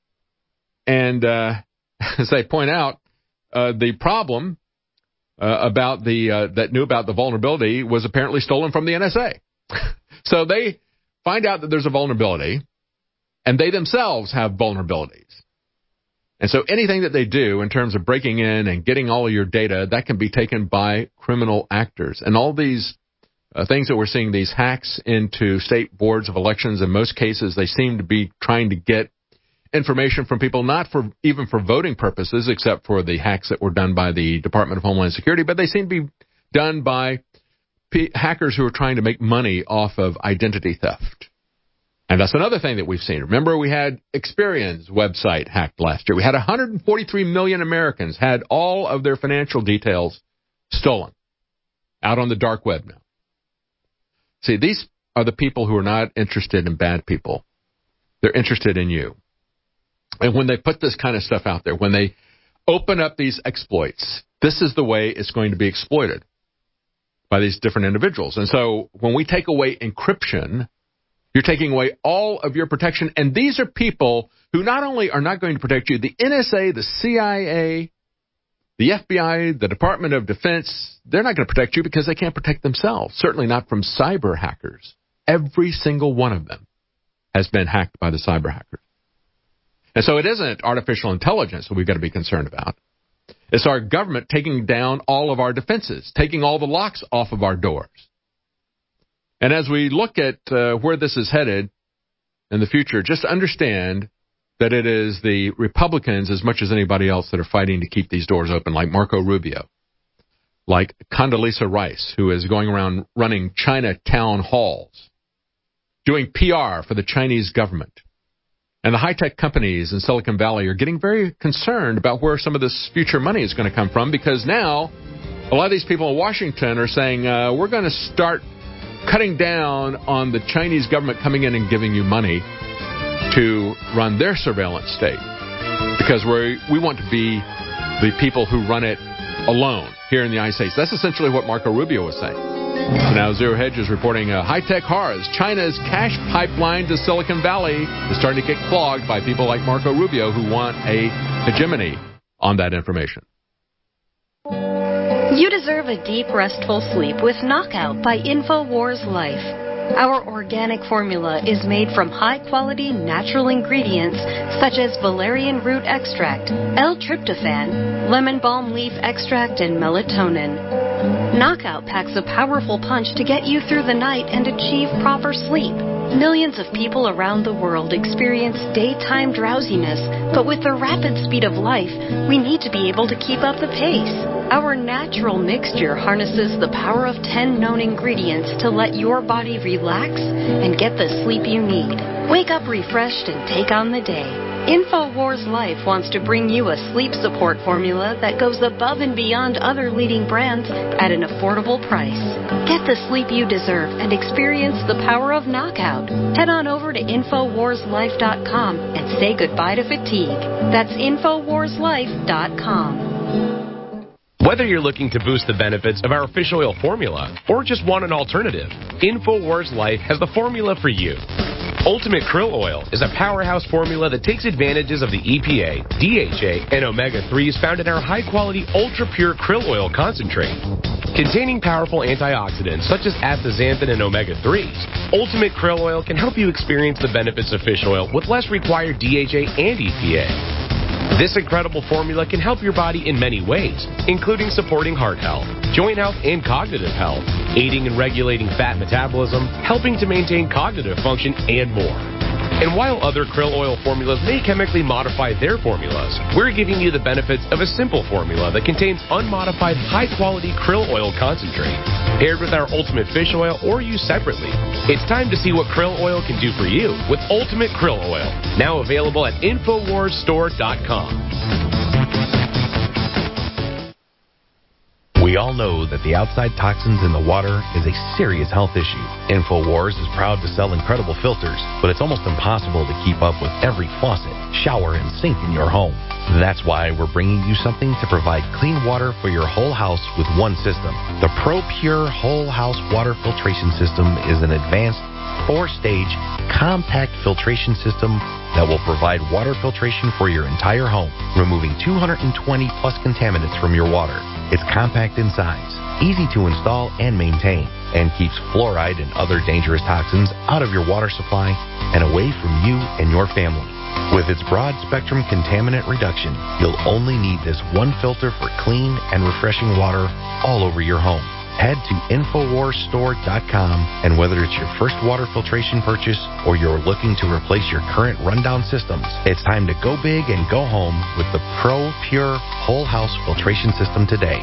And as they point out, the problem that knew about the vulnerability was apparently stolen from the NSA. So they find out that there's a vulnerability, and they themselves have vulnerabilities. And so anything that they do in terms of breaking in and getting all of your data, that can be taken by criminal actors. And all these things that we're seeing, these hacks into state boards of elections, in most cases, they seem to be trying to get information from people, not even for voting purposes, except for the hacks that were done by the Department of Homeland Security, but they seem to be done by hackers who are trying to make money off of identity theft. And that's another thing that we've seen. Remember, we had Experian's website hacked last year. We had 143 million Americans had all of their financial details stolen out on the dark web now. See, these are the people who are not interested in bad people. They're interested in you. And when they put this kind of stuff out there, when they open up these exploits, this is the way it's going to be exploited by these different individuals. And so when we take away encryption, you're taking away all of your protection. And these are people who not only are not going to protect you, the NSA, the CIA, the FBI, the Department of Defense, they're not going to protect you because they can't protect themselves, certainly not from cyber hackers. Every single one of them has been hacked by the cyber hackers. And so it isn't artificial intelligence that we've got to be concerned about. It's our government taking down all of our defenses, taking all the locks off of our doors. And as we look at where this is headed in the future, just understand that it is the Republicans as much as anybody else that are fighting to keep these doors open, like Marco Rubio, like Condoleezza Rice, who is going around running China town halls, doing PR for the Chinese government. And the high-tech companies in Silicon Valley are getting very concerned about where some of this future money is going to come from, because now a lot of these people in Washington are saying, we're going to start cutting down on the Chinese government coming in and giving you money to run their surveillance state, because we want to be the people who run it alone here in the United States. That's essentially what Marco Rubio was saying. So now Zero Hedge is reporting high-tech horrors. China's cash pipeline to Silicon Valley is starting to get clogged by people like Marco Rubio who want a hegemony on that information. You deserve a deep, restful sleep with Knockout by InfoWars Life. Our organic formula is made from high-quality natural ingredients such as valerian root extract, L-tryptophan, lemon balm leaf extract, and melatonin. Knockout packs a powerful punch to get you through the night and achieve proper sleep. Millions of people around the world experience daytime drowsiness, but with the rapid speed of life, we need to be able to keep up the pace. Our natural mixture harnesses the power of 10 known ingredients to let your body relax and get the sleep you need. Wake up refreshed and take on the day. InfoWars Life wants to bring you a sleep support formula that goes above and beyond other leading brands at an affordable price. Get the sleep you deserve and experience the power of Knockout. Head on over to InfoWarsLife.com and say goodbye to fatigue. That's InfoWarsLife.com. Whether you're looking to boost the benefits of our fish oil formula or just want an alternative, InfoWars Life has the formula for you. Ultimate Krill Oil is a powerhouse formula that takes advantages of the EPA, DHA, and omega-3s found in our high-quality, ultra-pure krill oil concentrate. Containing powerful antioxidants such as astaxanthin and omega-3s, Ultimate Krill Oil can help you experience the benefits of fish oil with less required DHA and EPA. This incredible formula can help your body in many ways, including supporting heart health, joint health, and cognitive health, aiding in regulating fat metabolism, helping to maintain cognitive function, and more. And while other krill oil formulas may chemically modify their formulas, we're giving you the benefits of a simple formula that contains unmodified, high-quality krill oil concentrate, paired with our Ultimate Fish Oil or used separately. It's time to see what krill oil can do for you with Ultimate Krill Oil, now available at InfoWarsStore.com. We all know that the outside toxins in the water is a serious health issue. InfoWars is proud to sell incredible filters, but it's almost impossible to keep up with every faucet, shower, and sink in your home. That's why we're bringing you something to provide clean water for your whole house with one system. The ProPure Whole House Water Filtration System is an advanced 4-stage compact filtration system that will provide water filtration for your entire home, removing 220 plus contaminants from your water. It's compact in size, easy to install and maintain, and keeps fluoride and other dangerous toxins out of your water supply and away from you and your family. With its broad spectrum contaminant reduction, you'll only need this one filter for clean and refreshing water all over your home. Head to InfoWarsStore.com, and whether it's your first water filtration purchase or you're looking to replace your current rundown systems, it's time to go big and go home with the Pro Pure Whole House Filtration System today.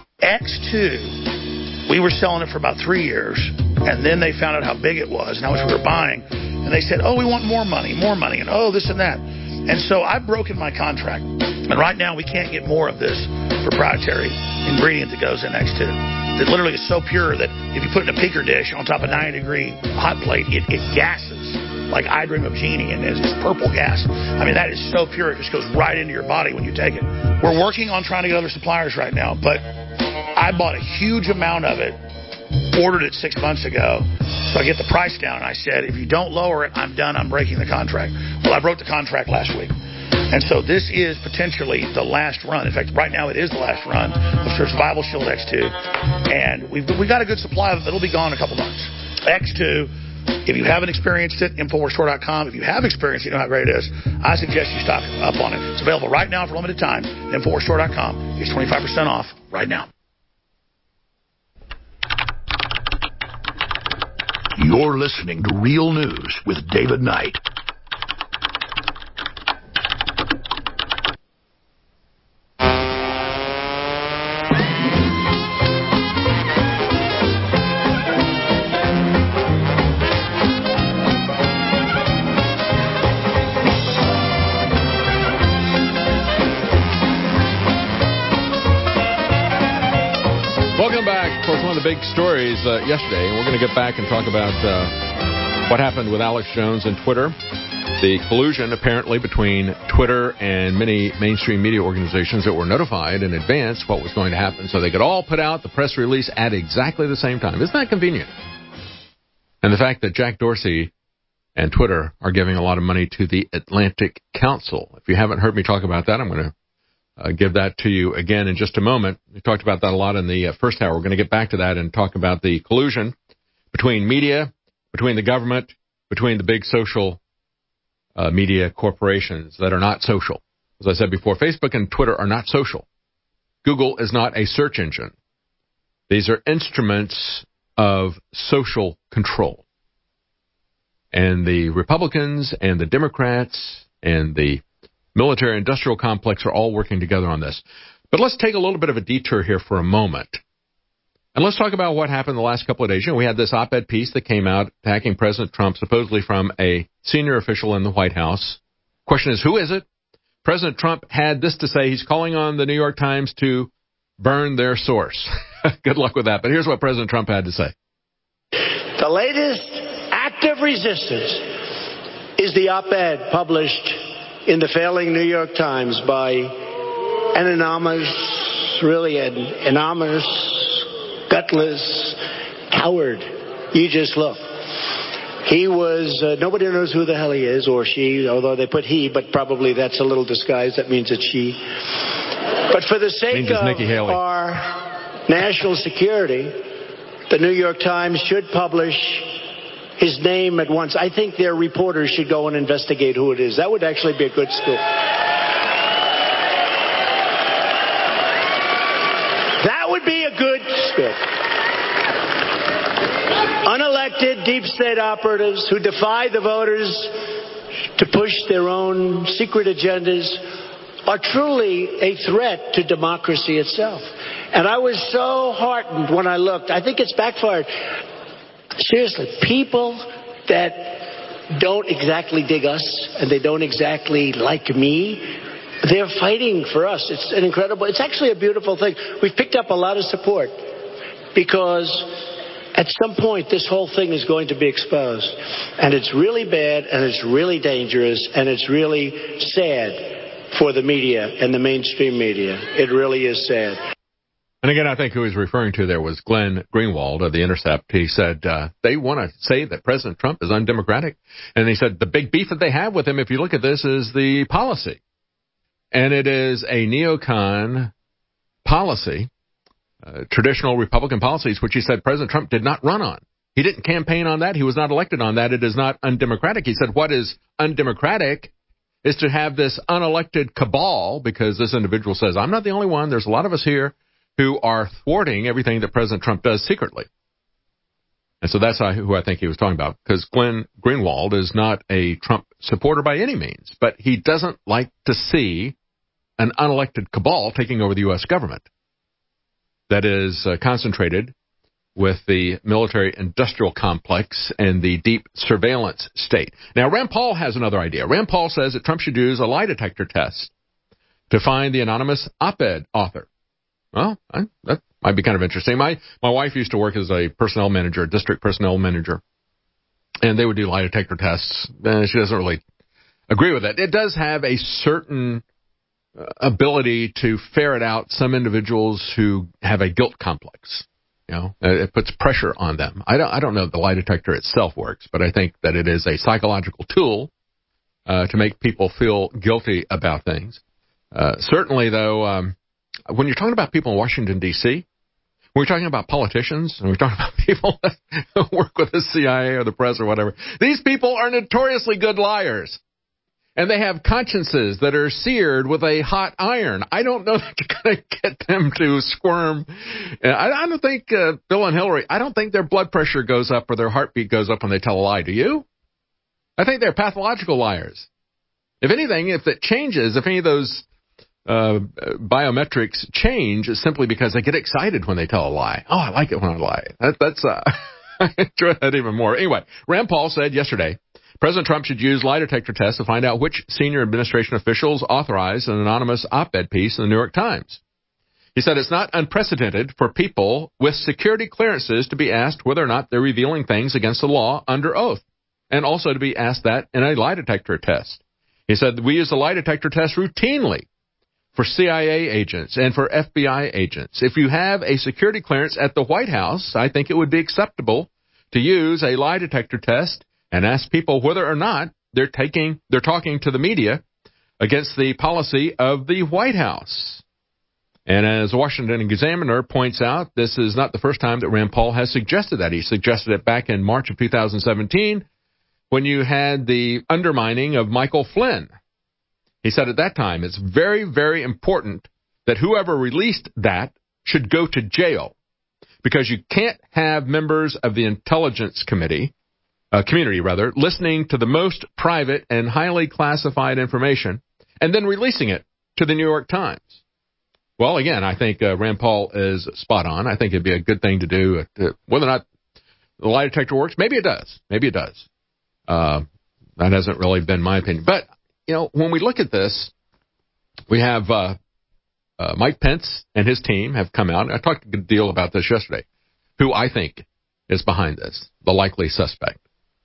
X2, we were selling it for about 3 years, and then they found out how big it was and how much we were buying, and they said, oh, we want more money, and oh, this and that. And so I've broken my contract, and right now we can't get more of this proprietary ingredient that goes in X2. That literally is so pure that if you put it in a picker dish on top of a 90-degree hot plate, it gases like I Dream of Jeannie, and it's purple gas. I mean, that is so pure, it just goes right into your body when you take it. We're working on trying to get other suppliers right now, but I bought a huge amount of it, ordered it 6 months ago, so I get the price down, and I said, if you don't lower it, I'm done, I'm breaking the contract. Well, I broke the contract last week. And so this is potentially the last run. In fact, right now it is the last run of Survival Shield X2. And we've got a good supply of it. It'll be gone in a couple months. X2, if you haven't experienced it, InfoWarsStore.com. If you have experienced it, you know how great it is. I suggest you stock up on it. It's available right now for a limited time. InfoWarsStore.com. It's 25% off right now. You're listening to Real News with David Knight. Welcome back. Of course, one of the big stories yesterday, and we're going to get back and talk about what happened with Alex Jones and Twitter. The collusion, apparently, between Twitter and many mainstream media organizations that were notified in advance what was going to happen so they could all put out the press release at exactly the same time. Isn't that convenient? And the fact that Jack Dorsey and Twitter are giving a lot of money to the Atlantic Council. If you haven't heard me talk about that, I'm going to give that to you again in just a moment. We talked about that a lot in the first hour. We're going to get back to that and talk about the collusion between media, between the government, between the big social media corporations that are not social. As I said before, Facebook and Twitter are not social. Google is not a search engine. These are instruments of social control. And the Republicans and the Democrats and the military-industrial complex are all working together on this. But let's take a little bit of a detour here for a moment. And let's talk about what happened the last couple of days. You know, we had this op-ed piece that came out attacking President Trump, supposedly from a senior official in the White House. Question is, who is it? President Trump had this to say. He's calling on the New York Times to burn their source. Good luck with that. But here's what President Trump had to say. The latest act of resistance is the op-ed published in the failing New York Times by an anonymous, gutless coward. You just look. He was, nobody knows who the hell he is, or she, although they put he, but probably that's a little disguised. That means it's she. But for the sake of our national security, the New York Times should publish his name at once. I think their reporters should go and investigate who it is. That would actually be a good scoop. That would be a good scoop. Unelected deep state operatives who defy the voters to push their own secret agendas are truly a threat to democracy itself. And I was so heartened when I looked. I think it's backfired. Seriously, people that don't exactly dig us and they don't exactly like me, they're fighting for us. It's an incredible, it's actually a beautiful thing. We've picked up a lot of support because at some point this whole thing is going to be exposed. And it's really bad and it's really dangerous and it's really sad for the media and the mainstream media. It really is sad. And again, I think who he's referring to there was Glenn Greenwald of The Intercept. He said they want to say that President Trump is undemocratic. And he said the big beef that they have with him, if you look at this, is the policy. And it is a neocon policy, traditional Republican policies, which he said President Trump did not run on. He didn't campaign on that. He was not elected on that. It is not undemocratic. He said what is undemocratic is to have this unelected cabal, because this individual says, I'm not the only one. There's a lot of us here. who are thwarting everything that President Trump does secretly. And so that's who I think he was talking about, because Glenn Greenwald is not a Trump supporter by any means, but he doesn't like to see an unelected cabal taking over the U.S. government that is concentrated with the military-industrial complex and the deep surveillance state. Now, Rand Paul has another idea. Rand Paul says that Trump should use a lie detector test to find the anonymous op-ed author. Well, that might be kind of interesting. My wife used to work as a personnel manager, a district personnel manager, and they would do lie detector tests. She doesn't really agree with that. It does have a certain ability to ferret out some individuals who have a guilt complex. You know, it puts pressure on them. I don't know if the lie detector itself works, but I think that it is a psychological tool to make people feel guilty about things. Certainly, though, when you're talking about people in Washington, D.C., when we're talking about politicians, and we're talking about people that work with the CIA or the press or whatever, these people are notoriously good liars. And they have consciences that are seared with a hot iron. I don't know that you're going to get them to squirm. I don't think Bill and Hillary, I don't think their blood pressure goes up or their heartbeat goes up when they tell a lie. Do you? I think they're pathological liars. If anything, if it changes, if any of those biometrics change, it's simply because they get excited when they tell a lie. Oh, I like it when I lie. That's I enjoy that even more. Anyway, Rand Paul said yesterday, President Trump should use lie detector tests to find out which senior administration officials authorized an anonymous op-ed piece in the New York Times. He said it's not unprecedented for people with security clearances to be asked whether or not they're revealing things against the law under oath, and also to be asked that in a lie detector test. He said we use the lie detector test routinely for CIA agents and for FBI agents. If you have a security clearance at the White House, I think it would be acceptable to use a lie detector test and ask people whether or not they're talking to the media against the policy of the White House. And as the Washington Examiner points out, this is not the first time that Rand Paul has suggested that. He suggested it back in March of 2017 when you had the undermining of Michael Flynn. He said at that time, it's very, very important that whoever released that should go to jail, because you can't have members of the intelligence community, listening to the most private and highly classified information and then releasing it to the New York Times. Well, again, I think Rand Paul is spot on. I think it'd be a good thing to do. Whether or not the lie detector works, maybe it does. Maybe it does. That hasn't really been my opinion. But, you know, when we look at this, we have Mike Pence and his team have come out. I talked a good deal about this yesterday, who I think is behind this, the likely suspect.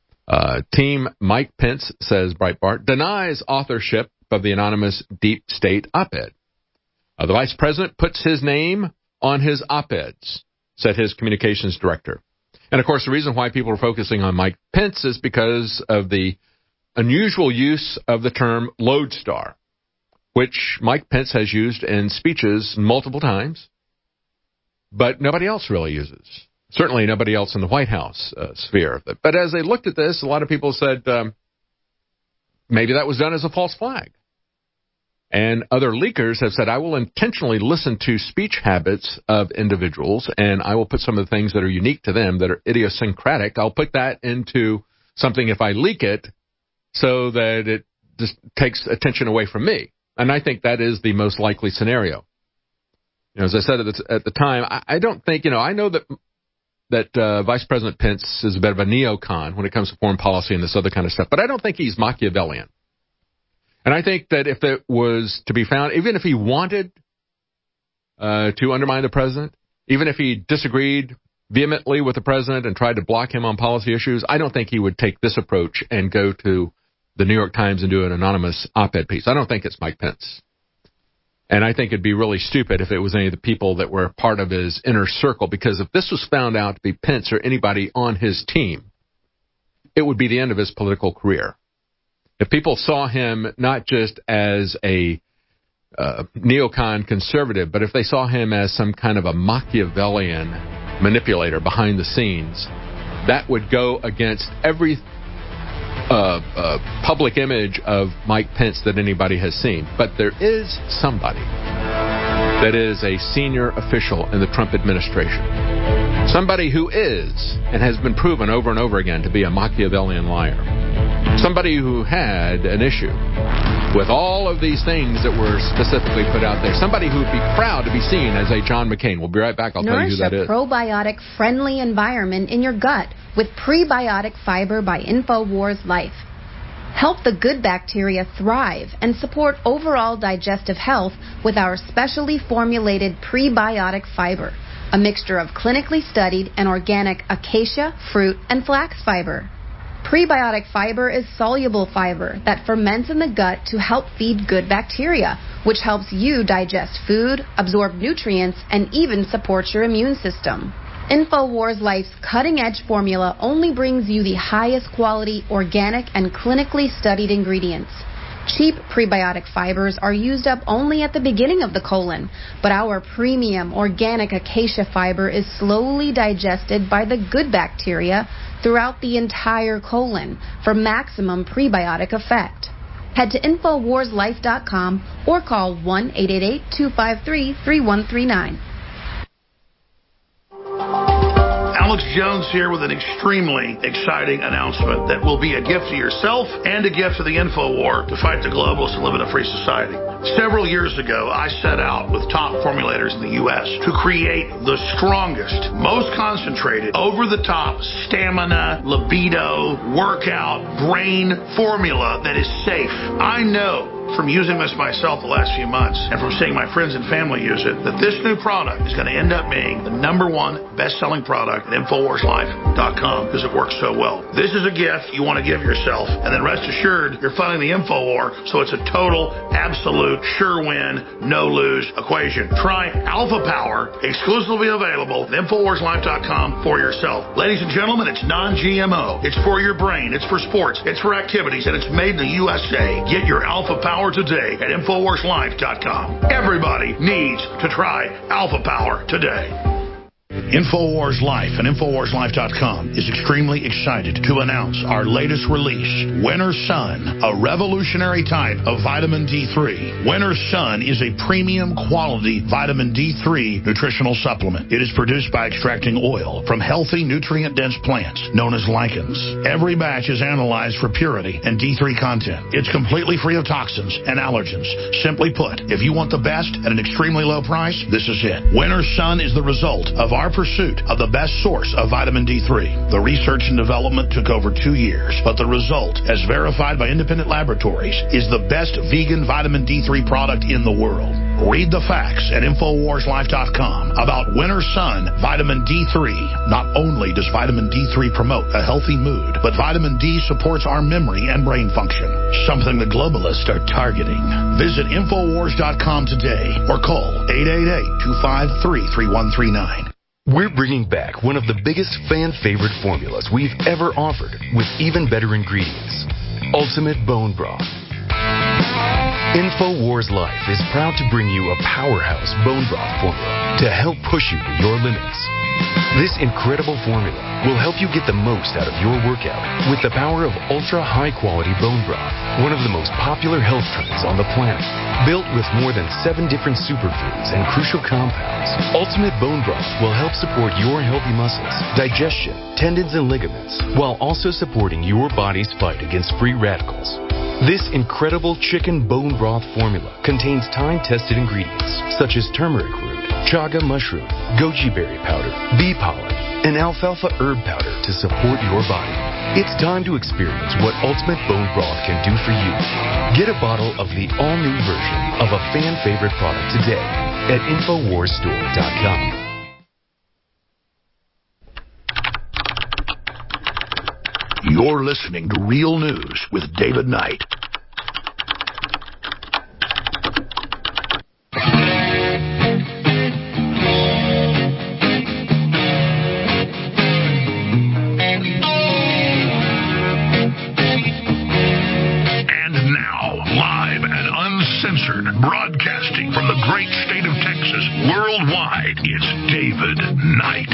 Team Mike Pence, says Breitbart, denies authorship of the anonymous deep state op-ed. The vice president puts his name on his op-eds, said his communications director. And, of course, the reason why people are focusing on Mike Pence is because of the unusual use of the term lodestar, which Mike Pence has used in speeches multiple times, but nobody else really uses. Certainly nobody else in the White House sphere. But as they looked at this, a lot of people said maybe that was done as a false flag. And other leakers have said, I will intentionally listen to speech habits of individuals, and I will put some of the things that are unique to them, that are idiosyncratic. I'll put that into something if I leak it so that it just takes attention away from me. And I think that is the most likely scenario. You know, as I said at the time, I don't think, I know that Vice President Pence is a bit of a neocon when it comes to foreign policy and this other kind of stuff, but I don't think he's Machiavellian. And I think that if it was to be found, even if he wanted to undermine the president, even if he disagreed vehemently with the president and tried to block him on policy issues, I don't think he would take this approach and go to the New York Times and do an anonymous op-ed piece. I don't think it's Mike Pence. And I think it'd be really stupid if it was any of the people that were part of his inner circle, because if this was found out to be Pence or anybody on his team, it would be the end of his political career. If people saw him not just as a neocon conservative, but if they saw him as some kind of a Machiavellian manipulator behind the scenes, that would go against every public image of Mike Pence that anybody has seen. But there is somebody that is a senior official in the Trump administration. Somebody who is, and has been proven over and over again to be a Machiavellian liar. Somebody who had an issue with all of these things that were specifically put out there. Somebody who would be proud to be seen as a John McCain. We'll be right back. I'll tell you who that is. Nourish a probiotic-friendly environment in your gut with prebiotic fiber by InfoWars Life. Help the good bacteria thrive and support overall digestive health with our specially formulated prebiotic fiber, a mixture of clinically studied and organic acacia, fruit, and flax fiber. Prebiotic fiber is soluble fiber that ferments in the gut to help feed good bacteria, which helps you digest food, absorb nutrients, and even support your immune system. InfoWars Life's cutting-edge formula only brings you the highest quality, organic, and clinically studied ingredients. Cheap prebiotic fibers are used up only at the beginning of the colon, but our premium organic acacia fiber is slowly digested by the good bacteria throughout the entire colon for maximum prebiotic effect. Head to InfoWarsLife.com or call 1-888-253-3139. Alex Jones here with an extremely exciting announcement that will be a gift to yourself and a gift to the InfoWar to fight the globalists and live in a free society. Several years ago, I set out with top formulators in the U.S. to create the strongest, most concentrated, over-the-top stamina, libido, workout, brain formula that is safe. I know from using this myself the last few months and from seeing my friends and family use it that this new product is going to end up being the #1 best-selling product at InfoWarsLife.com because it works so well. This is a gift you want to give yourself, and then rest assured you're funding the InfoWar, so it's a total, absolute, sure win, no-lose equation. Try Alpha Power, exclusively available at InfoWarsLife.com for yourself. Ladies and gentlemen, it's non-GMO. It's for your brain. It's for sports. It's for activities, and it's made in the USA. Get your Alpha Power today at InfoWarsLife.com. Everybody needs to try Alpha Power today. InfoWars Life and InfoWarsLife.com is extremely excited to announce our latest release, Winter Sun, a revolutionary type of vitamin D3. Winter Sun is a premium quality vitamin D3 nutritional supplement. It is produced by extracting oil from healthy, nutrient-dense plants known as lichens. Every batch is analyzed for purity and D3 content. It's completely free of toxins and allergens. Simply put, if you want the best at an extremely low price, this is it. Winter Sun is the result of our pursuit of the best source of vitamin D3. The research and development took over 2 years, but the result, as verified by independent laboratories, is the best vegan vitamin D3 product in the world. Read the facts at InfoWarsLife.com about Winter Sun Vitamin D3. Not only does vitamin D3 promote a healthy mood, but vitamin D supports our memory and brain function, something the globalists are targeting. Visit InfoWars.com today or call 888-253-3139. We're bringing back one of the biggest fan-favorite formulas we've ever offered with even better ingredients, Ultimate Bone Broth. InfoWars Life is proud to bring you a powerhouse bone broth formula to help push you to your limits. This incredible formula will help you get the most out of your workout with the power of ultra-high-quality bone broth, one of the most popular health trends on the planet. Built with more than 7 different superfoods and crucial compounds, Ultimate Bone Broth will help support your healthy muscles, digestion, tendons, and ligaments, while also supporting your body's fight against free radicals. This incredible chicken bone broth formula contains time-tested ingredients such as turmeric root, chaga mushroom, goji berry powder, bee pollen, and alfalfa herb powder to support your body. It's time to experience what Ultimate Bone Broth can do for you. Get a bottle of the all-new version of a fan-favorite product today at InfoWarsStore.com. You're listening to Real News with David Knight. Broadcasting from the great state of Texas worldwide, it's David Knight.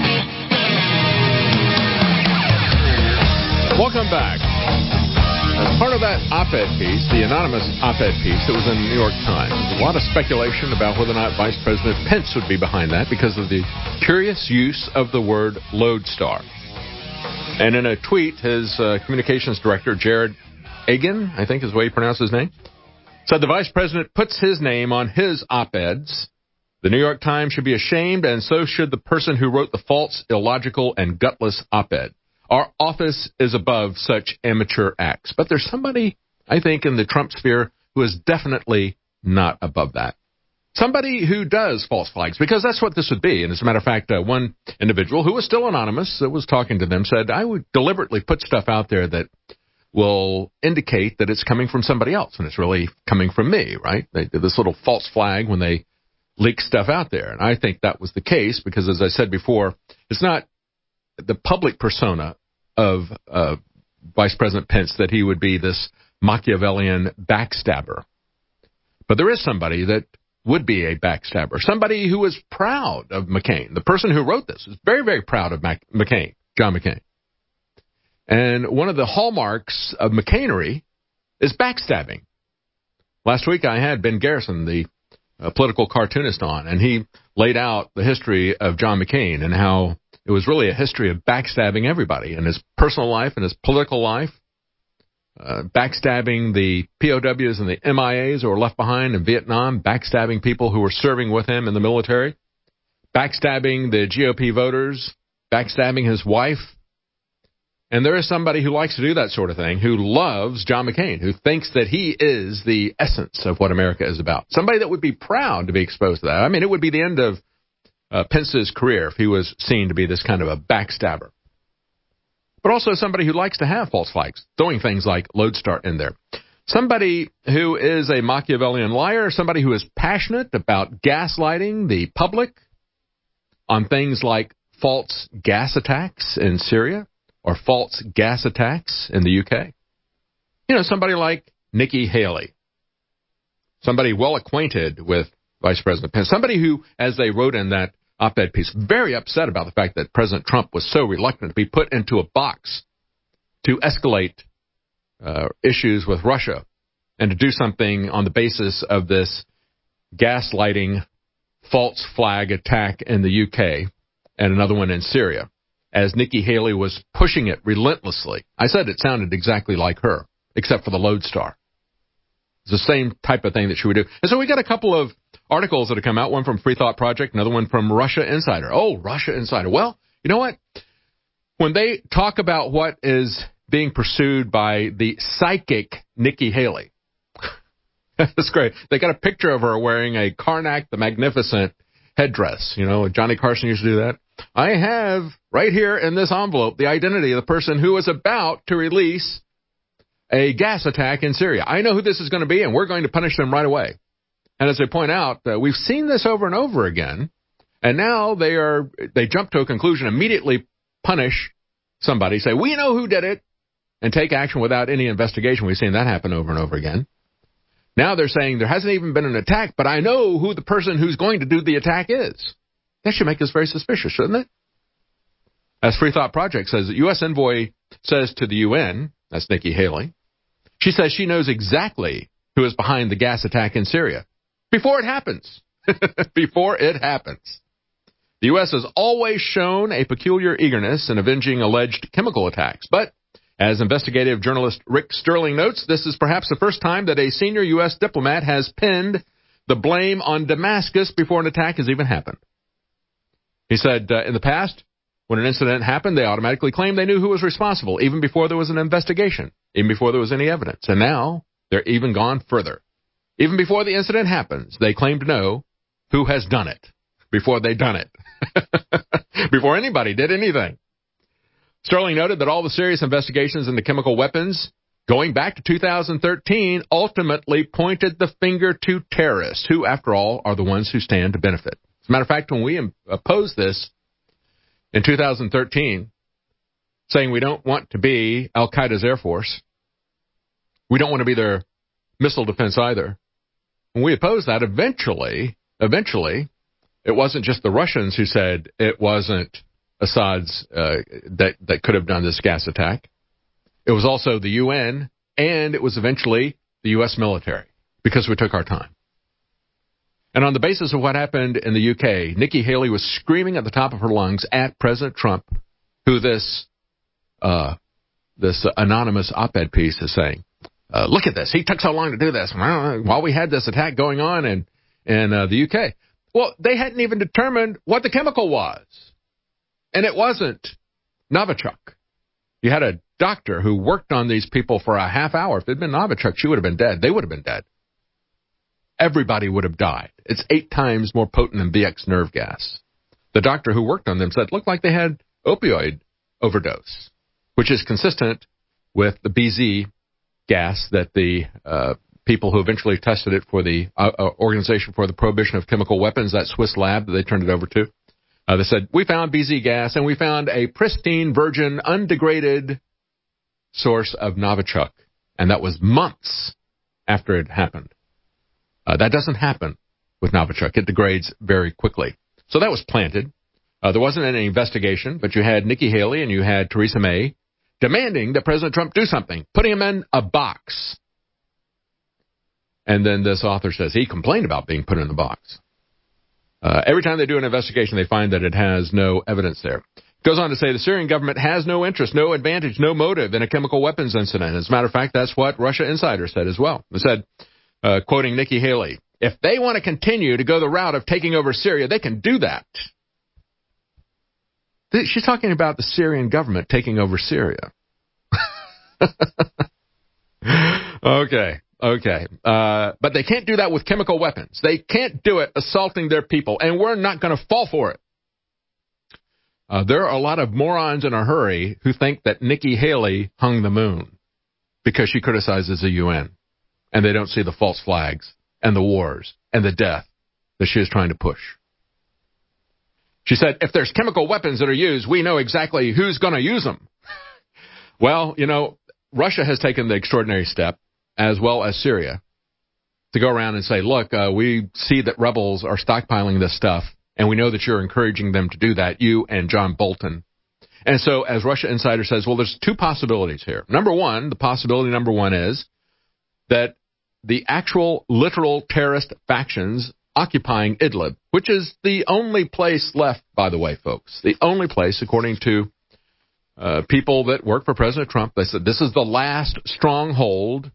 Welcome back. Part of that op-ed piece, the anonymous op-ed piece that was in the New York Times, a lot of speculation about whether or not Vice President Pence would be behind that because of the curious use of the word lodestar. And in a tweet, his communications director, Jared Agin, I think is the way he pronounced his name, said the Vice President puts his name on his op-eds. The New York Times should be ashamed, and so should the person who wrote the false, illogical, and gutless op-ed. Our office is above such amateur acts. But there's somebody, I think, in the Trump sphere who is definitely not above that. Somebody who does false flags, because that's what this would be. And as a matter of fact, one individual who was still anonymous that was talking to them said, I would deliberately put stuff out there that will indicate that it's coming from somebody else, and it's really coming from me, right? They did this little false flag when they leak stuff out there. And I think that was the case because, as I said before, it's not the public persona of Vice President Pence that he would be this Machiavellian backstabber. But there is somebody that would be a backstabber, somebody who is proud of McCain. The person who wrote this is very, very proud of McCain, John McCain. And one of the hallmarks of McCainery is backstabbing. Last week I had Ben Garrison, the political cartoonist, on, and he laid out the history of John McCain and how it was really a history of backstabbing everybody in his personal life and his political life, backstabbing the POWs and the MIAs who were left behind in Vietnam, backstabbing people who were serving with him in the military, backstabbing the GOP voters, backstabbing his wife. And there is somebody who likes to do that sort of thing, who loves John McCain, who thinks that he is the essence of what America is about. Somebody that would be proud to be exposed to that. I mean, it would be the end of Pence's career if he was seen to be this kind of a backstabber. But also somebody who likes to have false flags, throwing things like lodestar in there. Somebody who is a Machiavellian liar, somebody who is passionate about gaslighting the public on things like false gas attacks in Syria or false gas attacks in the UK. You know, somebody like Nikki Haley, somebody well acquainted with Vice President Pence, somebody who, as they wrote in that op-ed piece, very upset about the fact that President Trump was so reluctant to be put into a box to escalate issues with Russia and to do something on the basis of this gaslighting false flag attack in the UK and another one in Syria, as Nikki Haley was pushing it relentlessly. I said it sounded exactly like her, except for the lodestar. It's the same type of thing that she would do. And so we got a couple of articles that have come out, one from Free Thought Project, another one from Russia Insider. Oh, Russia Insider. Well, you know what? When they talk about what is being pursued by the psychic Nikki Haley, that's great. They got a picture of her wearing a Karnak the Magnificent headdress. You know, Johnny Carson used to do that. I have right here in this envelope the identity of the person who is about to release a gas attack in Syria. I know who this is going to be, and we're going to punish them right away. And as they point out, we've seen this over and over again, and now they jump to a conclusion, immediately punish somebody, say, we know who did it, and take action without any investigation. We've seen that happen over and over again. Now they're saying there hasn't even been an attack, but I know who the person who's going to do the attack is. That should make us very suspicious, shouldn't it? As Free Thought Project says, the U.S. envoy says to the UN, that's Nikki Haley, she says she knows exactly who is behind the gas attack in Syria. Before it happens. Before it happens. The U.S. has always shown a peculiar eagerness in avenging alleged chemical attacks. But, as investigative journalist Rick Sterling notes, this is perhaps the first time that a senior U.S. diplomat has pinned the blame on Damascus before an attack has even happened. He said, in the past, when an incident happened, they automatically claimed they knew who was responsible, even before there was an investigation, even before there was any evidence. And now, they're even gone further. Even before the incident happens, they claim to know who has done it, before they've done it, before anybody did anything. Sterling noted that all the serious investigations into chemical weapons going back to 2013 ultimately pointed the finger to terrorists, who, after all, are the ones who stand to benefit. As a matter of fact, when we opposed this in 2013, saying we don't want to be Al-Qaeda's Air Force, we don't want to be their missile defense either. When we opposed that, eventually, it wasn't just the Russians who said it wasn't Assad's that could have done this gas attack. It was also the UN and it was eventually the U.S. military, because we took our time. And on the basis of what happened in the UK, Nikki Haley was screaming at the top of her lungs at President Trump, who this anonymous op-ed piece is saying, look at this. He took so long to do this while we had this attack going on in the UK. Well, they hadn't even determined what the chemical was. And it wasn't Novichok. You had a doctor who worked on these people for a half hour. If it had been Novichok, she would have been dead. They would have been dead. Everybody would have died. It's 8 times more potent than VX nerve gas. The doctor who worked on them said it looked like they had opioid overdose, which is consistent with the BZ gas that the people who eventually tested it for the Organization for the Prohibition of Chemical Weapons, that Swiss lab that they turned it over to. They said, we found BZ gas, and we found a pristine, virgin, undegraded source of Novichok. And that was months after it happened. That doesn't happen with Novichok. It degrades very quickly. So that was planted. There wasn't any investigation, but you had Nikki Haley and you had Theresa May demanding that President Trump do something, putting him in a box. And then this author says he complained about being put in the box. Every time they do an investigation, they find that it has no evidence there. Goes on to say the Syrian government has no interest, no advantage, no motive in a chemical weapons incident. As a matter of fact, that's what Russia Insider said as well. They said, quoting Nikki Haley, if they want to continue to go the route of taking over Syria, they can do that. She's talking about the Syrian government taking over Syria. Okay. But they can't do that with chemical weapons. They can't do it assaulting their people, and we're not going to fall for it. There are a lot of morons in a hurry who think that Nikki Haley hung the moon because she criticizes the UN, and they don't see the false flags and the wars and the death that she is trying to push. She said, if there's chemical weapons that are used, we know exactly who's going to use them. Well, you know, Russia has taken the extraordinary step, as well as Syria, to go around and say, look, we see that rebels are stockpiling this stuff, and we know that you're encouraging them to do that, you and John Bolton. And so, as Russia Insider says, well, there's 2 possibilities here. Possibility number one is that the actual literal terrorist factions occupying Idlib, which is the only place left, by the way, folks, the only place, according to people that work for President Trump, they said this is the last stronghold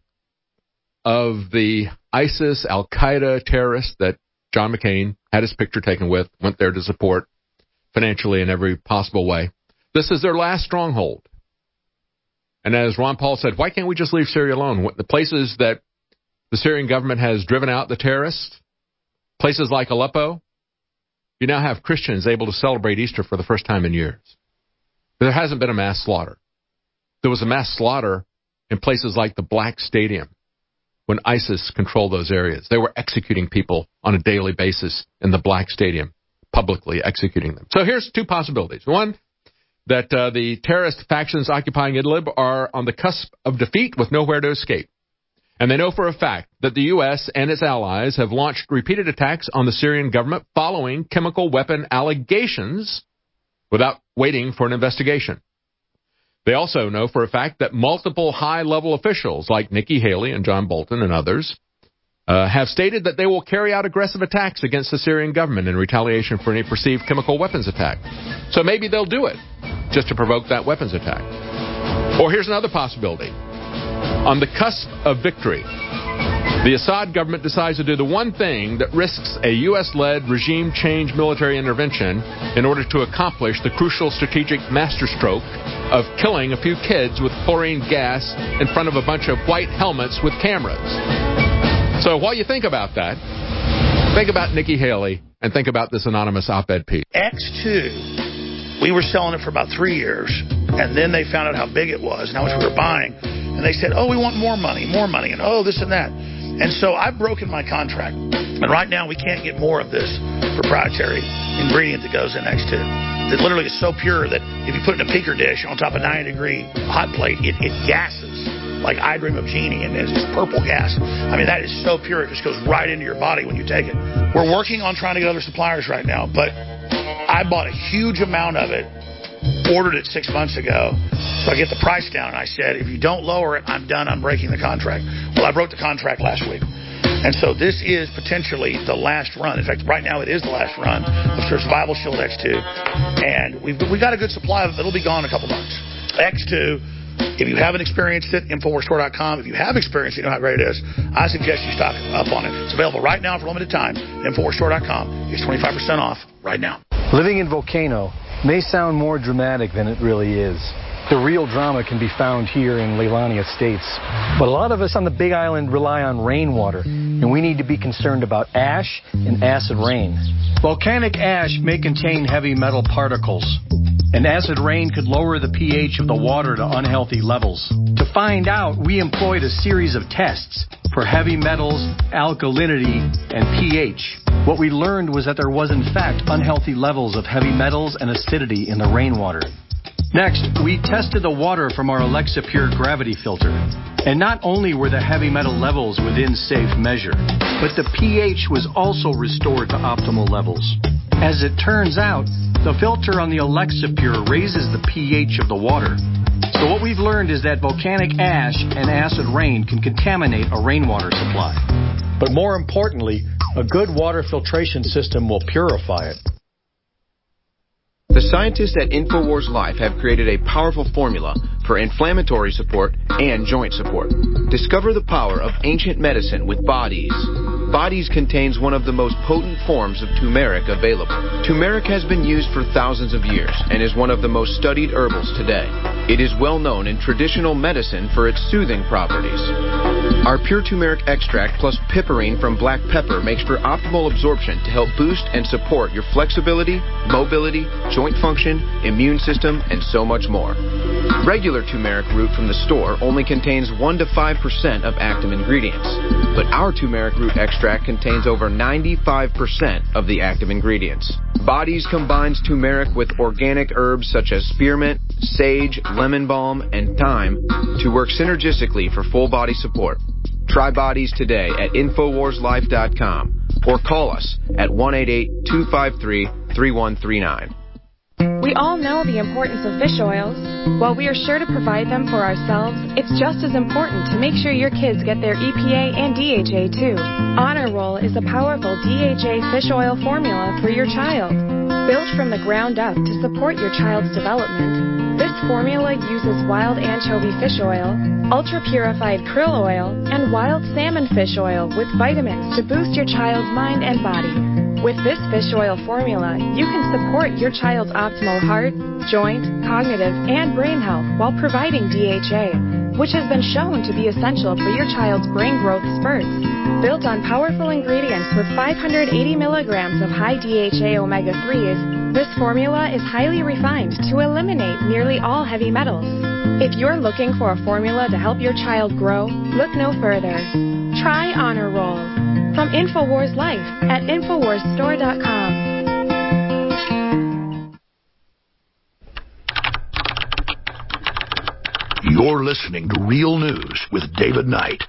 of the ISIS, Al-Qaeda terrorists that John McCain had his picture taken with, went there to support financially in every possible way. This is their last stronghold. And as Ron Paul said, why can't we just leave Syria alone? The places that the Syrian government has driven out the terrorists, places like Aleppo, you now have Christians able to celebrate Easter for the first time in years. There hasn't been a mass slaughter. There was a mass slaughter in places like the Black Stadium when ISIS controlled those areas. They were executing people on a daily basis in the Black Stadium, publicly executing them. So here's 2 possibilities. One, that the terrorist factions occupying Idlib are on the cusp of defeat with nowhere to escape. And they know for a fact that the U.S. and its allies have launched repeated attacks on the Syrian government following chemical weapon allegations without waiting for an investigation. They also know for a fact that multiple high-level officials like Nikki Haley and John Bolton and others have stated that they will carry out aggressive attacks against the Syrian government in retaliation for any perceived chemical weapons attack. So maybe they'll do it just to provoke that weapons attack. Or here's another possibility. On the cusp of victory, the Assad government decides to do the one thing that risks a U.S.-led regime change military intervention in order to accomplish the crucial strategic masterstroke of killing a few kids with chlorine gas in front of a bunch of white helmets with cameras. So while you think about that, think about Nikki Haley and think about this anonymous op-ed piece. X2, we were selling it for about 3 years, and then they found out how big it was and how much we were buying. And they said, oh, we want more money, and oh, this and that. And so I've broken my contract. And right now we can't get more of this proprietary ingredient that goes in X2. That literally is so pure that if you put it in a picker dish on top of a 90-degree hot plate, it gases like I Dream of Jeannie, and it's this purple gas. I mean, that is so pure, it just goes right into your body when you take it. We're working on trying to get other suppliers right now, but I bought a huge amount of it, ordered it 6 months ago, So I get the price down, and I said, if you don't lower it, I'm done. I'm breaking the contract. Well, I broke the contract last week. And so this is potentially the last run. In fact, right now it is the last run of Survival Shield X2. And we've got a good supply of it. It'll be gone in a couple months. X2, if you haven't experienced it, InfoWarsStore.com. If you have experienced it, you know how great it is. I suggest you stock up on it. It's available right now for a limited time. InfoWarsStore.com. It's 25% off right now. Living in Volcano may sound more dramatic than it really is. The real drama can be found here in Leilani Estates. But a lot of us on the Big Island rely on rainwater, and we need to be concerned about ash and acid rain. Volcanic ash may contain heavy metal particles, and acid rain could lower the pH of the water to unhealthy levels. To find out, we employed a series of tests for heavy metals, alkalinity, and pH. What we learned was that there was in fact unhealthy levels of heavy metals and acidity in the rainwater. Next, we tested the water from our Alexa Pure gravity filter. And not only were the heavy metal levels within safe measure, but the pH was also restored to optimal levels. As it turns out, the filter on the Alexa Pure raises the pH of the water. So what we've learned is that volcanic ash and acid rain can contaminate a rainwater supply. But more importantly, a good water filtration system will purify it. The scientists at InfoWars Life have created a powerful formula for inflammatory support and joint support. Discover the power of ancient medicine with Bodies. Bodies contains one of the most potent forms of turmeric available. Turmeric has been used for thousands of years and is one of the most studied herbals today. It is well known in traditional medicine for its soothing properties. Our pure turmeric extract plus piperine from black pepper makes for optimal absorption to help boost and support your flexibility, mobility, joint function, immune system, and so much more. Regular turmeric root from the store only contains 1 to 5% of active ingredients, but our turmeric root extract contains over 95% of the active ingredients. Bodies combines turmeric with organic herbs such as spearmint, sage, lemon balm, and thyme to work synergistically for full body support. Try Bodies today at InfoWarsLife.com or call us at 1-888-253-3139. We all know the importance of fish oils. While we are sure to provide them for ourselves, it's just as important to make sure your kids get their EPA and DHA too. Honor Roll is a powerful DHA fish oil formula for your child. Built from the ground up to support your child's development, this formula uses wild anchovy fish oil, ultra-purified krill oil, and wild salmon fish oil with vitamins to boost your child's mind and body. With this fish oil formula, you can support your child's optimal heart, joint, cognitive, and brain health while providing DHA, which has been shown to be essential for your child's brain growth spurts. Built on powerful ingredients with 580 milligrams of high DHA omega-3s, this formula is highly refined to eliminate nearly all heavy metals. If you're looking for a formula to help your child grow, look no further. Try Honor Roll. From InfoWars Life at InfoWarsStore.com. You're listening to Real News with David Knight.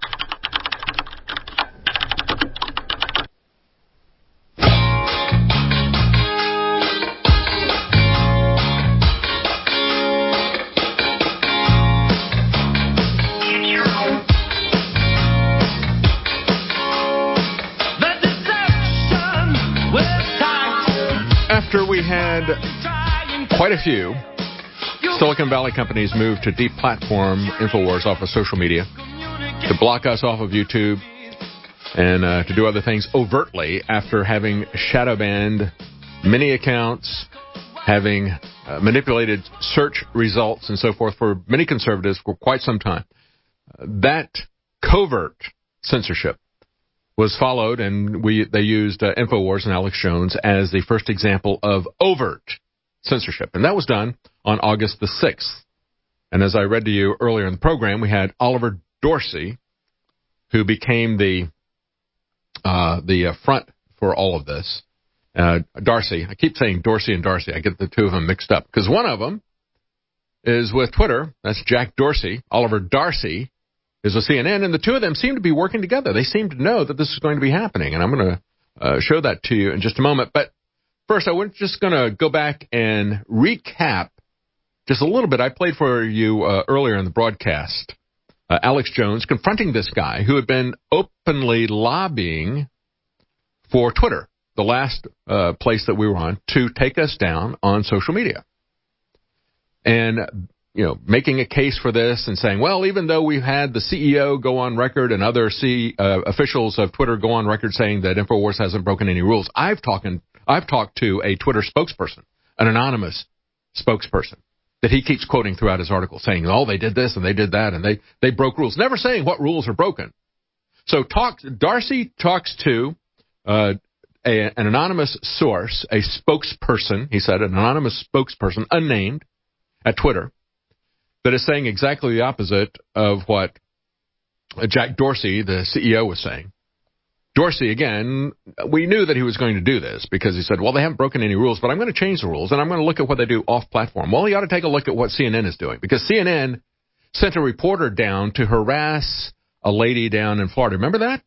After we had quite a few Silicon Valley companies moved to deplatform InfoWars off of social media, to block us off of YouTube, and to do other things overtly after having shadow banned many accounts, having manipulated search results and so forth for many conservatives for quite some time. That covert censorship was followed, and they used InfoWars and Alex Jones as the first example of overt censorship. And that was done on August the 6th. And as I read to you earlier in the program, we had Oliver Dorsey, who became the front for all of this. Darcy. I keep saying Dorsey and Darcy. I get the two of them mixed up, because one of them is with Twitter. That's Jack Dorsey. Oliver Darcy is with CNN, and the two of them seem to be working together. They seem to know that this is going to be happening, and I'm going to show that to you in just a moment. But first, I was just going to go back and recap just a little bit. I played for you earlier in the broadcast Alex Jones confronting this guy who had been openly lobbying for Twitter, the last place that we were on, to take us down on social media. And, you know, making a case for this and saying, well, even though we've had the CEO go on record and other officials of Twitter go on record saying that InfoWars hasn't broken any rules, I've talked to a Twitter spokesperson, an anonymous spokesperson, that he keeps quoting throughout his article, saying, oh, they did this and they did that and they broke rules, never saying what rules are broken. So Darcy talks to an anonymous source, a spokesperson, he said, an anonymous spokesperson, unnamed, at Twitter, that is saying exactly the opposite of what Jack Dorsey, the CEO, was saying. Dorsey, again, we knew that he was going to do this because he said, well, they haven't broken any rules, but I'm going to change the rules, and I'm going to look at what they do off-platform. Well, you ought to take a look at what CNN is doing, because CNN sent a reporter down to harass a lady down in Florida. Remember that?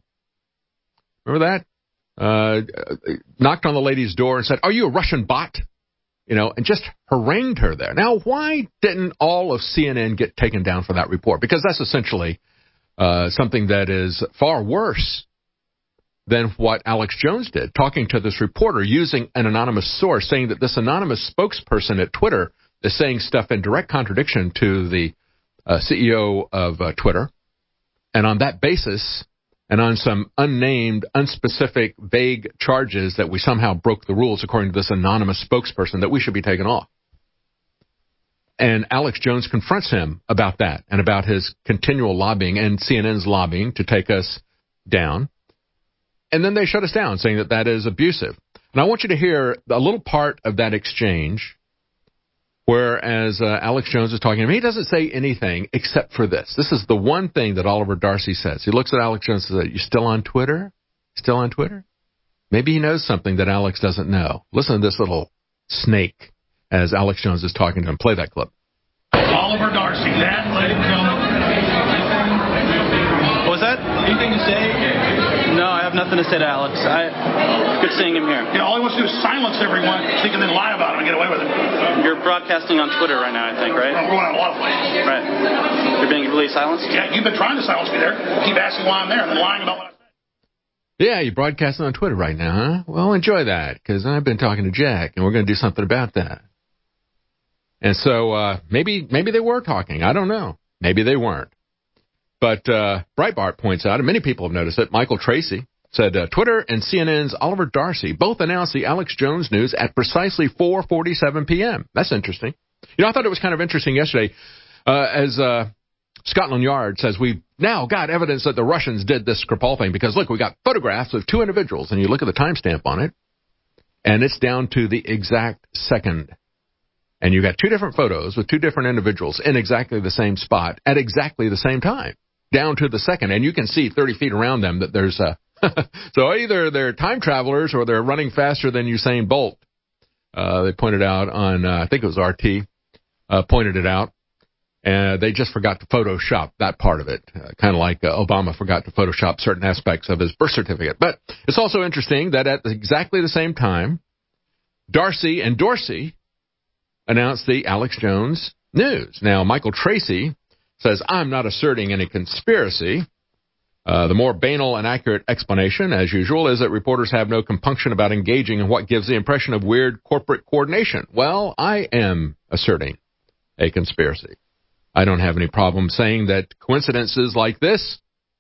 Knocked on the lady's door and said, are you a Russian bot? You know, and just harangued her there. Now, why didn't all of CNN get taken down for that report? Because that's essentially something that is far worse than what Alex Jones did, talking to this reporter using an anonymous source, saying that this anonymous spokesperson at Twitter is saying stuff in direct contradiction to the CEO of Twitter. And on that basis, and on some unnamed, unspecific, vague charges that we somehow broke the rules, according to this anonymous spokesperson, that we should be taken off. And Alex Jones confronts him about that and about his continual lobbying and CNN's lobbying to take us down. And then they shut us down, saying that that is abusive. And I want you to hear a little part of that exchange, whereas Alex Jones is talking to him. He doesn't say anything except for this. This is the one thing that Oliver Darcy says. He looks at Alex Jones and says, you still on Twitter? Still on Twitter? Maybe he knows something that Alex doesn't know. Listen to this little snake as Alex Jones is talking to him. Play that clip. Oliver Darcy, that, ladies and gentlemen. What was that? Anything to say? No, I have nothing to say to Alex. Good seeing him here. Yeah, all he wants to do is silence everyone so he can then lie about him and get away with it. You're broadcasting on Twitter right now, I think, right? We're going on a lot of places. Right. You're being really silenced? Yeah, you've been trying to silence me there. Keep asking why I'm there and then lying about what I said. Yeah, you're broadcasting on Twitter right now, huh? Well, enjoy that, because I've been talking to Jack, and we're going to do something about that. And so maybe they were talking. I don't know. Maybe they weren't. But Breitbart points out, and many people have noticed it, Michael Tracy said, Twitter and CNN's Oliver Darcy both announced the Alex Jones news at precisely 4:47 p.m. That's interesting. You know, I thought it was kind of interesting yesterday, as Scotland Yard says, we've now got evidence that the Russians did this Skripal thing, because, look, we got photographs of two individuals, and you look at the timestamp on it, and it's down to the exact second. And you got two different photos with two different individuals in exactly the same spot at exactly the same time, down to the second. And you can see 30 feet around them that there's a... So either they're time travelers or they're running faster than Usain Bolt. They pointed out on, I think it was RT, pointed it out. And they just forgot to Photoshop that part of it, kind of like Obama forgot to Photoshop certain aspects of his birth certificate. But it's also interesting that at exactly the same time, Darcy and Dorsey announced the Alex Jones news. Now, Michael Tracy says, I'm not asserting any conspiracy. The more banal and accurate explanation, as usual, is that reporters have no compunction about engaging in what gives the impression of weird corporate coordination. Well, I am asserting a conspiracy. I don't have any problem saying that coincidences like this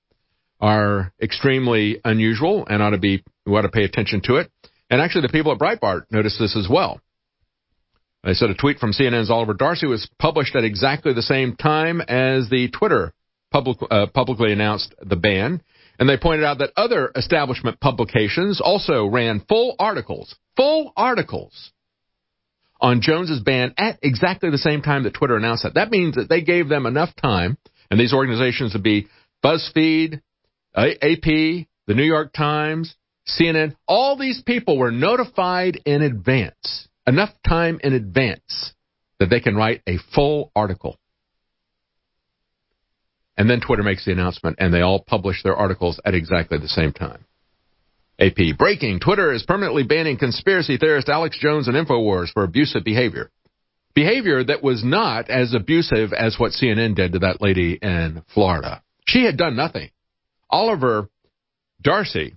are extremely unusual and we ought to pay attention to it. And actually, the people at Breitbart noticed this as well. They said a tweet from CNN's Oliver Darcy was published at exactly the same time as the Twitter publicly announced the ban. And they pointed out that other establishment publications also ran full articles on Jones's ban at exactly the same time that Twitter announced that. That means that they gave them enough time, and these organizations would be BuzzFeed, AP, the New York Times, CNN. All these people were notified in advance, enough time in advance that they can write a full article. And then Twitter makes the announcement, and they all publish their articles at exactly the same time. AP, breaking, Twitter is permanently banning conspiracy theorist Alex Jones and InfoWars for abusive behavior. Behavior that was not as abusive as what CNN did to that lady in Florida. She had done nothing. Oliver Darcy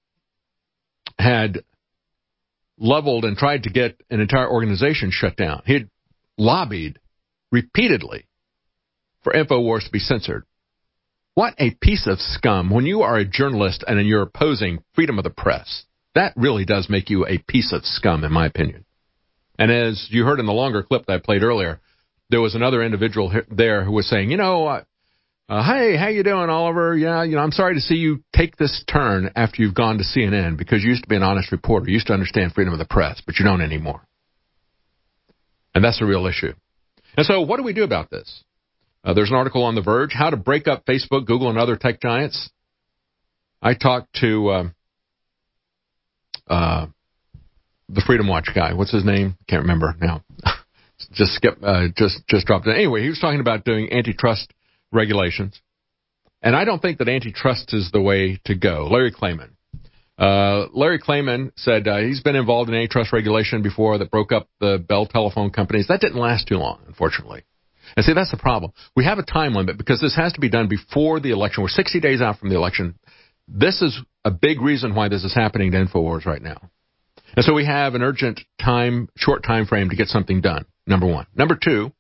had leveled and tried to get an entire organization shut down. He had lobbied repeatedly for InfoWars to be censored. What a piece of scum. When you are a journalist and you're opposing freedom of the press, that really does make you a piece of scum, in my opinion. And as you heard in the longer clip that I played earlier, there was another individual there who was saying, hey, how you doing, Oliver? Yeah, I'm sorry to see you take this turn after you've gone to CNN because you used to be an honest reporter. You used to understand freedom of the press, but you don't anymore. And that's a real issue. And so what do we do about this? There's an article on The Verge, How to Break Up Facebook, Google, and Other Tech Giants. I talked to the Freedom Watch guy. What's his name? Can't remember now. Just dropped it. Anyway, he was talking about doing antitrust regulations. And I don't think that antitrust is the way to go. Larry Klayman. Larry Klayman said he's been involved in antitrust regulation before that broke up the Bell telephone companies. That didn't last too long, unfortunately. And see, that's the problem. We have a time limit because this has to be done before the election. We're 60 days out from the election. This is a big reason why this is happening to InfoWars right now. And so we have an urgent short time frame to get something done, number one. Number two,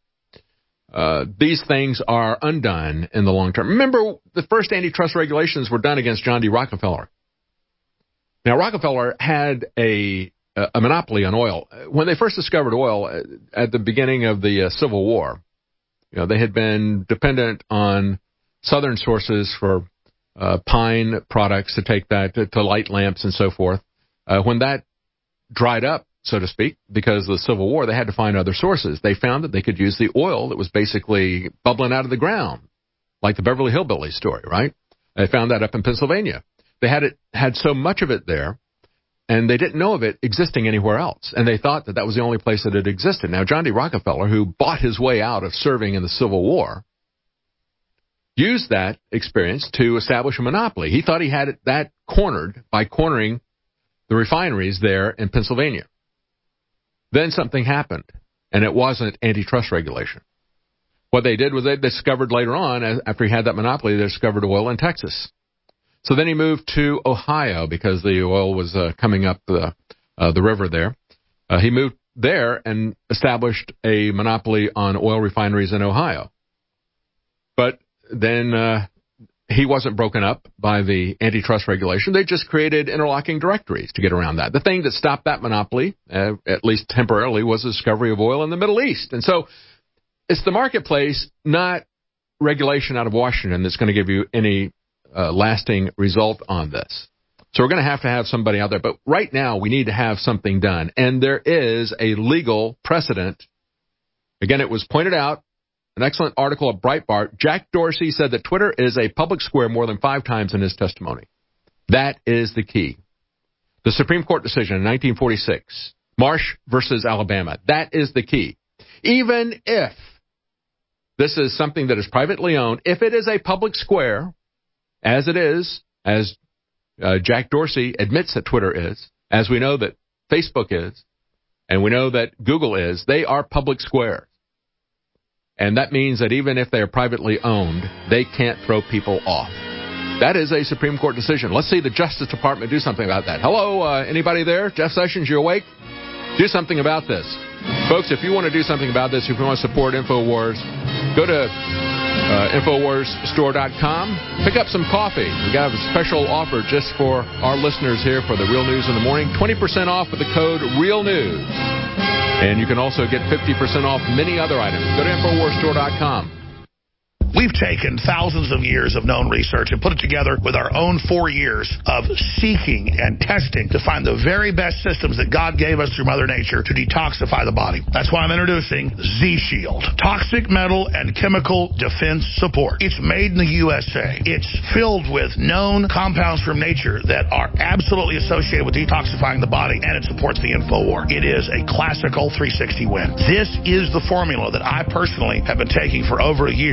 these things are undone in the long term. Remember, the first antitrust regulations were done against John D. Rockefeller. Now, Rockefeller had a monopoly on oil. When they first discovered oil at the beginning of the Civil War, they had been dependent on southern sources for pine products to take that to light lamps and so forth. When that dried up, so to speak, because of the Civil War, they had to find other sources. They found that they could use the oil that was basically bubbling out of the ground, like the Beverly Hillbillies story, right? They found that up in Pennsylvania. They had so much of it there, and they didn't know of it existing anywhere else. And they thought that was the only place that it existed. Now, John D. Rockefeller, who bought his way out of serving in the Civil War, used that experience to establish a monopoly. He thought he had that cornered by cornering the refineries there in Pennsylvania. Then something happened, and it wasn't antitrust regulation. What they did was they discovered later on, after he had that monopoly, they discovered oil in Texas. So then he moved to Ohio because the oil was coming up the river there. He moved there and established a monopoly on oil refineries in Ohio. But then he wasn't broken up by the antitrust regulation. They just created interlocking directories to get around that. The thing that stopped that monopoly, at least temporarily, was the discovery of oil in the Middle East. And so it's the marketplace, not regulation out of Washington, that's going to give you any lasting result on this. So we're going to have somebody out there. But right now, we need to have something done. And there is a legal precedent. Again, it was pointed out, an excellent article at Breitbart. Jack Dorsey said that Twitter is a public square more than 5 times in his testimony. That is the key. The Supreme Court decision in 1946, Marsh versus Alabama. That is the key. Even if this is something that is privately owned, if it is a public square, as it is, as Jack Dorsey admits that Twitter is, as we know that Facebook is, and we know that Google is, they are public squares. And that means that even if they are privately owned, they can't throw people off. That is a Supreme Court decision. Let's see the Justice Department do something about that. Hello, anybody there? Jeff Sessions, you awake? Do something about this. Folks, if you want to do something about this, if you want to support InfoWars, go to InfoWarsStore.com. Pick up some coffee. We got a special offer just for our listeners here for the Real News in the Morning. 20% off with the code REALNEWS. And you can also get 50% off many other items. Go to InfoWarsStore.com. We've taken thousands of years of known research and put it together with our own 4 years of seeking and testing to find the very best systems that God gave us through Mother Nature to detoxify the body. That's why I'm introducing Z-Shield, toxic metal and chemical defense support. It's made in the USA. It's filled with known compounds from nature that are absolutely associated with detoxifying the body, and it supports the InfoWar. It is a classical 360 win. This is the formula that I personally have been taking for over a year, and now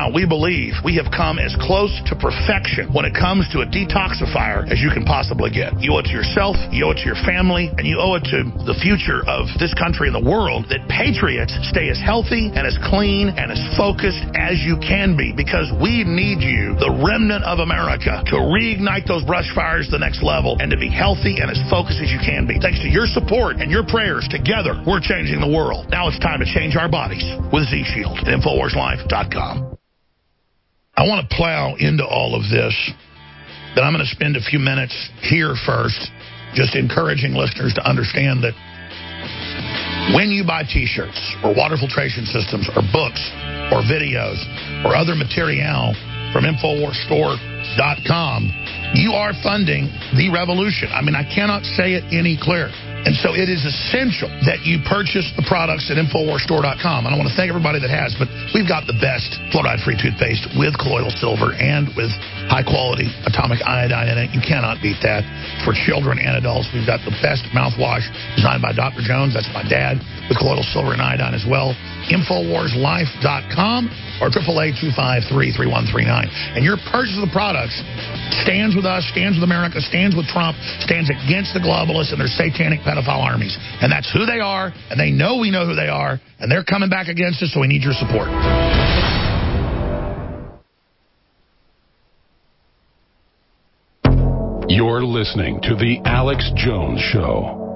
now, we believe we have come as close to perfection when it comes to a detoxifier as you can possibly get. You owe it to yourself, you owe it to your family, and you owe it to the future of this country and the world that patriots stay as healthy and as clean and as focused as you can be, because we need you, the remnant of America, to reignite those brush fires to the next level and to be healthy and as focused as you can be. Thanks to your support and your prayers, together, we're changing the world. Now it's time to change our bodies with Z-Shield at InfoWarsLife.com. I want to plow into all of this, but I'm going to spend a few minutes here first just encouraging listeners to understand that when you buy T-shirts or water filtration systems or books or videos or other material from InfoWarsStore.com, you are funding the revolution. I mean, I cannot say it any clearer. And so it is essential that you purchase the products at InfoWarsStore.com. And I want to thank everybody that has, but we've got the best fluoride-free toothpaste with colloidal silver and with high-quality atomic iodine in it. You cannot beat that. For children and adults, we've got the best mouthwash designed by Dr. Jones. That's my dad, with colloidal silver and iodine as well. InfoWarsLife.com or 888-253-3139. And your purchase of the products stands with us, stands with America, stands with Trump, stands against the globalists and their satanic pedophile armies. And that's who they are, and they know we know who they are, and they're coming back against us, so we need your support. You're listening to The Alex Jones Show.